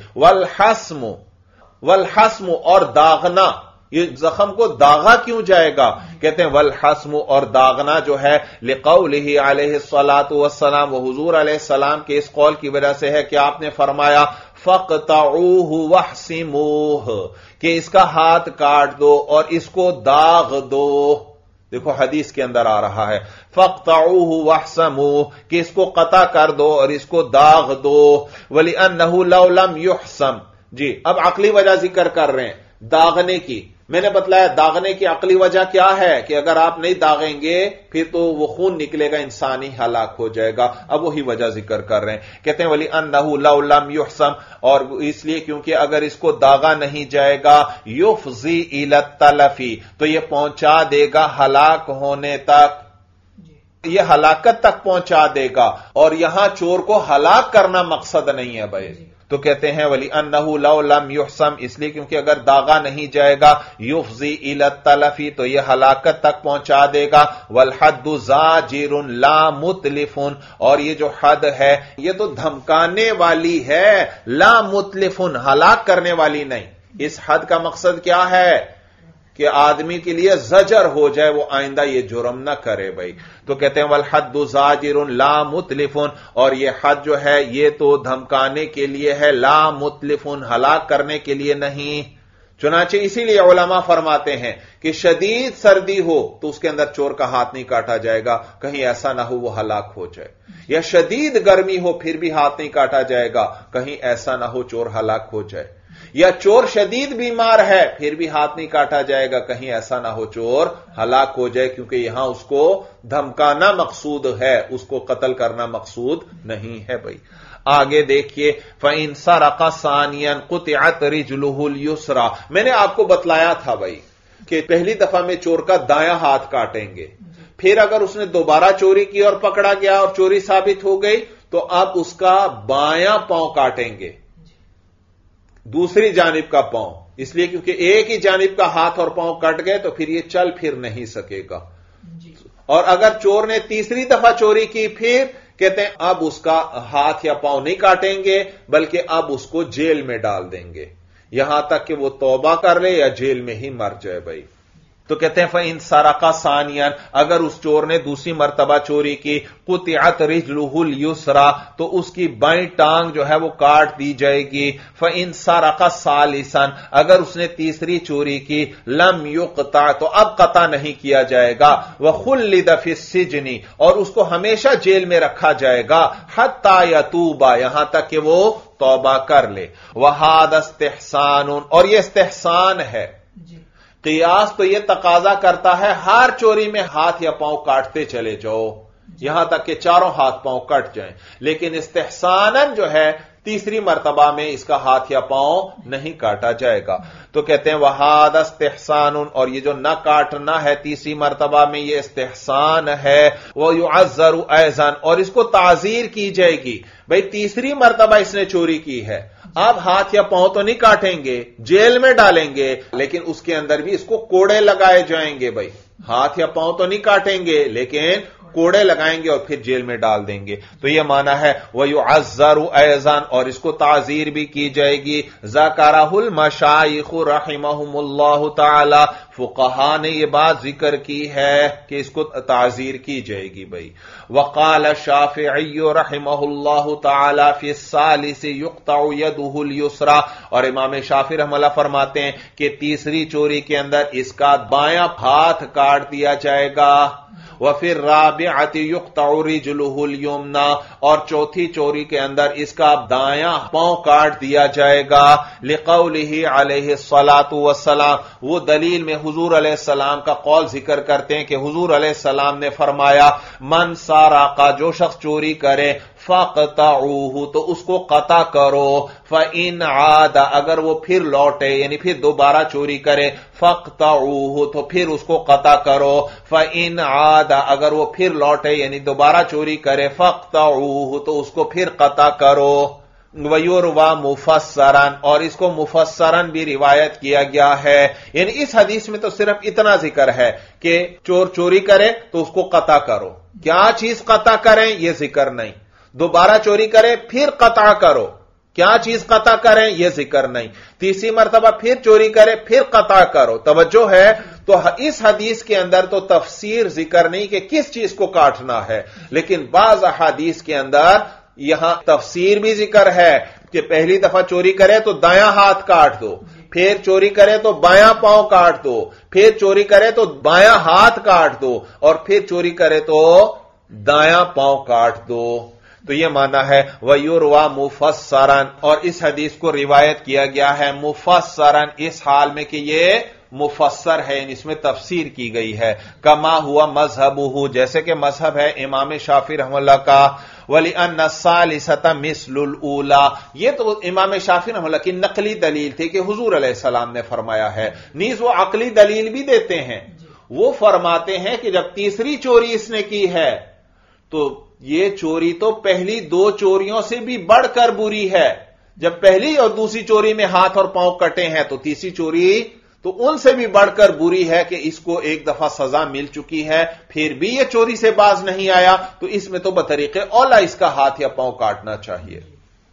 والحسم، اور داغنا، یہ زخم کو داغا کیوں جائے گا؟ کہتے ہیں والحسم، اور داغنا جو ہے لقولہ علیہ الصلاۃ والسلام، وہ حضور علیہ السلام کے اس قول کی وجہ سے ہے کہ آپ نے فرمایا فَاقْطَعُوهُ وَاحْسِمُوهُ کہ اس کا ہاتھ کاٹ دو اور اس کو داغ دو. دیکھو حدیث کے اندر آ رہا ہے فَاقْطَعُوهُ وَاحْسِمُوهُ کہ اس کو قطع کر دو اور اس کو داغ دو. وَلِأَنَّهُ لَوْ لَمْ يُحْسَمْ، جی اب عقلی وجہ ذکر کر رہے ہیں داغنے کی. میں نے بتلایا داغنے کی عقلی وجہ کیا ہے کہ اگر آپ نہیں داغیں گے پھر تو وہ خون نکلے گا، انسانی ہلاک ہو جائے گا. اب وہی وجہ ذکر کر رہے ہیں. کہتے ہیں وَلِأَنَّهُ لَوْ لَمْ يُحْسَمْ، اور اس لیے کیونکہ اگر اس کو داغا نہیں جائے گا يُفْضِي إِلَى التَّلَفِ تو یہ پہنچا دے گا ہلاک ہونے تک، یہ ہلاکت تک پہنچا دے گا. اور یہاں چور کو ہلاک کرنا مقصد نہیں ہے بھائی. تو کہتے ہیں وَلِأَنَّهُ لَوْ لَمْ يُحْسَمْ اس لیے کیونکہ اگر داغا نہیں جائے گا يُفْضِي إِلَى التَّلَفِ تو یہ ہلاکت تک پہنچا دے گا. وَالْحَدُّ زَاجِرٌ لَا مُتْلِفٌ اور یہ جو حد ہے یہ تو دھمکانے والی ہے، لا متلفن ہلاک کرنے والی نہیں. اس حد کا مقصد کیا ہے کہ آدمی کے لیے زجر ہو جائے, وہ آئندہ یہ جرم نہ کرے بھائی. تو کہتے ہیں والحد زاجر لا متلف, اور یہ حد جو ہے یہ تو دھمکانے کے لیے ہے, لا متلف ہلاک کرنے کے لیے نہیں. چنانچہ اسی لیے علماء فرماتے ہیں کہ شدید سردی ہو تو اس کے اندر چور کا ہاتھ نہیں کاٹا جائے گا, کہیں ایسا نہ ہو وہ ہلاک ہو جائے, یا شدید گرمی ہو پھر بھی ہاتھ نہیں کاٹا جائے گا, کہیں ایسا نہ ہو چور ہلاک ہو جائے, یا چور شدید بیمار ہے پھر بھی ہاتھ نہیں کاٹا جائے گا, کہیں ایسا نہ ہو چور ہلاک ہو جائے, کیونکہ یہاں اس کو دھمکانا مقصود ہے, اس کو قتل کرنا مقصود نہیں ہے بھائی. آگے دیکھیے فَإِن سَرَقَ ثَانِيًا قُطِعَتْ رِجْلُهُ الْيُسْرَى. میں نے آپ کو بتلایا تھا بھائی کہ پہلی دفعہ میں چور کا دایاں ہاتھ کاٹیں گے, پھر اگر اس نے دوبارہ چوری کی اور پکڑا گیا اور چوری ثابت ہو گئی تو اب اس کا بایاں پاؤں کاٹیں گے, دوسری جانب کا پاؤں, اس لیے کیونکہ ایک ہی جانب کا ہاتھ اور پاؤں کٹ گئے تو پھر یہ چل پھر نہیں سکے گا. اور اگر چور نے تیسری دفعہ چوری کی پھر کہتے ہیں اب اس کا ہاتھ یا پاؤں نہیں کاٹیں گے بلکہ اب اس کو جیل میں ڈال دیں گے یہاں تک کہ وہ توبہ کر لے یا جیل میں ہی مر جائے بھائی. تو کہتے ہیں فَإِن سَرَقَ ثَانِيًا, اگر اس چور نے دوسری مرتبہ چوری کی, قُطِعَتْ رِجْلُهُ الْيُسْرَى, تو اس کی بائیں ٹانگ جو ہے وہ کاٹ دی جائے گی. فَإِن سَرَقَ ثَالِثًا, اگر اس نے تیسری چوری کی, لَمْ يُقْطَعْ, تو اب قطع نہیں کیا جائے گا. وَخُلِّدَ فِي السِّجْنِ, اور اس کو ہمیشہ جیل میں رکھا جائے گا, حَتَّى يَتُوبَ, یہاں تک کہ وہ توبہ کر لے. وَهَذَا اسْتِحْسَانٌ, اور یہ استحسان ہے. قیاس تو یہ تقاضا کرتا ہے ہر چوری میں ہاتھ یا پاؤں کاٹتے چلے جاؤ یہاں تک کہ چاروں ہاتھ پاؤں کٹ جائیں, لیکن استحساناً جو ہے تیسری مرتبہ میں اس کا ہاتھ یا پاؤں نہیں کاٹا جائے گا. تو کہتے ہیں وَهَذَا اسْتِحْسَانٌ, اور یہ جو نہ کاٹنا ہے تیسری مرتبہ میں یہ استحسان ہے. وَيُعَذَّرُ أَيْضًا, اور اس کو تعزیر کی جائے گی. بھئی تیسری مرتبہ اس نے چوری کی ہے, اب ہاتھ یا پاؤں تو نہیں کاٹیں گے, جیل میں ڈالیں گے, لیکن اس کے اندر بھی اس کو کوڑے لگائے جائیں گے. بھائی ہاتھ یا پاؤں تو نہیں کاٹیں گے لیکن کوڑے لگائیں گے اور پھر جیل میں ڈال دیں گے. تو یہ معنی ہے وَيُعَذَّرُ أَيْضًا, اور اس کو تعزیر بھی کی جائے گی. ذَكَرَهُ الْمَشَائِخُ رَحِمَهُمُ اللَّهُ تَعَالَى, فقہاء نے یہ بات ذکر کی ہے کہ اس کو تعزیر کی جائے گی. بھائی وقال الشافعی رحمہ اللہ تعالی فی الثالث یقطع یده اليسرى, اور امام شافعی رحمہ اللہ فرماتے ہیں کہ تیسری چوری کے اندر اس کا بایاں ہاتھ کاٹ دیا جائے گا. وفي الرابعة يقطع رجله اليمنى, اور چوتھی چوری کے اندر اس کا دایاں پاؤں کاٹ دیا جائے گا. لقوله علیہ الصلاة والسلام, وہ دلیل میں حضور علیہ السلام کا قول ذکر کرتے ہیں کہ حضور علیہ السلام نے فرمایا من سرق, جو شخص چوری کرے, فَقْطَعُوهُ, تو اس کو قطع کرو. فَإِنْ عَادَ, اگر وہ پھر لوٹے یعنی پھر دوبارہ چوری کرے, فَقْطَعُوهُ, تو پھر اس کو قطع کرو. فَإِنْ عَادَ, اگر وہ پھر لوٹے یعنی دوبارہ چوری کرے, فَقْطَعُوهُ, تو اس کو پھر قطع کرو. وَيُرْوَى مُفَسَّرًا, اور اس کو مفسراً بھی روایت کیا گیا ہے. یعنی اس حدیث میں تو صرف اتنا ذکر ہے کہ چور چوری کرے تو اس کو قطع کرو, کیا چیز قطع کریں یہ ذکر نہیں. دوبارہ چوری کرے پھر قطع کرو, کیا چیز قطع کریں یہ ذکر نہیں. تیسری مرتبہ پھر چوری کرے پھر قطع کرو. توجہ ہے. تو اس حدیث کے اندر تو تفسیر ذکر نہیں کہ کس چیز کو کاٹنا ہے, لیکن بعض احادیث کے اندر یہاں تفسیر بھی ذکر ہے کہ پہلی دفعہ چوری کرے تو دایاں ہاتھ کاٹ دو, پھر چوری کرے تو بایاں پاؤں کاٹ دو, پھر چوری کرے تو بایاں ہاتھ کاٹ دو, اور پھر چوری کرے تو دایاں پاؤں کاٹ دو. تو یہ معنی ہے وَيُرْوَى مُفَسَّرًا, اور اس حدیث کو روایت کیا گیا ہے مفسراً, اس حال میں کہ یہ مفسر ہے, اس میں تفسیر کی گئی ہے. کما ہوا مذہبہ, جیسے کہ مذہب ہے امام شافعی رحمہ اللہ کا. وَلِأَنَّ الثَّالِثَةَ مِثْلُ الْأُولَى, یہ تو امام شافعی رحمہ اللہ کی نقلی دلیل تھی کہ حضور علیہ السلام نے فرمایا ہے. نیز وہ عقلی دلیل بھی دیتے ہیں, وہ فرماتے ہیں کہ جب تیسری چوری اس نے کی ہے تو یہ چوری تو پہلی دو چوریوں سے بھی بڑھ کر بری ہے. جب پہلی اور دوسری چوری میں ہاتھ اور پاؤں کٹے ہیں تو تیسری چوری تو ان سے بھی بڑھ کر بری ہے کہ اس کو ایک دفعہ سزا مل چکی ہے, پھر بھی یہ چوری سے باز نہیں آیا, تو اس میں تو بطریق اولا اس کا ہاتھ یا پاؤں کاٹنا چاہیے.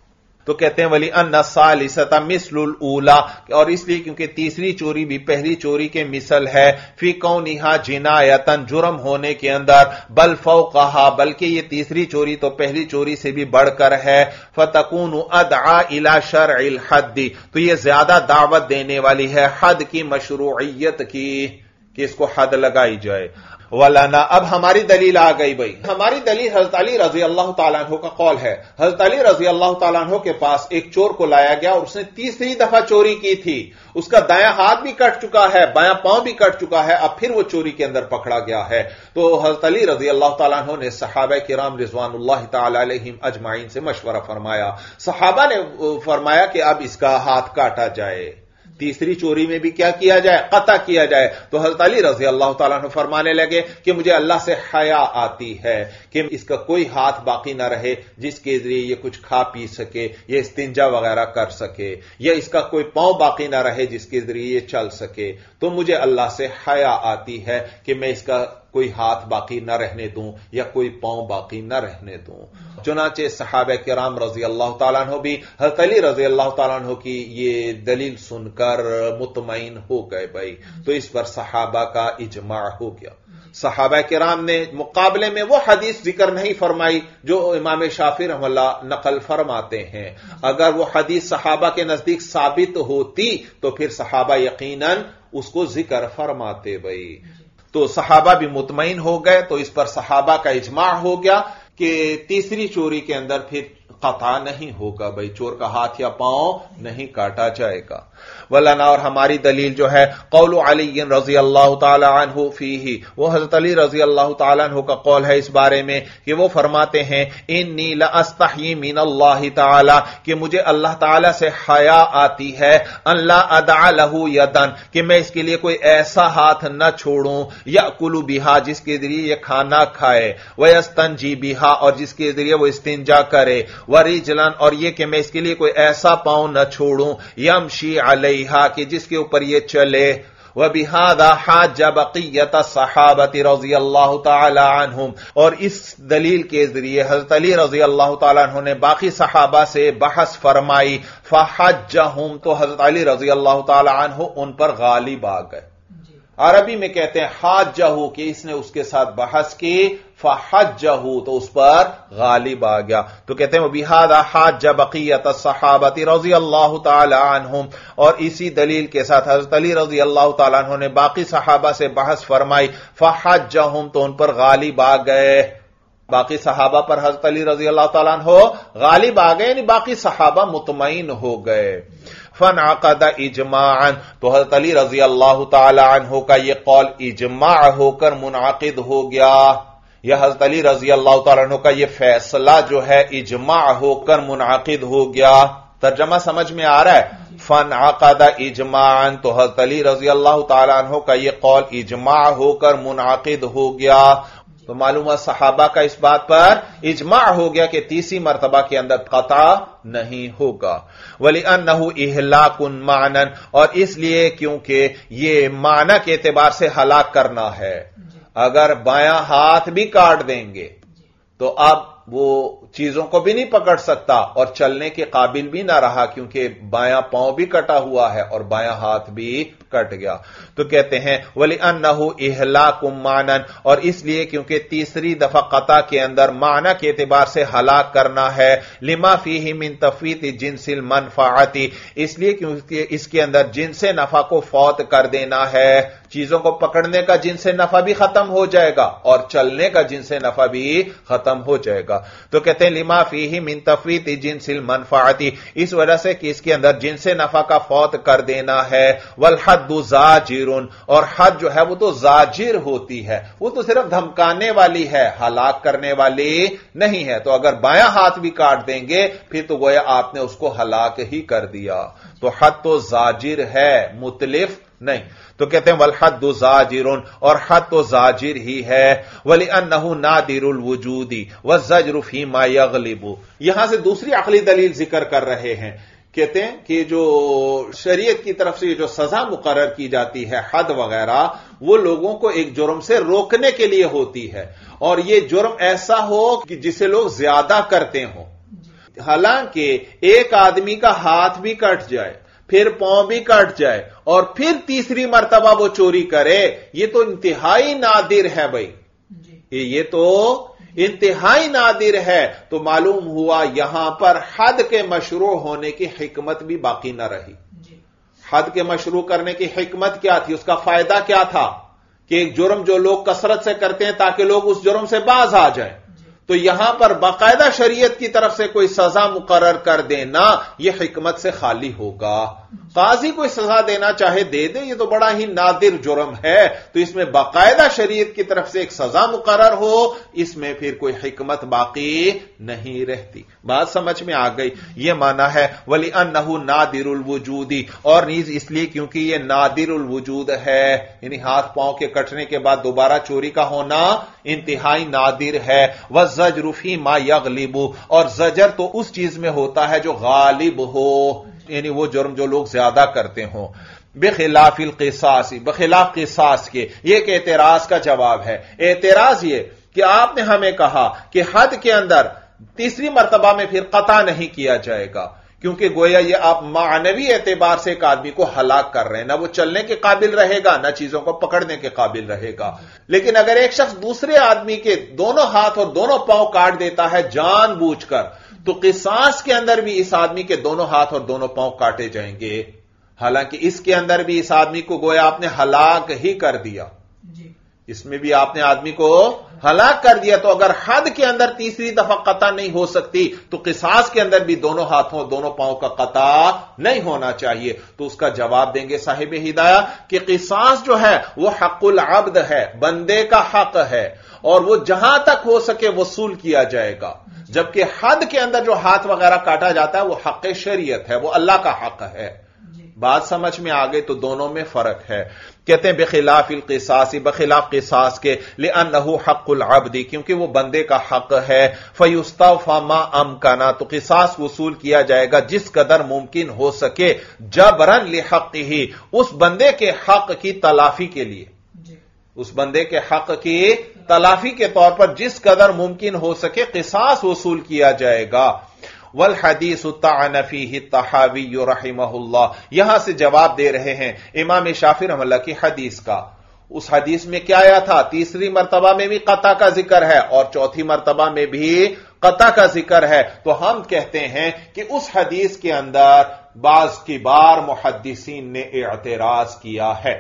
تو کہتے ہیں ولی ان الثالثۃ مثل الاولی، اور اس لیے کیونکہ تیسری چوری بھی پہلی چوری کے مثل ہے، فی کونہا جنایۃ، جرم ہونے کے اندر، بل فوقہا، بلکہ یہ تیسری چوری تو پہلی چوری سے بھی بڑھ کر ہے، فتکون ادعا الی شرع الحد، تو یہ زیادہ دعوت دینے والی ہے حد کی مشروعیت کی، کہ اس کو حد لگائی جائے۔ ولانا، اب ہماری دلیل آ گئی بھائی، ہماری دلیل حضرت علی رضی اللہ تعالیٰ عنہ کا قول ہے۔ حضرت علی رضی اللہ تعالیٰ عنہ کے پاس ایک چور کو لایا گیا اور اس نے تیسری دفعہ چوری کی تھی، اس کا دایاں ہاتھ بھی کٹ چکا ہے، بایاں پاؤں بھی کٹ چکا ہے، اب پھر وہ چوری کے اندر پکڑا گیا ہے۔ تو حضرت علی رضی اللہ تعالیٰ عنہ نے صحابہ کرام رضوان اللہ تعالی علیہم اجمعین سے مشورہ فرمایا، صحابہ نے فرمایا کہ اب اس کا ہاتھ کاٹا جائے، تیسری چوری میں بھی کیا کیا جائے، قطع کیا جائے۔ تو حضرت علی رضی اللہ تعالیٰ عنہ فرمانے لگے کہ مجھے اللہ سے حیا آتی ہے کہ اس کا کوئی ہاتھ باقی نہ رہے جس کے ذریعے یہ کچھ کھا پی سکے، یہ استنجا وغیرہ کر سکے، یا اس کا کوئی پاؤں باقی نہ رہے جس کے ذریعے یہ چل سکے، تو مجھے اللہ سے حیا آتی ہے کہ میں اس کا کوئی ہاتھ باقی نہ رہنے دوں یا کوئی پاؤں باقی نہ رہنے دوں۔ چنانچہ صحابہ کرام رضی اللہ تعالیٰ عنہ بھی حضرت علی رضی اللہ تعالیٰ عنہ کی یہ دلیل سن کر مطمئن ہو گئے بھائی، تو اس پر صحابہ کا اجماع ہو گیا۔ صحابہ کرام نے مقابلے میں وہ حدیث ذکر نہیں فرمائی جو امام شافعی رحمہ اللہ نقل فرماتے ہیں، اگر وہ حدیث صحابہ کے نزدیک ثابت ہوتی تو پھر صحابہ یقیناً اس کو ذکر فرماتے بھائی۔ تو صحابہ بھی مطمئن ہو گئے، تو اس پر صحابہ کا اجماع ہو گیا کہ تیسری چوری کے اندر پھر قطع نہیں ہوگا بھائی، چور کا ہاتھ یا پاؤں نہیں کاٹا جائے گا۔ ولانا، اور ہماری دلیل جو ہے قول علی رضی اللہ تعالی عنہ فیہ، وہ حضرت علی رضی اللہ تعالی عنہ کا قول ہے اس بارے میں کہ وہ فرماتے ہیں انی لاستحیی من اللہ تعالی، کہ مجھے اللہ تعالی سے حیا آتی ہے، ان لا ادع له یدا، کہ میں اس کے لیے کوئی ایسا ہاتھ نہ چھوڑوں، یاکل بہا، جس کے ذریعے یہ کھانا کھائے، ویستنجی بہا، اور جس کے ذریعے وہ استنجا کرے، ورجلا، اور یہ کہ میں اس کے لیے کوئی ایسا پاؤں نہ چھوڑوں، یمشی علیہا، کہ جس کے اوپر یہ چلے۔ وَبِهَذَا حَاجَّ بَقِيَّةَ الصَّحَابَةِ رضی اللہ تعالی عنہم، اور اس دلیل کے ذریعے حضرت علی رضی اللہ تعالی عنہ نے باقی صحابہ سے بحث فرمائی، فَحَجَّهُمْ، تو حضرت علی رضی اللہ تعالی عنہ ان پر غالب آ گئے۔ عربی میں کہتے ہیں حاجہ، کہ اس نے اس کے ساتھ بحث کی، فحجہ، تو اس پر غالب آ گیا۔ تو کہتے ہیں وَبِهَذَا حَاجَّ بَقِيَّةَ الصَّحَابَةِ رضی اللہ تعالی عنہم، اور اسی دلیل کے ساتھ حضرت علی رضی اللہ تعالی عنہ نے باقی صحابہ سے بحث فرمائی، فحجہم، تو ان پر غالب آ گئے۔ باقی صحابہ پر حضرت علی رضی اللہ تعالیٰ عنہ غالب آ گئے، یعنی باقی صحابہ مطمئن ہو گئے۔ فانعقد اجماعا، تو حضرت علی رضی اللہ تعالی عنہ کا یہ قول اجماع ہو کر منعقد ہو گیا، یا حضرت علی رضی اللہ تعالیٰ عنہ کا یہ فیصلہ جو ہے اجماع ہو کر منعقد ہو گیا۔ ترجمہ سمجھ میں آ رہا ہے؟ فانعقد اجماعا، تو حضرت علی رضی اللہ تعالی عنہ کا یہ قول اجماع ہو کر منعقد ہو گیا۔ تو معلوم ہے صحابہ کا اس بات پر اجماع ہو گیا کہ تیسری مرتبہ کے اندر قطع نہیں ہوگا۔ وَلِأَنَّهُ إِهْلَاكٌ مَعْنًا، اور اس لیے کیونکہ یہ معنی کے اعتبار سے ہلاک کرنا ہے، اگر بایاں ہاتھ بھی کاٹ دیں گے تو اب وہ چیزوں کو بھی نہیں پکڑ سکتا اور چلنے کے قابل بھی نہ رہا، کیونکہ بایاں پاؤں بھی کٹا ہوا ہے اور بایاں ہاتھ بھی کٹ گیا۔ تو کہتے ہیں وَلِأَنَّهُ إِهْلَاكٌ مَعْنًا، اور اس لیے کیونکہ تیسری دفعہ قطع کے اندر معنی کے اعتبار سے ہلاک کرنا ہے، لِمَا فِيهِ مِن تَفْوِيتِ جِنْسِ الْمَنْفَعَةِ، اس لیے کیونکہ اس کے اندر جنس نفع کو فوت کر دینا ہے، چیزوں کو پکڑنے کا جنس نفع بھی ختم ہو جائے گا اور چلنے کا جنس نفع بھی ختم ہو جائے گا۔ تو کہتے ہیں لما فیہ من تفویت جنس المنفعت، اس وجہ سے کہ اس کے اندر جنس نفع کا فوت کر دینا ہے۔ والحد زاجر، اور حد جو ہے وہ تو زاجر ہوتی ہے، وہ تو صرف دھمکانے والی ہے، ہلاک کرنے والی نہیں ہے۔ تو اگر بایاں ہاتھ بھی کاٹ دیں گے پھر تو گویا آپ نے اس کو ہلاک ہی کر دیا۔ تو حد تو زاجر ہے، متلف نہیں۔ تو کہتے ہیں والحد زاجر، اور حد تو زاجر ہی ہے۔ وَلِأَنَّهُ نَادِرُ الْوُجُودِ وَالزَّجْرُ فِي مَا يَغْلِبُ، یہاں سے دوسری عقلی دلیل ذکر کر رہے ہیں۔ کہتے ہیں کہ جو شریعت کی طرف سے جو سزا مقرر کی جاتی ہے، حد وغیرہ، وہ لوگوں کو ایک جرم سے روکنے کے لیے ہوتی ہے، اور یہ جرم ایسا ہو کہ جسے لوگ زیادہ کرتے ہوں۔ حالانکہ ایک آدمی کا ہاتھ بھی کٹ جائے، پھر پاؤں بھی کٹ جائے اور پھر تیسری مرتبہ وہ چوری کرے، یہ تو انتہائی نادر ہے بھائی، یہ تو انتہائی نادر ہے۔ تو معلوم ہوا یہاں پر حد کے مشروع ہونے کی حکمت بھی باقی نہ رہی۔ حد کے مشروع کرنے کی حکمت کیا تھی، اس کا فائدہ کیا تھا کہ ایک جرم جو لوگ کثرت سے کرتے ہیں تاکہ لوگ اس جرم سے باز آ جائیں، تو یہاں پر باقاعدہ شریعت کی طرف سے کوئی سزا مقرر کر دینا یہ حکمت سے خالی ہوگا۔ قاضی کوئی سزا دینا چاہے دے دے، یہ تو بڑا ہی نادر جرم ہے، تو اس میں باقاعدہ شریعت کی طرف سے ایک سزا مقرر ہو، اس میں پھر کوئی حکمت باقی نہیں رہتی۔ بات سمجھ میں آ گئی؟ یہ معنی ہے وَلِأَنَّهُ نَادِرُ الْوُجُودِ، اور نیز اس لیے کیونکہ یہ نادر الوجود ہے، یعنی ہاتھ پاؤں کے کٹنے کے بعد دوبارہ چوری کا ہونا انتہائی نادر ہے۔ وَالزَّجْرُ فِي مَا يَغْلِبُ، اور زجر تو اس چیز میں ہوتا ہے جو غالب ہو، یعنی وہ جرم جو لوگ زیادہ کرتے ہوں۔ بخلاف القصاص، بخلاف قصاص کے، یہ ایک اعتراض کا جواب ہے۔ اعتراض یہ کہ آپ نے ہمیں کہا کہ حد کے اندر تیسری مرتبہ میں پھر قطع نہیں کیا جائے گا، کیونکہ گویا یہ آپ معنوی اعتبار سے ایک آدمی کو ہلاک کر رہے ہیں، نہ وہ چلنے کے قابل رہے گا نہ چیزوں کو پکڑنے کے قابل رہے گا۔ لیکن اگر ایک شخص دوسرے آدمی کے دونوں ہاتھ اور دونوں پاؤں کاٹ دیتا ہے جان بوجھ کر، تو قصاص کے اندر بھی اس آدمی کے دونوں ہاتھ اور دونوں پاؤں کاٹے جائیں گے، حالانکہ اس کے اندر بھی اس آدمی کو گویا آپ نے ہلاک ہی کر دیا، اس میں بھی آپ نے آدمی کو ہلاک کر دیا۔ تو اگر حد کے اندر تیسری دفعہ قطع نہیں ہو سکتی تو قصاص کے اندر بھی دونوں ہاتھوں دونوں پاؤں کا قطع نہیں ہونا چاہیے۔ تو اس کا جواب دیں گے صاحب ہدایہ کہ قصاص جو ہے وہ حق العبد ہے، بندے کا حق ہے، اور وہ جہاں تک ہو سکے وصول کیا جائے گا، جبکہ حد کے اندر جو ہاتھ وغیرہ کاٹا جاتا ہے وہ حق شریعت ہے، وہ اللہ کا حق ہے۔ بات سمجھ میں آ گئی؟ تو دونوں میں فرق ہے۔ کہتے ہیں بخلاف القصاص، بخلاف قصاص کے، لأنه حق العبد، کیونکہ وہ بندے کا حق ہے، فیستوفى ما امکن، تو قصاص وصول کیا جائے گا جس قدر ممکن ہو سکے، جبرا لحقہ، اس بندے کے حق کی تلافی کے لیے، اس بندے کے حق کی تلافی کے طور پر جس قدر ممکن ہو سکے قصاص وصول کیا جائے گا۔ والحدیث طعن فیہ الطحاوی رحمہ اللہ، یہاں سے جواب دے رہے ہیں امام شافعی رحمہ اللہ کی حدیث کا۔ اس حدیث میں کیا آیا تھا؟ تیسری مرتبہ میں بھی قطع کا ذکر ہے اور چوتھی مرتبہ میں بھی قطع کا ذکر ہے۔ تو ہم کہتے ہیں کہ اس حدیث کے اندر بعض کی بار محدثین نے اعتراض کیا ہے،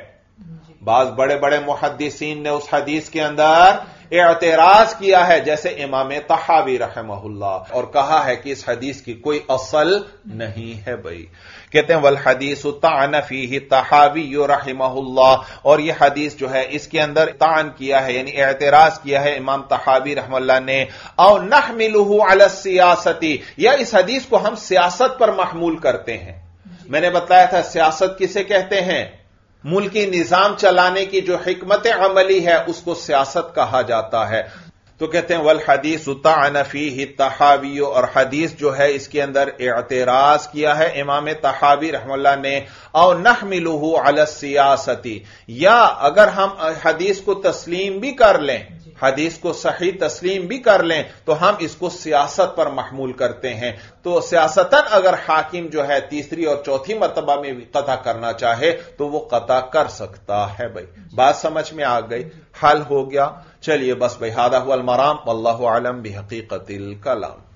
بعض بڑے بڑے محدثین نے اس حدیث کے اندر اعتراض کیا ہے، جیسے امام طحاوی رحمہ اللہ، اور کہا ہے کہ اس حدیث کی کوئی اصل نہیں ہے بھائی۔ کہتے ہیں والحدیث طعن فیہ الطحاوی رحمہ اللہ، اور یہ حدیث جو ہے اس کے اندر طعن کیا ہے یعنی اعتراض کیا ہے امام طحاوی رحمہ اللہ نے، او نحملہ علی السیاست، یا اس حدیث کو ہم سیاست پر محمول کرتے ہیں۔ میں نے بتایا تھا سیاست کسے کہتے ہیں؟ ملکی نظام چلانے کی جو حکمت عملی ہے اس کو سیاست کہا جاتا ہے۔ تو کہتے ہیں والحدیث طعن فیہ الطحاوی، اور حدیث جو ہے اس کے اندر اعتراض کیا ہے امام طحاوی رحمہ اللہ نے، او نحملہ علی السیاست، یا اگر ہم حدیث کو تسلیم بھی کر لیں، حدیث کو صحیح تسلیم بھی کر لیں، تو ہم اس کو سیاست پر محمول کرتے ہیں۔ تو سیاستاً اگر حاکم جو ہے تیسری اور چوتھی مرتبہ میں بھی قطع کرنا چاہے تو وہ قطع کر سکتا ہے بھائی۔ بات سمجھ میں آ گئی؟ حل ہو گیا؟ چلیے بس بھائی، ھذا ھو المرام واللہ اعلم بحقیقت الکلام۔